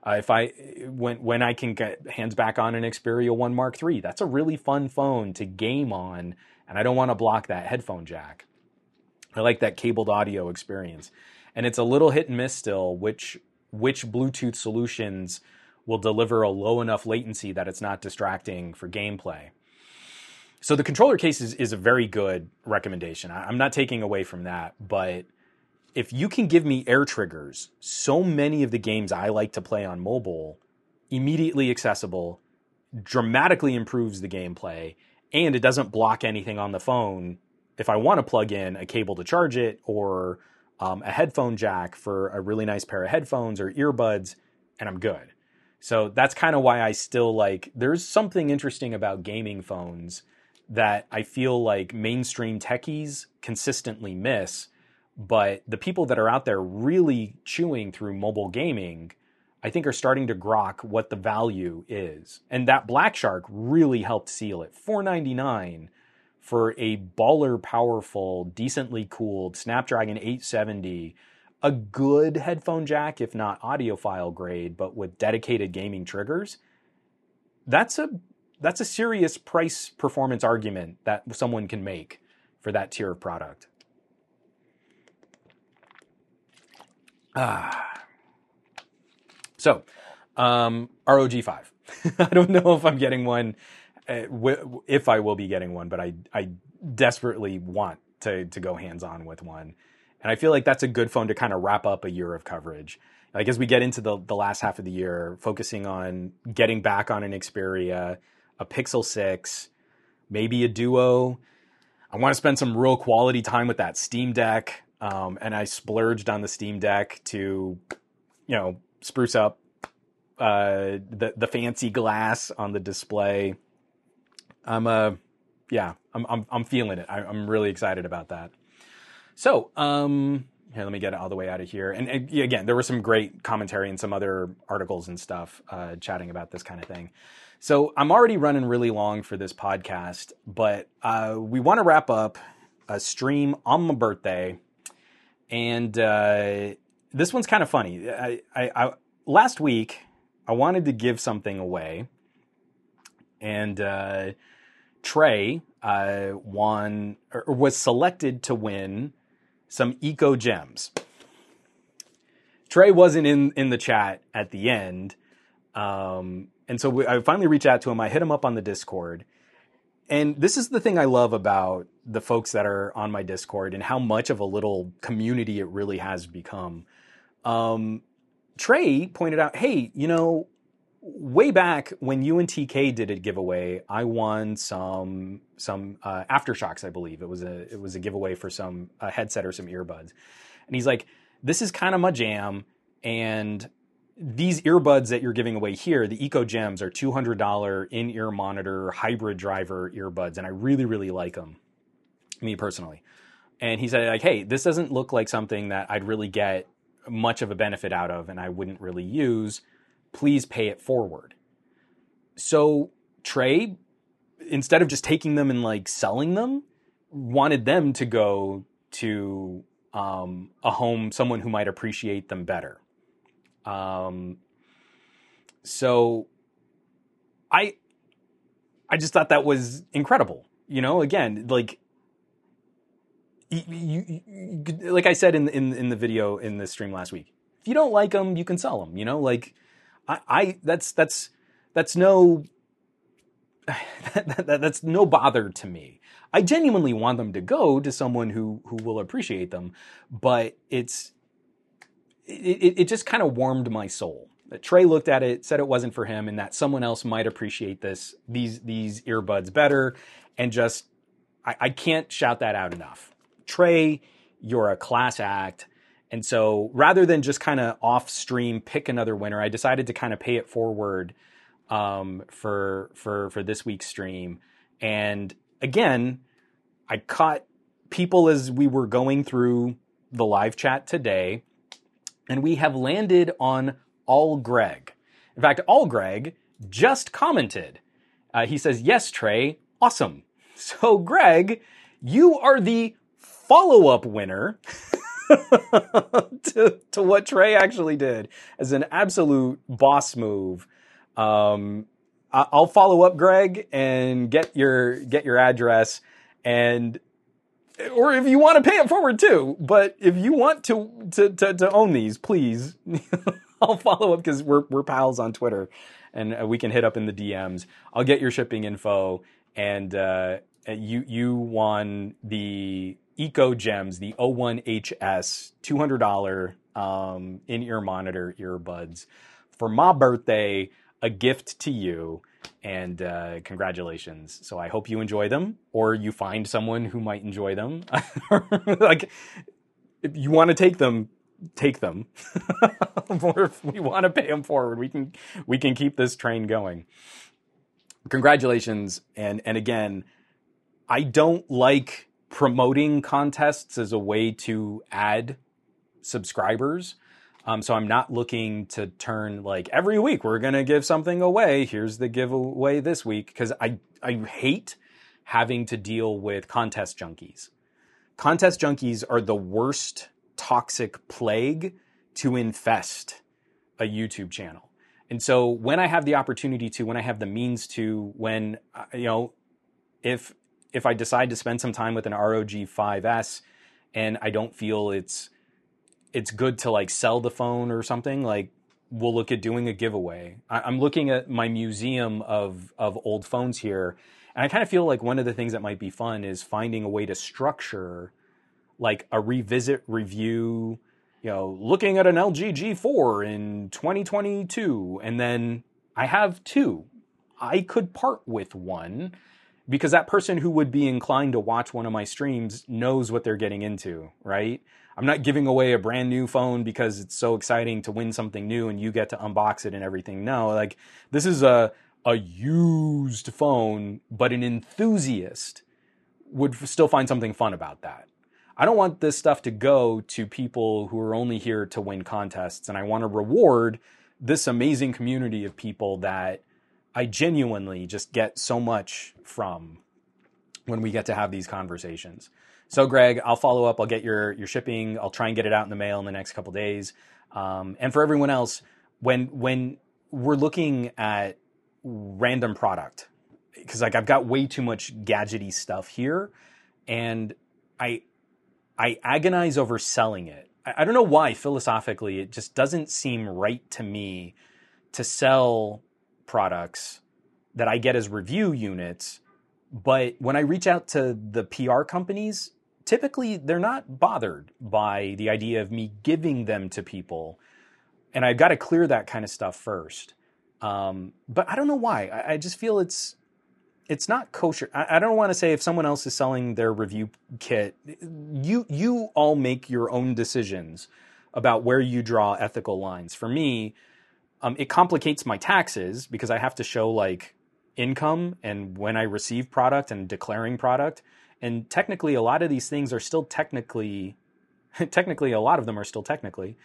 When I can get hands back on an Xperia 1 Mark III, that's a really fun phone to game on, and I don't want to block that headphone jack. I like that cabled audio experience. And it's a little hit and miss still, which Bluetooth solutions will deliver a low enough latency that it's not distracting for gameplay. So the controller case is a very good recommendation. I'm not taking away from that, but if you can give me air triggers, so many of the games I like to play on mobile, immediately accessible, dramatically improves the gameplay, and it doesn't block anything on the phone if I want to plug in a cable to charge it or a headphone jack for a really nice pair of headphones or earbuds, and I'm good. So that's kind of why I still there's something interesting about gaming phones that I feel like mainstream techies consistently miss, But the people that are out there really chewing through mobile gaming, I think are starting to grok what the value is. And that Black Shark really helped seal it. $499 for a baller powerful, decently cooled Snapdragon 870, a good headphone jack, if not audiophile grade, but with dedicated gaming triggers. That's a serious price performance argument that someone can make for that tier of product. So, ROG 5. I don't know if I'm getting one, if I will be getting one, but I desperately want to go hands-on with one. And I feel like that's a good phone to kind of wrap up a year of coverage. Like as we get into the last half of the year, focusing on getting back on an Xperia, a Pixel 6, maybe a Duo. I want to spend some real quality time with that Steam Deck. And I splurged on the Steam Deck to, spruce up the fancy glass on the display. I'm feeling it. I'm really excited about that. So, here, let me get it all the way out of here. And again, there was some great commentary and some other articles and stuff chatting about this kind of thing. So I'm already running really long for this podcast, but we want to wrap up a stream on my birthday. And this one's kind of funny. I last week, I wanted to give something away. And Trey was selected to win some Eco Gems. Trey wasn't in the chat at the end. And so I finally reached out to him. I hit him up on the Discord. And this is the thing I love about the folks that are on my Discord and how much of a little community it really has become. Trey pointed out, hey, way back when you and TK did a giveaway, I won some Aftershocks, I believe. It was a giveaway for some headset or some earbuds. And he's like, this is kind of my jam. And these earbuds that you're giving away here, the Eco Gems, are $200 in-ear monitor hybrid driver earbuds. And I really, really like them, me personally. And he said, like, hey, this doesn't look like something that I'd really get much of a benefit out of and I wouldn't really use. Please pay it forward. So Trey, instead of just taking them and like selling them, wanted them to go to a home, someone who might appreciate them better. So I just thought that was incredible. Again, like like I said in the video in the stream last week, if you don't like them, you can sell them. That's no that's no bother to me. I genuinely want them to go to someone who will appreciate them, but it just kind of warmed my soul that Trey looked at it, said it wasn't for him, and that someone else might appreciate these earbuds better. And just I can't shout that out enough. Trey, you're a class act. And so rather than just kind of off stream pick another winner, I decided to kind of pay it forward for this week's stream. And again, I caught people as we were going through the live chat today, and we have landed on All Greg. In fact, All Greg just commented. He says, yes, Trey, awesome. So Greg, you are the follow-up winner to what Trey actually did as an absolute boss move. I'll follow up, Greg, and get your address, or if you want to pay it forward too. But if you want to own these, please, I'll follow up because we're pals on Twitter, and we can hit up in the DMs. I'll get your shipping info, and you won the Eco Gems, the O1HS $200 in-ear monitor earbuds for my birthday. A gift to you, and congratulations. So I hope you enjoy them, or you find someone who might enjoy them. Like, if you want to take them, take them. Or if we want to pay them forward, we can keep this train going. Congratulations, and again, I don't like promoting contests as a way to add subscribers. So I'm not looking to turn like every week we're going to give something away. Here's the giveaway this week. Because I hate having to deal with contest junkies. Contest junkies are the worst toxic plague to infest a YouTube channel. And so when I have the opportunity to, when I have the means to, when, if I decide to spend some time with an ROG 5S and I don't feel it's good to like sell the phone or something, like we'll look at doing a giveaway. I'm looking at my museum of old phones here, and I kind of feel like one of the things that might be fun is finding a way to structure like a revisit review, looking at an LG G4 in 2022, and then I have two. I could part with one because that person who would be inclined to watch one of my streams knows what they're getting into, right? I'm not giving away a brand new phone because it's so exciting to win something new and you get to unbox it and everything. No, like this is a used phone, but an enthusiast would still find something fun about that. I don't want this stuff to go to people who are only here to win contests, and I want to reward this amazing community of people that I genuinely just get so much from when we get to have these conversations. So Greg, I'll follow up. I'll get your shipping. I'll try and get it out in the mail in the next couple days. And for everyone else, when we're looking at random product, because like I've got way too much gadgety stuff here, and I agonize over selling it. I don't know why philosophically it just doesn't seem right to me to sell products that I get as review units. But when I reach out to the PR companies, typically they're not bothered by the idea of me giving them to people. And I've got to clear that kind of stuff first. But I don't know why. I just feel it's not kosher. I don't want to say if someone else is selling their review kit, you all make your own decisions about where you draw ethical lines. For me, it complicates my taxes because I have to show like income and when I receive product and declaring product. And technically, a lot of these things are still technically a lot of them are still technically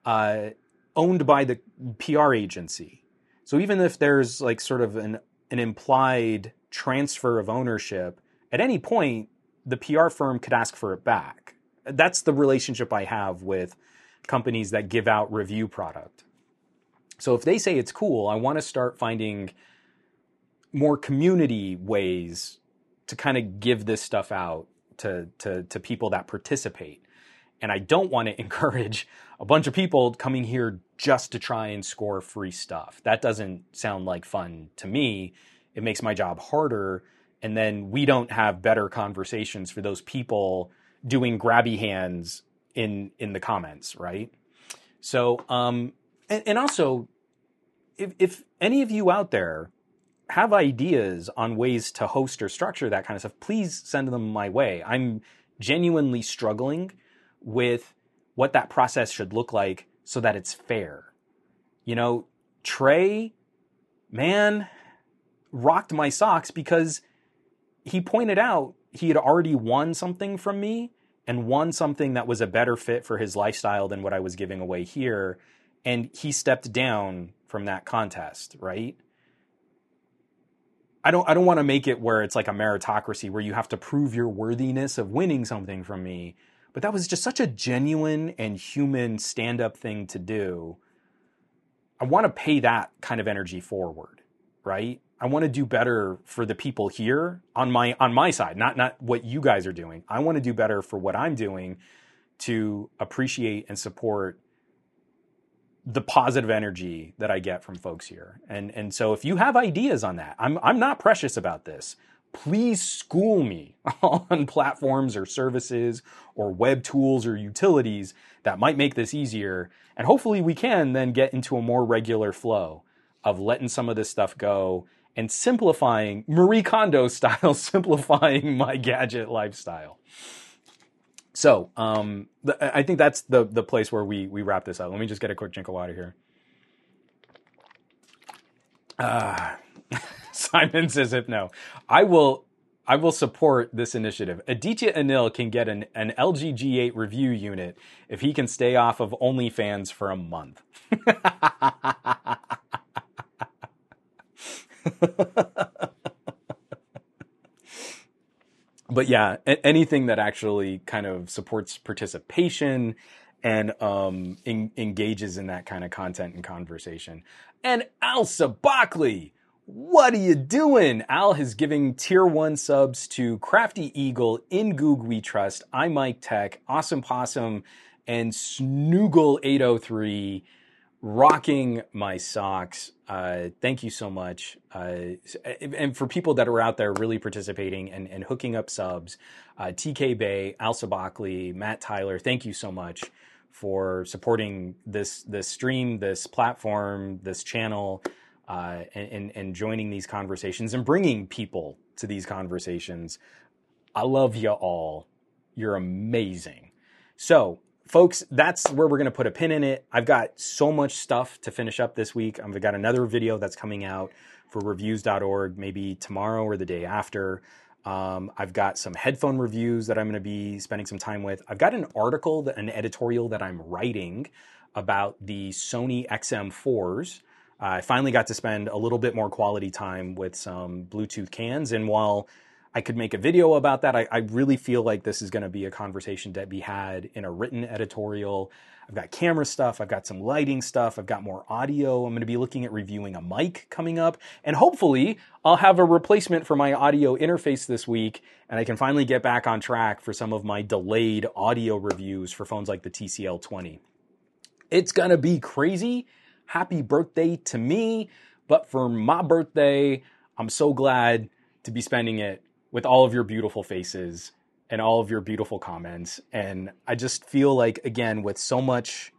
owned by the PR agency. So even if there's like sort of an implied transfer of ownership, at any point, the PR firm could ask for it back. That's the relationship I have with companies that give out review product. So if they say it's cool, I want to start finding more community ways to kind of give this stuff out to people that participate. And I don't want to encourage a bunch of people coming here just to try and score free stuff. That doesn't sound like fun to me. It makes my job harder. And then we don't have better conversations for those people doing grabby hands in the comments, right? So, and also, if any of you out there have ideas on ways to host or structure that kind of stuff, please send them my way. I'm genuinely struggling with what that process should look like so that it's fair. Trey, man, rocked my socks because he pointed out he had already won something from me and won something that was a better fit for his lifestyle than what I was giving away here. And he stepped down from that contest, right? I don't want to make it where it's like a meritocracy where you have to prove your worthiness of winning something from me. But that was just such a genuine and human stand-up thing to do. I want to pay that kind of energy forward, right? I want to do better for the people here on my side, not what you guys are doing. I want to do better for what I'm doing to appreciate and support the positive energy that I get from folks here. And so if you have ideas on that, I'm not precious about this. Please school me on platforms or services or web tools or utilities that might make this easier. And hopefully we can then get into a more regular flow of letting some of this stuff go and simplifying, Marie Kondo style, simplifying my gadget lifestyle. So I think that's the place where we wrap this up. Let me just get a quick drink of water here. Simon says, if no, I will I will support this initiative. Aditya Anil can get an LG G8 review unit if he can stay off of OnlyFans for a month. But yeah, anything that actually kind of supports participation and engages in that kind of content and conversation. And Al Sabakli, what are you doing? Al is giving tier 1 subs to Crafty Eagle, In Goog We Trust, iMike Tech, Awesome Possum, and Snoogle803, rocking my socks. Thank you so much. And for people that are out there really participating and hooking up subs, TK Bay, Al Sabakli, Matt Tyler, thank you so much for supporting this stream, this platform, this channel, and joining these conversations and bringing people to these conversations. I love you all. You're amazing. So, folks, that's where we're going to put a pin in it. I've got so much stuff to finish up this week. I've got another video that's coming out for reviews.org, maybe tomorrow or the day after. I've got some headphone reviews that I'm going to be spending some time with. I've got an article, an editorial that I'm writing about the Sony XM4s. I finally got to spend a little bit more quality time with some Bluetooth cans. And while I could make a video about that, I really feel like this is going to be a conversation to be had in a written editorial. I've got camera stuff. I've got some lighting stuff. I've got more audio. I'm going to be looking at reviewing a mic coming up. And hopefully I'll have a replacement for my audio interface this week, and I can finally get back on track for some of my delayed audio reviews for phones like the TCL 20. It's going to be crazy. Happy birthday to me. But for my birthday, I'm so glad to be spending it with all of your beautiful faces and all of your beautiful comments. And I just feel like, again, with so much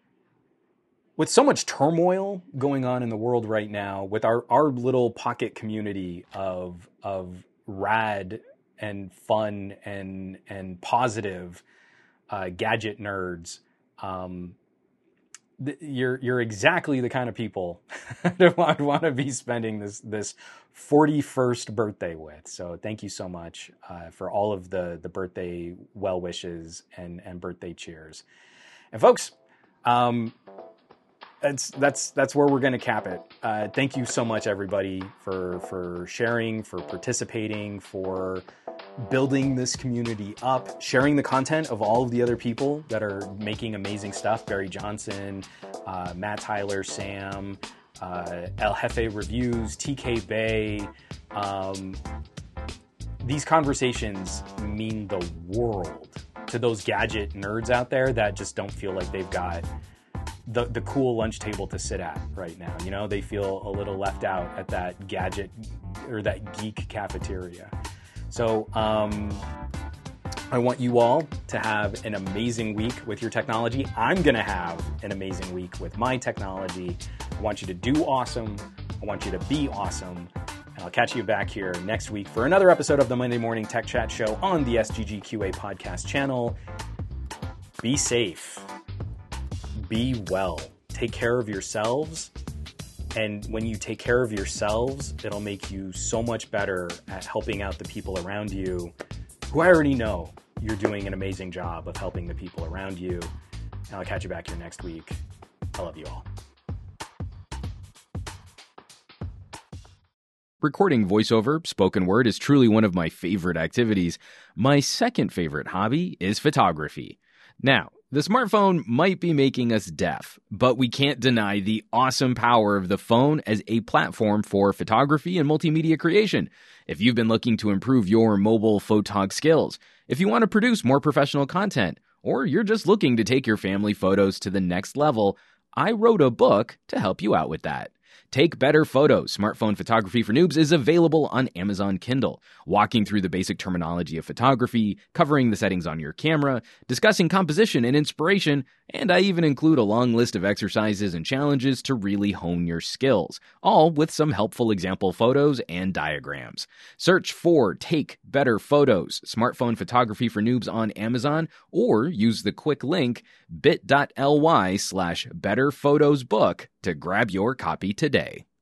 turmoil going on in the world right now, with our little pocket community of rad and fun and positive gadget nerds, you're exactly the kind of people that I'd want to be spending this 41st birthday with. So thank you so much for all of the birthday well wishes and birthday cheers. And folks, that's where we're going to cap it. Thank you so much, everybody, for sharing, for participating, for building this community up, sharing the content of all of the other people that are making amazing stuff. Barry Johnson, Matt Tyler, Sam, El Jefe Reviews, TK Bay. These conversations mean the world to those gadget nerds out there that just don't feel like they've got the cool lunch table to sit at right now. You know, they feel a little left out at that gadget or that geek cafeteria. So I want you all to have an amazing week with your technology. I'm going to have an amazing week with my technology. I want you to do awesome. I want you to be awesome. And I'll catch you back here next week for another episode of the Monday Morning Tech Chat Show on the SGGQA podcast channel. Be safe. Be well. Take care of yourselves. And when you take care of yourselves, it'll make you so much better at helping out the people around you, who I already know you're doing an amazing job of helping the people around you. And I'll catch you back here next week. I love you all. Recording voiceover, spoken word, is truly one of my favorite activities. My second favorite hobby is photography. Now, the smartphone might be making us deaf, but we can't deny the awesome power of the phone as a platform for photography and multimedia creation. If you've been looking to improve your mobile photog skills, if you want to produce more professional content, or you're just looking to take your family photos to the next level, I wrote a book to help you out with that. Take Better Photos, Smartphone Photography for Noobs is available on Amazon Kindle, walking through the basic terminology of photography, covering the settings on your camera, discussing composition and inspiration, and I even include a long list of exercises and challenges to really hone your skills, all with some helpful example photos and diagrams. Search for Take Better Photos, Smartphone Photography for Noobs on Amazon, or use the quick link bit.ly/betterphotosbook to grab your copy today.